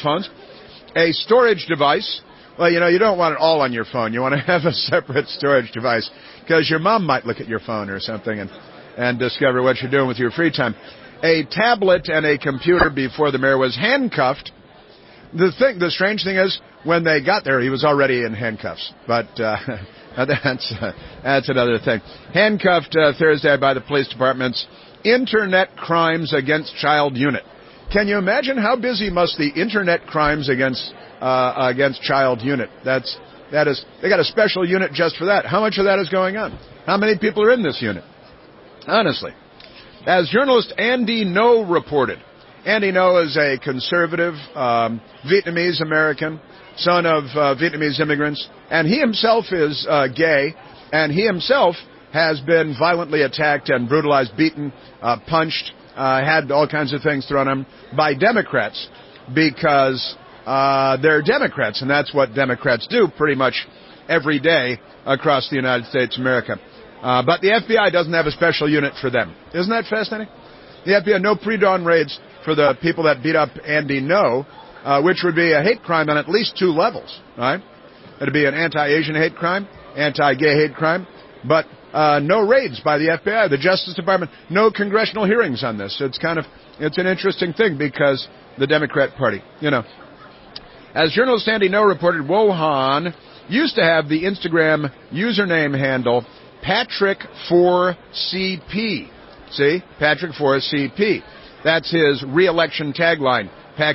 a storage device. Well, you don't want it all on your phone. You want to have a separate storage device, because your mom might look at your phone or something and discover what you're doing with your free time. A tablet and a computer before the mayor was handcuffed. The strange thing is, when they got there, he was already in handcuffs. But that's another thing. Handcuffed Thursday by the police department's Internet Crimes Against Child Unit. Can you imagine how busy must the Internet Crimes Against Child Unit? They got a special unit just for that. How much of that is going on? How many people are in this unit? Honestly. As journalist Andy Ngo reported, Andy Ngo is a conservative Vietnamese American, son of Vietnamese immigrants, and he himself is gay, and he himself has been violently attacked and brutalized, beaten, punched, had all kinds of things thrown on them by Democrats because they're Democrats, and that's what Democrats do pretty much every day across the United States of America. But the FBI doesn't have a special unit for them. Isn't that fascinating? The FBI, no pre-dawn raids for the people that beat up Andy Ngo, which would be a hate crime on at least 2 levels, right? It'd be an anti-Asian hate crime, anti-gay hate crime, but no raids by the FBI, the Justice Department, no congressional hearings on this. It's an interesting thing because the Democrat Party, As journalist Andy Ngo reported, Wuhan used to have the Instagram username handle Patrick4CP. See? Patrick4CP. That's his re-election tagline.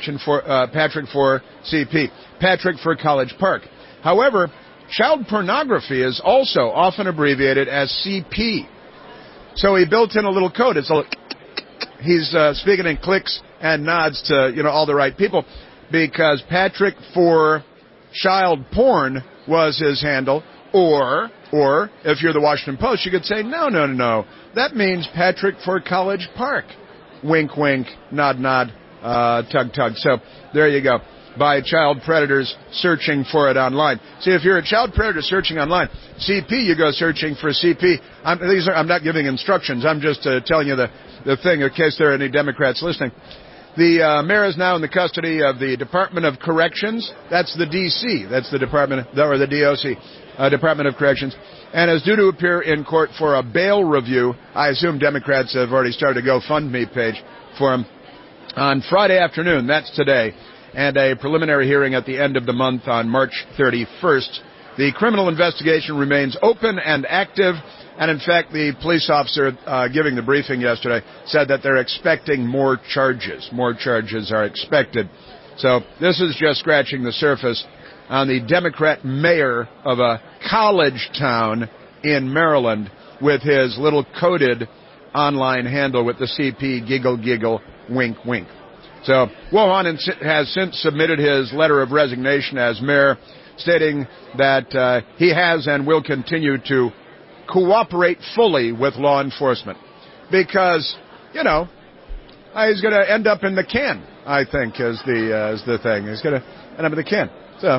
Patrick4CP. Patrick for College Park. However, child pornography is also often abbreviated as CP. So he built in a little code. He's speaking in clicks and nods to, all the right people, because Patrick for child porn was his handle, or if you're the Washington Post, you could say, no. That means Patrick for College Park. Wink, wink, nod, nod, tug, tug. So there you go. By child predators searching for it online. See, if you're a child predator searching online, CP, you go searching for CP. I'm not giving instructions. I'm just telling you the thing in case there are any Democrats listening. The mayor is now in the custody of the Department of Corrections. That's the D.C. That's the Department, or the DOC, Department of Corrections, and is due to appear in court for a bail review. I assume Democrats have already started a GoFundMe page for him on Friday afternoon. That's today. And a preliminary hearing at the end of the month on March 31st. The criminal investigation remains open and active, and in fact, the police officer giving the briefing yesterday said that they're expecting more charges. More charges are expected. So this is just scratching the surface on the Democrat mayor of a college town in Maryland with his little coded online handle with the CP giggle giggle wink wink. So Wuhan has since submitted his letter of resignation as mayor, stating that he has and will continue to cooperate fully with law enforcement because, he's going to end up in the can, I think, is the thing. He's going to end up in the can. So,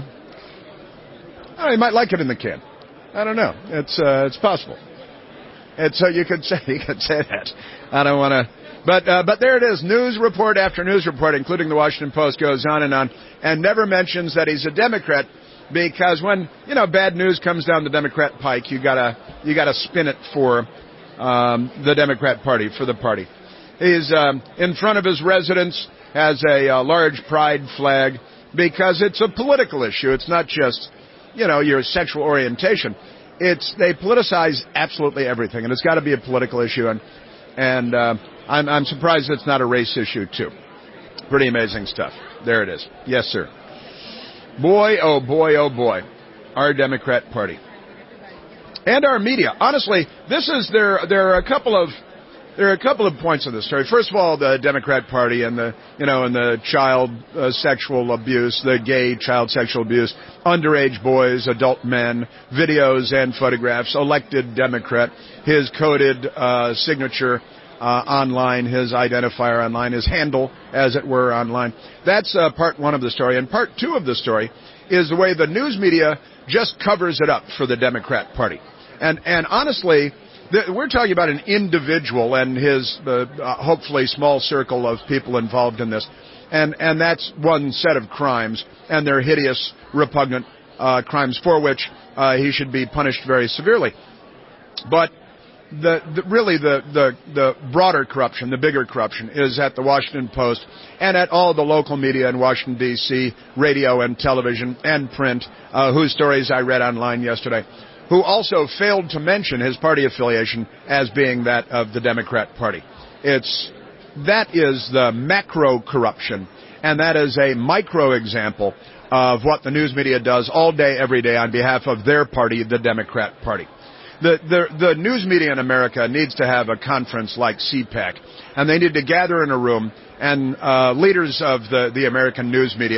he might like it in the can. I don't know. It's possible. So you could say that. I don't want to. But there it is. News report after news report, including the Washington Post, goes on and never mentions that he's a Democrat, because when, bad news comes down the Democrat pike, you gotta spin it for, the Democrat Party, for the party. He's, in front of his residence, has a large pride flag, because it's a political issue. It's not just, your sexual orientation. They politicize absolutely everything, and it's gotta be a political issue, and I'm surprised it's not a race issue, too. Pretty amazing stuff. There it is. Yes, sir. Boy, oh boy, oh boy. Our Democrat Party. And our media. Honestly, there are a couple of points of this story. First of all, the Democrat Party and the child sexual abuse, the gay child sexual abuse, underage boys, adult men, videos and photographs, elected Democrat, his coded signature online, his identifier online, his handle, as it were, online. That's part one of the story. And part two of the story is the way the news media just covers it up for the Democrat Party. And honestly, we're talking about an individual and his hopefully small circle of people involved in this. And that's one set of crimes, and they're hideous, repugnant crimes for which he should be punished very severely. But the broader corruption, the bigger corruption, is at the Washington Post and at all the local media in Washington, D.C., radio and television and print, whose stories I read online yesterday, who also failed to mention his party affiliation as being that of the Democrat Party. That is the macro corruption, and that is a micro example of what the news media does all day, every day on behalf of their party, the Democrat Party. The news media in America needs to have a conference like CPAC, and they need to gather in a room, and leaders of the American news media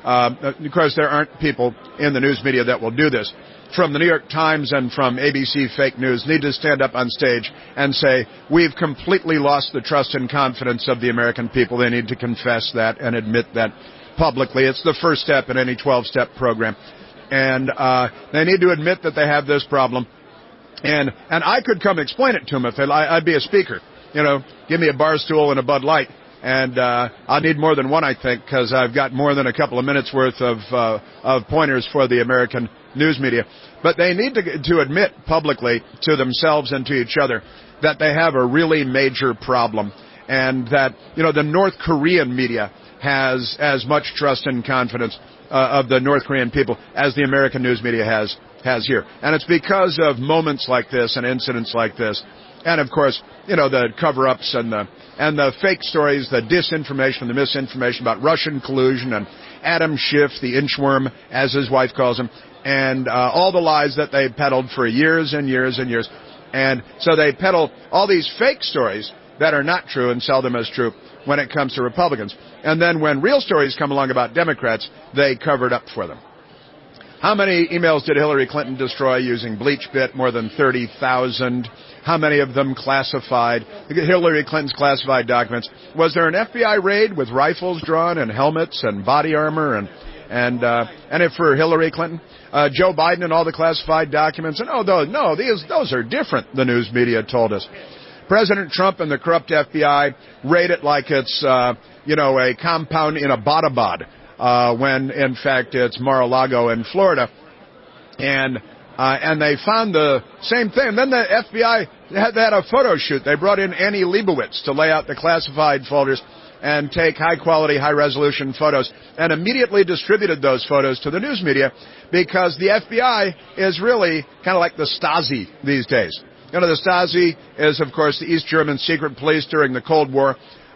Of course, there aren't people in the news media that will do this. From the New York Times and from ABC Fake News need to stand up on stage and say, we've completely lost the trust and confidence of the American people. They need to confess that and admit that publicly. It's the first step in any 12-step program. And they need to admit that they have this problem. And I could come explain it to them if I'd be a speaker. You know, give me a bar stool and a Bud Light. And I'll need more than one, I think, because I've got more than a couple of minutes worth of pointers for the American news media. But they need to admit publicly to themselves and to each other that they have a really major problem, and that, you know, the North Korean media has as much trust and confidence of the North Korean people as the American news media has here. And it's because of moments like this and incidents like this. And, of course, you know, the cover-ups and the fake stories, the disinformation, the misinformation about Russian collusion and Adam Schiff, the inchworm, as his wife calls him, and all the lies that they peddled for years and years and years. And so they peddle all these fake stories that are not true and sell them as true when it comes to Republicans. And then when real stories come along about Democrats, they cover it up for them. How many emails did Hillary Clinton destroy using BleachBit? More than 30,000. How many of them classified? Hillary Clinton's classified documents. Was there an FBI raid with rifles drawn and helmets and body armor and if for Hillary Clinton? Joe Biden and all the classified documents? And those are different, the news media told us. President Trump and the corrupt FBI raid it like it's, a compound in Abbottabad. When in fact it's Mar-a-Lago in Florida, and they found the same thing. Then the FBI had a photo shoot. They brought in Annie Leibovitz to lay out the classified folders and take high-quality, high-resolution photos, and immediately distributed those photos to the news media because the FBI is really kind of like the Stasi these days. You know, the Stasi is, of course, the East German secret police during the Cold War.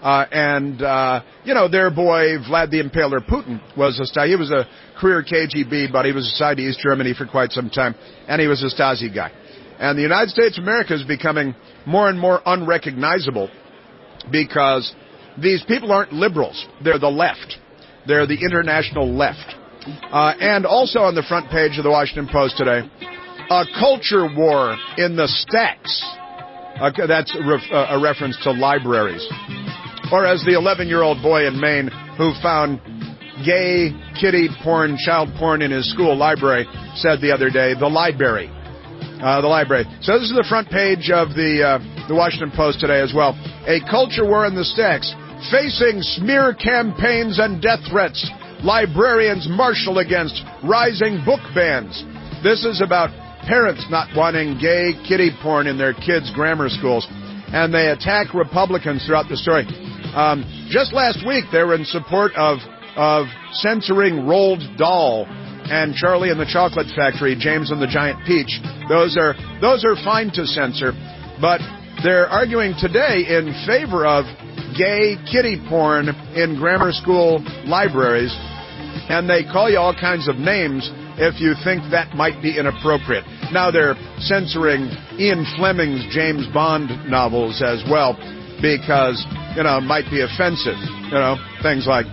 Their boy, Vlad the Impaler Putin, was a Stasi. He was a career KGB, but he was assigned to East Germany for quite some time, and he was a Stasi guy. And the United States of America is becoming more and more unrecognizable because these people aren't liberals. They're the left. They're the international left. And also on the front page of the Washington Post today, a culture war in the stacks. That's a reference to libraries. Or as the 11-year-old boy in Maine who found gay, kiddie porn, child porn in his school library said the other day, the library. The library. So this is the front page of the Washington Post today as well. A culture war in the stacks. Facing smear campaigns and death threats, librarians marshal against rising book bans. This is about parents not wanting gay kiddie porn in their kids' grammar schools. And they attack Republicans throughout the story. Just last week, they were in support of censoring Roald Dahl and Charlie and the Chocolate Factory, James and the Giant Peach. Those are fine to censor, but they're arguing today in favor of gay kiddie porn in grammar school libraries, and they call you all kinds of names if you think that might be inappropriate. Now they're censoring Ian Fleming's James Bond novels as well because, it might be offensive. Things like,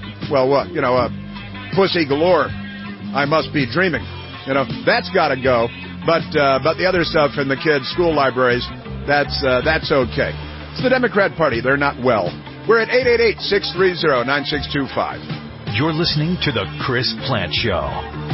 Pussy Galore, I Must Be Dreaming. That's got to go. But the other stuff in the kids' school libraries, that's okay. It's the Democrat Party. They're not well. We're at 888-630-9625. You're listening to The Chris Plant Show.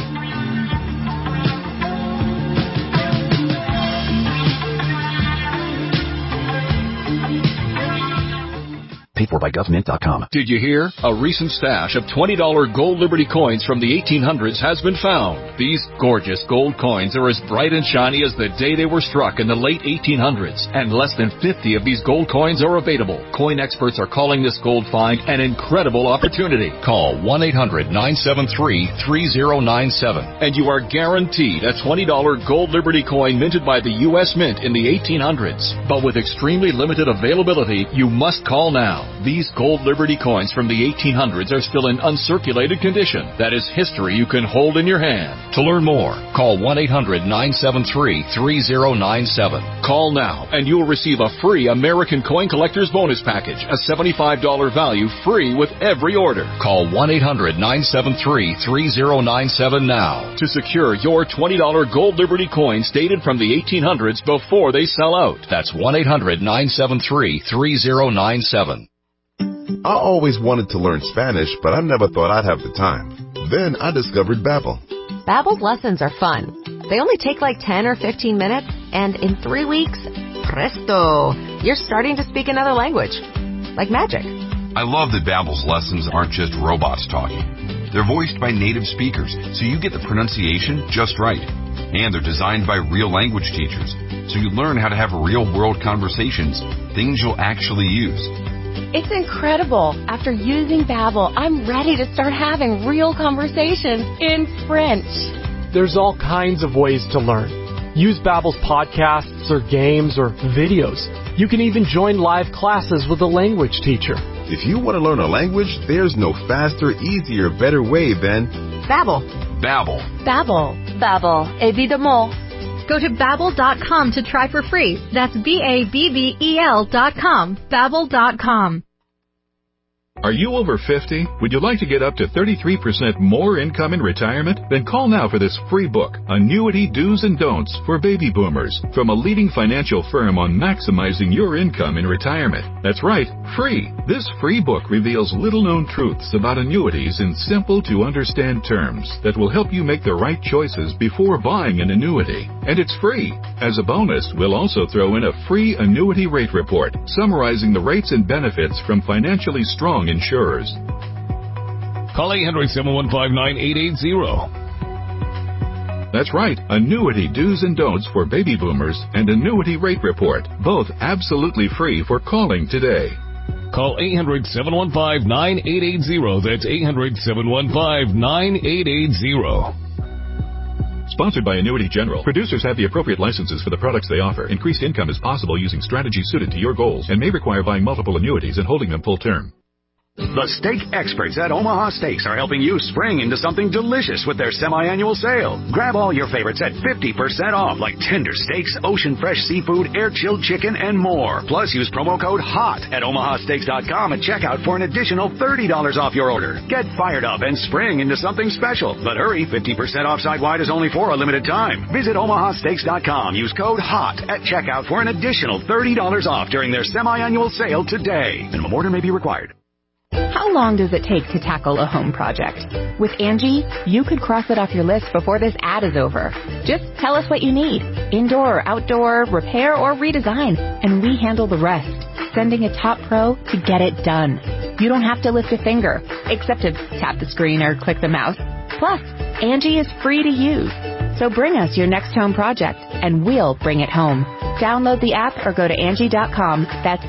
Paid for by government.com. Did you hear? A recent stash of $20 gold Liberty coins from the 1800s has been found. These gorgeous gold coins are as bright and shiny as the day they were struck in the late 1800s, and less than 50 of these gold coins are available. Coin experts are calling this gold find an incredible opportunity. Call 1-800-973-3097, and you are guaranteed a $20 gold Liberty coin minted by the U.S. Mint in the 1800s. But with extremely limited availability, you must call now. These gold Liberty coins from the 1800s are still in uncirculated condition. That is history you can hold in your hand. To learn more, call 1-800-973-3097. Call now and you will receive a free American Coin Collector's Bonus Package, a $75 value free with every order. Call 1-800-973-3097 now to secure your $20 gold Liberty coins dated from the 1800s before they sell out. That's 1-800-973-3097. I always wanted to learn Spanish, but I never thought I'd have the time. Then I discovered Babbel. Babbel's lessons are fun. They only take like 10 or 15 minutes, and in 3 weeks, presto, you're starting to speak another language. Like magic. I love that Babbel's lessons aren't just robots talking. They're voiced by native speakers, so you get the pronunciation just right. And they're designed by real language teachers, so you learn how to have real-world conversations, things you'll actually use. It's incredible. After using Babbel, I'm ready to start having real conversations in French. There's all kinds of ways to learn. Use Babbel's podcasts or games or videos. You can even join live classes with a language teacher. If you want to learn a language, there's no faster, easier, better way than Babbel. Babbel. Babbel. Babbel. Évidemment. Go to Babbel.com to try for free. That's BABBEL.com. Babbel.com. Are you over 50? Would you like to get up to 33% more income in retirement? Then call now for this free book, Annuity Do's and Don'ts for Baby Boomers, from a leading financial firm on maximizing your income in retirement. That's right, free. This free book reveals little-known truths about annuities in simple-to-understand terms that will help you make the right choices before buying an annuity. And it's free. As a bonus, we'll also throw in a free annuity rate report summarizing the rates and benefits from financially strong insurers. Call 800-715-9880. That's right, Annuity Do's and Don'ts for Baby Boomers and Annuity Rate Report, both absolutely free for calling today. Call 800-715-9880. That's 800-715-9880. Sponsored by Annuity General. Producers have the appropriate licenses for the products they offer. Increased income is possible using strategies suited to your goals and may require buying multiple annuities and holding them full term. The steak experts at Omaha Steaks are helping you spring into something delicious with their semi-annual sale. Grab all your favorites at 50% off, like tender steaks, ocean fresh seafood, air-chilled chicken, and more. Plus, use promo code HOT at omahasteaks.com at checkout for an additional $30 off your order. Get fired up and spring into something special. But hurry, 50% off site-wide is only for a limited time. Visit omahasteaks.com. Use code HOT at checkout for an additional $30 off during their semi-annual sale today. Minimum order may be required. How long does it take to tackle a home project? With Angie, you could cross it off your list before this ad is over. Just tell us what you need. Indoor, outdoor, repair, or redesign. And we handle the rest, sending a top pro to get it done. You don't have to lift a finger, except to tap the screen or click the mouse. Plus, Angie is free to use. So bring us your next home project, and we'll bring it home. Download the app or go to Angie.com. That's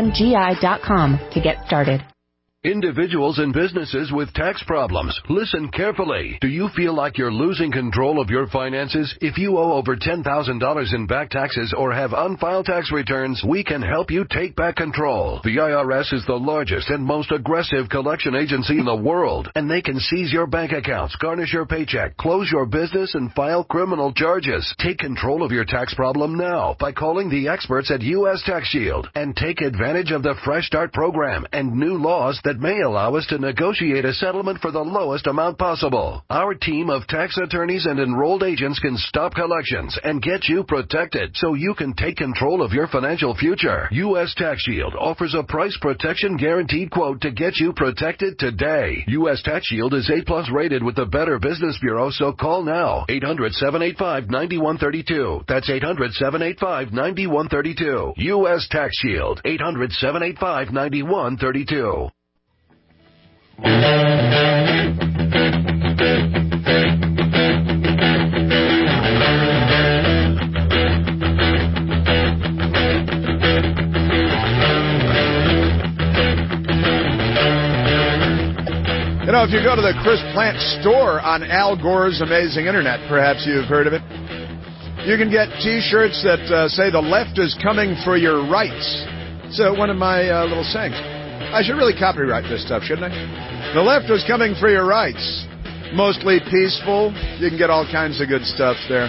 ANGI.com to get started. Individuals and businesses with tax problems, listen carefully. Do you feel like you're losing control of your finances? If you owe over $10,000 in back taxes or have unfiled tax returns, we can help you take back control. The IRS is the largest and most aggressive collection agency in the world, and they can seize your bank accounts, garnish your paycheck, close your business, and file criminal charges. Take control of your tax problem now by calling the experts at U.S. Tax Shield and take advantage of the Fresh Start program and new laws that may allow us to negotiate a settlement for the lowest amount possible. Our team of tax attorneys and enrolled agents can stop collections and get you protected so you can take control of your financial future. U.S. Tax Shield offers a price protection guaranteed quote to get you protected today. U.S. Tax Shield is A+ rated with the Better Business Bureau, so call now. 800-785-9132. That's 800-785-9132. U.S. Tax Shield. 800-785-9132. You know, if you go to the Chris Plant store on Al Gore's Amazing Internet, perhaps you've heard of it, you can get T-shirts that say the left is coming for your rights. So one of my little sayings. I should really copyright this stuff, shouldn't I? The left was coming for your rights. Mostly peaceful. You can get all kinds of good stuff there.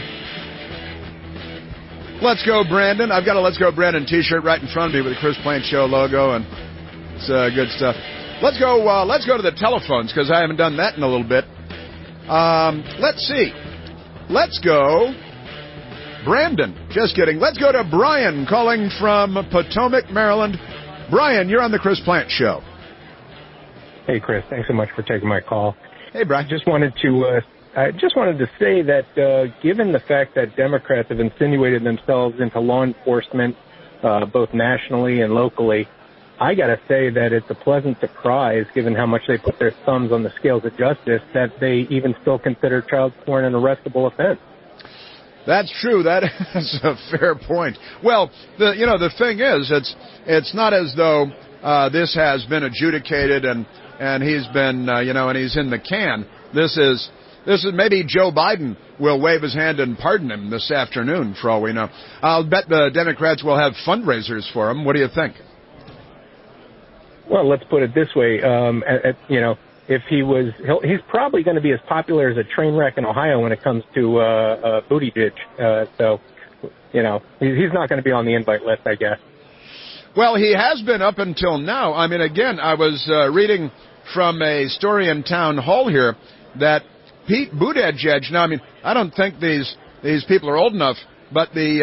Let's Go Brandon. I've got a Let's Go Brandon t-shirt right in front of me with the Chris Plante Show logo, and it's good stuff. Let's go to the telephones, because I haven't done that in a little bit. Let's see. Let's go Brandon. Just kidding. Let's go to Brian calling from Potomac, Maryland. Brian, you're on the Chris Plante Show. Hey, Chris. Thanks so much for taking my call. Hey, Brian. I just wanted to say that given the fact that Democrats have insinuated themselves into law enforcement, both nationally and locally, I got to say that it's a pleasant surprise, given how much they put their thumbs on the scales of justice, that they even still consider child porn an arrestable offense. That's true. That is a fair point. Well, the thing is, it's not as though this has been adjudicated and he's been and he's in the can. This is maybe Joe Biden will wave his hand and pardon him this afternoon, for all we know. I'll bet the Democrats will have fundraisers for him. What do you think? Well, let's put it this way. If he's probably going to be as popular as a train wreck in Ohio when it comes to booty ditch. So, he's not going to be on the invite list, I guess. Well, he has been up until now. I mean, again, I was reading from a story in Town Hall here that Pete Buttigieg. Now, I mean, I don't think these people are old enough, but Pete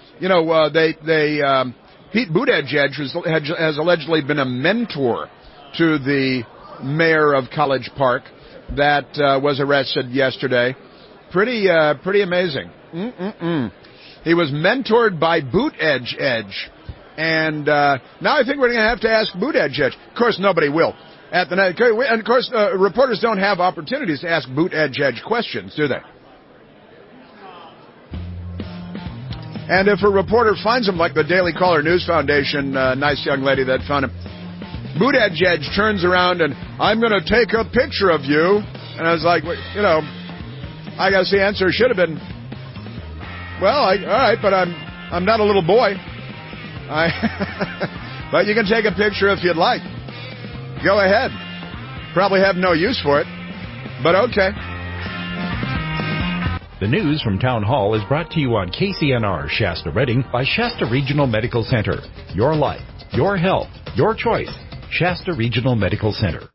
Buttigieg has allegedly been a mentor to the mayor of College Park that was arrested yesterday. Pretty amazing. He was mentored by Buttigieg. And now I think we're going to have to ask Buttigieg. Of course, nobody will. And of course, reporters don't have opportunities to ask Buttigieg questions, do they? And if a reporter finds him, like the Daily Caller News Foundation, nice young lady that found him, Buttigieg turns around and, I'm going to take a picture of you. And I was like, I guess the answer should have been, well, all right, but I'm not a little boy. But you can take a picture if you'd like. Go ahead. Probably have no use for it, but okay. The news from Town Hall is brought to you on KCNR Shasta Redding by Shasta Regional Medical Center. Your life, your health, your choice. Shasta Regional Medical Center.